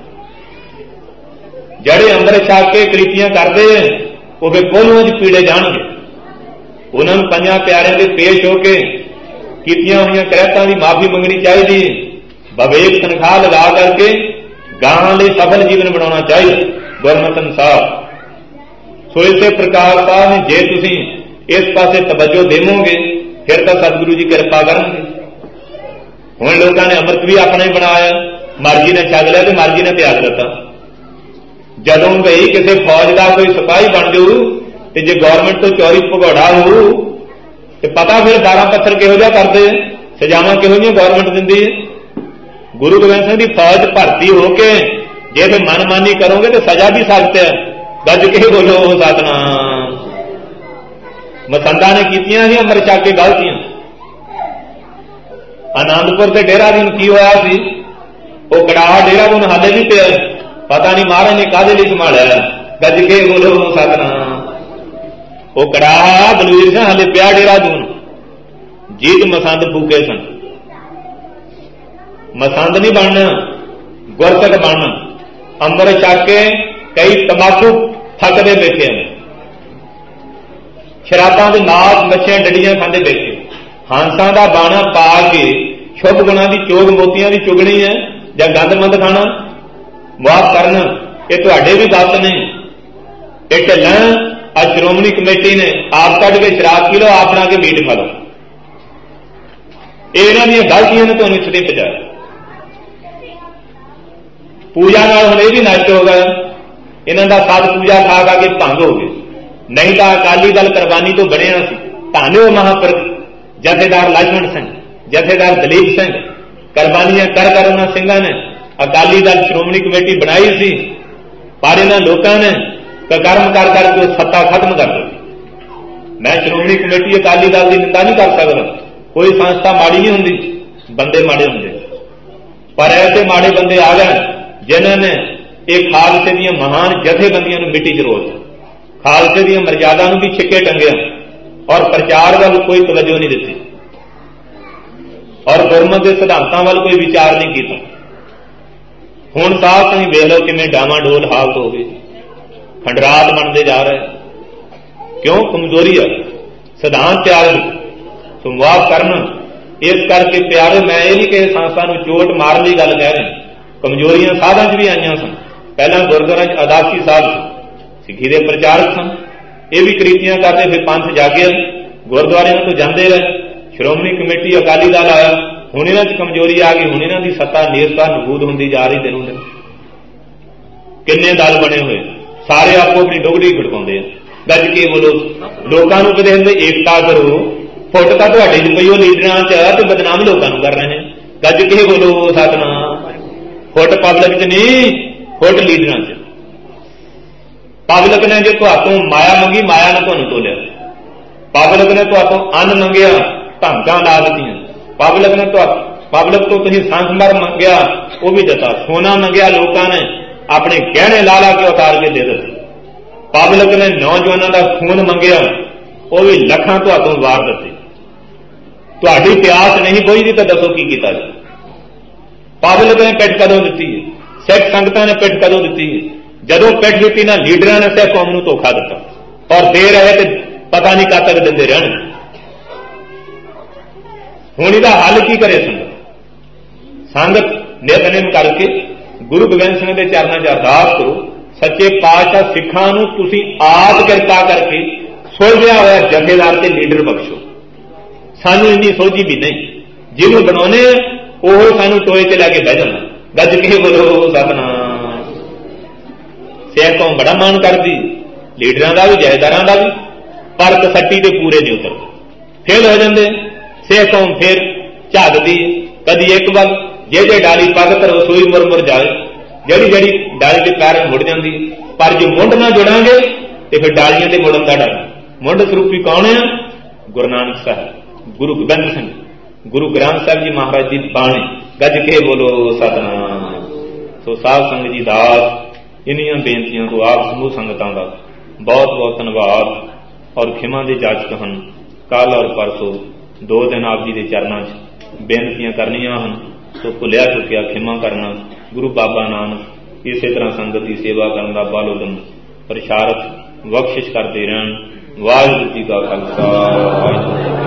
A: जड़े अंदर छक के कृतियां करते हैं वो फिर कोलों पीड़े जाणगे। उन्होंने पंजां प्यारिਆਂ ਦੇ पेश होके कीतियां हुई करैतां की माफी मंगनी चाहिए, विवेक तनख्वाह लगा करके गांवां लई सफल जीवन बनाना चाहिए गुरमत अनुसार। सो इस प्रकार साहब ने जे तुसीं इस पासे तवज्जो देवोगे फिर तो सतगुरु जी कृपा करनगे। हुण लोगों ने अमृत भी अपना ही बनाया, मर्जी ने छक लिया तो मर्जी ने त्याग दिता। जदों भाई किसी फौज का कोई सिपाही बन जाऊ तो जे गौरमेंट तो चोरी भगौड़ा हो तो पता फिर दारा पत्थर किहो जिहा करदे, सजावां किहो जिहियां गौरमेंट दिंदी है। गुरु गोबिंद सिंह की फौज भर्ती होके जे फिर मनमानी करोगे तो सजा भी सख्त है। गज के बोलो सतनाम। मसंदा ने कीतियां सी अमर छक के गलतियां। आनंदपुर से देहरादून की होया सी, वो कड़ाह देहरादून हाले भी पिया, पता नहीं महाराज ने काहदे लई संभालिया। गज के बोलो सतनाम। वो कड़ाह बलवीर सिंह हाले पिया देहरादून, जीत मसंद फूके सन। मसंद नहीं बनना, गुरसिख बनना। अंबर छक के कई तंबाकू थकदे बैठे हैं, शराबां दे नाच मच्छियां डंडियां खांदे बैठे, हंसां दा बाणा पा के शुभ गुणां दी चोग मोतियां दी चुगनी है जां गंदमंद खाना माफ करना, ये तुहाडे भी गलत ने। ये ढिल्लां आ श्रोमणी कमेटी ने आप कढ़ के शराब पी लो, आप बना के मीट खा लो, ये इन्हां दीयां गलतियां ने तुहानूं इत्थे पहुंचाया। पूजा नाल हुण ये भी नष्ट हो गया, इन्हां दा सत पूजा खा खा के भंग हो गए। नहीं तो अकाली दल कुर्बानी तो बनिया सी। धन वो महापुरख जथेदार लक्ष्मण सिंह, जथेदार दलीप सिंह, कुर्बानियां कर उन्हां सिंघां ने अकाली दल श्रोमणी कमेटी बनाई सी, पर इन्हां लोकां ने कर्म कर करके सत्ता खत्म कर दी। मैं श्रोमणी कमेटी अकाली दल की निंदा नहीं कर सकता, कोई संस्था माड़ी नहीं हुंदी, बंदे माड़े हुंदे, पर ऐसे माड़े बंदे आ गए जिन्होंने एक खालसे दी महान जथेबंदियों को मिट्टी च रोल, खालसे दी मर्यादा भी छिके टंगिया और प्रचार वाल कोई तवज्जो नहीं दी और गुरमत के सिद्धांतों वाल कोई विचार नहीं किया। हुण साहब तुसीं वेख लो किवें डावाडोल हालत हो गई, खंडरात बनते जा रहे, क्यों? कमजोरी है, सिद्धांत त्याग माफ करना। इस करके प्यारे मैं ये नहीं कि संस्था को चोट मारन की गल कह रहे, कमजोरियां साधां च भी आईयां सन। पहला गुरुद्वारा अदासी साहब सिੱਖੀ ਦੇ प्रचारक सन, ये भी कृतियां करते, फिर पंथ जागे गुरुद्वारे तो जाते रहे, श्रोमणी कमेटी अकाली दल आया, हुण इन्हां च कमजोरी आ गई, हुण इन्हां दी सत्ता नेरता नबूद होंदी जा रही दिनों दिन। किन्ने दल बने हुए, सारे आपको अपनी डोगरी खड़काउंदे आ, गज के बोलो, लोकां नूं कदे कहंदे एकता करो, फुट तां तुहाडे च पई, लीडरां च ते बदनाम लोकां नूं कर रहे हैं। गज के बोलो सतनाम। फुट पब्लिक च नहीं, फुट लीडरां च। पब्लिक ने जो तुहातों माया मंगी, माया ने तुहानूं तोलिया। पब्लिक ने तुहातों अन्न मंगिया, धमकां ला दित्तियां। पब्लिक तो तुसीं संगमर मंगिया, वो भी दिता। सोना मंगिया, लोगों ने अपने गहने ला ला के उतार के दे दिते। पब्लिक ने नौजवानों का खून मंगिया, वो भी लखां तुहातों वार दिते। तुहाडी प्यास नहीं बुझदी तो दसो की कीता जी? पब्लिक ने पिठ कदों दित्ती है? सिख संगतां ने पिठ कदों दित्ती है? जदों पिठ दित्ती ना लीडरां ने सिख कौम नूं धोखा दिता और दे रहे तो पता नहीं कद तक दिंदे रहण। ਹੁਣ ਇਹਦਾ ਹੱਲ ਕੀ ਕਰੇ ਸੰਗਤ ਨਿਤਨੇਮ ਕਰਕੇ ਗੁਰੂ ਗੋਬਿੰਦ ਸਿੰਘ ਦੇ ਚਰਨਾਂ 'ਚ ਅਰਦਾਸ ਕਰੋ, ਸੱਚੇ ਪਾਤਸ਼ਾਹ ਸਿੱਖਾਂ ਨੂੰ ਤੁਸੀਂ ਆਪ ਕਿਰਪਾ ਕਰਕੇ ਸੁਲਝਿਆ ਹੋਇਆ ਜਥੇਦਾਰ ਤੇ ਲੀਡਰ ਬਖਸ਼ੋ। ਸਾਨੂੰ ਇੰਨੀ ਸੋਝੀ ਵੀ ਨਹੀਂ, ਜਿਹਨੂੰ ਬਣਾਉਣੇ ਉਹ ਸਾਨੂੰ ਟੋਏ ਤੇ ਲੈ ਕੇ ਬਹਿ ਜਾਂਦਾ। ਗੱਜ ਕੇ ਬੋਲੋ ਸਤਿਨਾਮ। ਸਿੱਖ ਕੌਮ ਬੜਾ ਮਾਣ ਕਰਦੀ, ਲੀਡਰਾਂ ਦਾ ਵੀ ਜਥੇਦਾਰਾਂ ਦਾ ਵੀ, ਪਰ ਕਸੱਟੀ ਤੇ ਪੂਰੇ ਨਹੀਂ ਉਤਰਦੇ, ਫੇਲ ਹੋ ਜਾਂਦੇ। ਸਿੱਖ ਕੌਮ ਫੇਰ ਝਾਕਦੀ ਕਦੀ ਇੱਕ ਵੱਲ, ਜੇ ਡਾਲੀ ਪੱਗ ਧਰੋ ਸੂਈ ਮੁਰਮੁਰ ਜਾਏ, ਜਿਹੜੀ ਜਿਹੜੀ ਡਾਲੀ ਦੇ ਪੈਰ ਮੁੜ ਜਾਂਦੀ। ਪਰ ਜੇ ਮੁੰਡ ਨਾ ਜੁੜਾਂਗੇ ਤੇ ਫਿਰ ਡਾਲੀਆਂ ਤੇ ਮੁੜਨ ਦਾ ਡਰ। ਮੁੰਡ ਸਰੂਪੀ ਕੌਣ ਆ? ਗੁਰੂ ਨਾਨਕ ਸਾਹਿਬ, ਗੁਰੂ ਗੋਬਿੰਦ ਸਿੰਘ, ਗੁਰੂ ਗ੍ਰੰਥ ਸਾਹਿਬ ਜੀ ਮਹਾਰਾਜ ਦੀ ਬਾਣੀ। ਗੱਜ ਕੇ ਬੋਲੋ ਸਤਿਨਾਮ। ਸੋ ਸਾਧ ਸੰਗਤ ਜੀ ਦਾਸ ਇੰਨੀਆਂ ਬੇਨਤੀਆਂ ਤੋਂ ਆਪ ਸਮੂਹ ਸੰਗਤਾਂ ਦਾ ਬਹੁਤ ਬਹੁਤ ਧੰਨਵਾਦ ਔਰ ਖਿਮਾ ਦੇ ਜਾਚਕ ਹਨ। ਕੱਲ ਔਰ ਪਰਸੋਂ 2 ਦਿਨ ਆਪ ਜੀ ਦੇ ਚਰਨਾਂ 'ਚ ਬੇਨਤੀਆਂ ਕਰਨੀਆਂ ਹਨ, ਸੋ ਭੁੱਲਿਆ ਚੁੱਕਿਆ ਖਿਮਾ ਕਰਨਾ। ਗੁਰੂ ਬਾਬਾ ਨਾਨਕ ਇਸੇ ਤਰ੍ਹਾਂ ਸੰਗਤ ਦੀ ਸੇਵਾ ਕਰਨ ਦਾ ਬਲ ਉਦਮ ਪ੍ਰਸ਼ਾਰਤ ਬਖਸ਼ਿਸ਼ ਕਰਦੇ ਰਹਿਣ। ਵਾਹਿਗੁਰੂ ਜੀ ਕਾ ਖਾਲਸਾ, ਵਾਹਿਗੁਰੂ।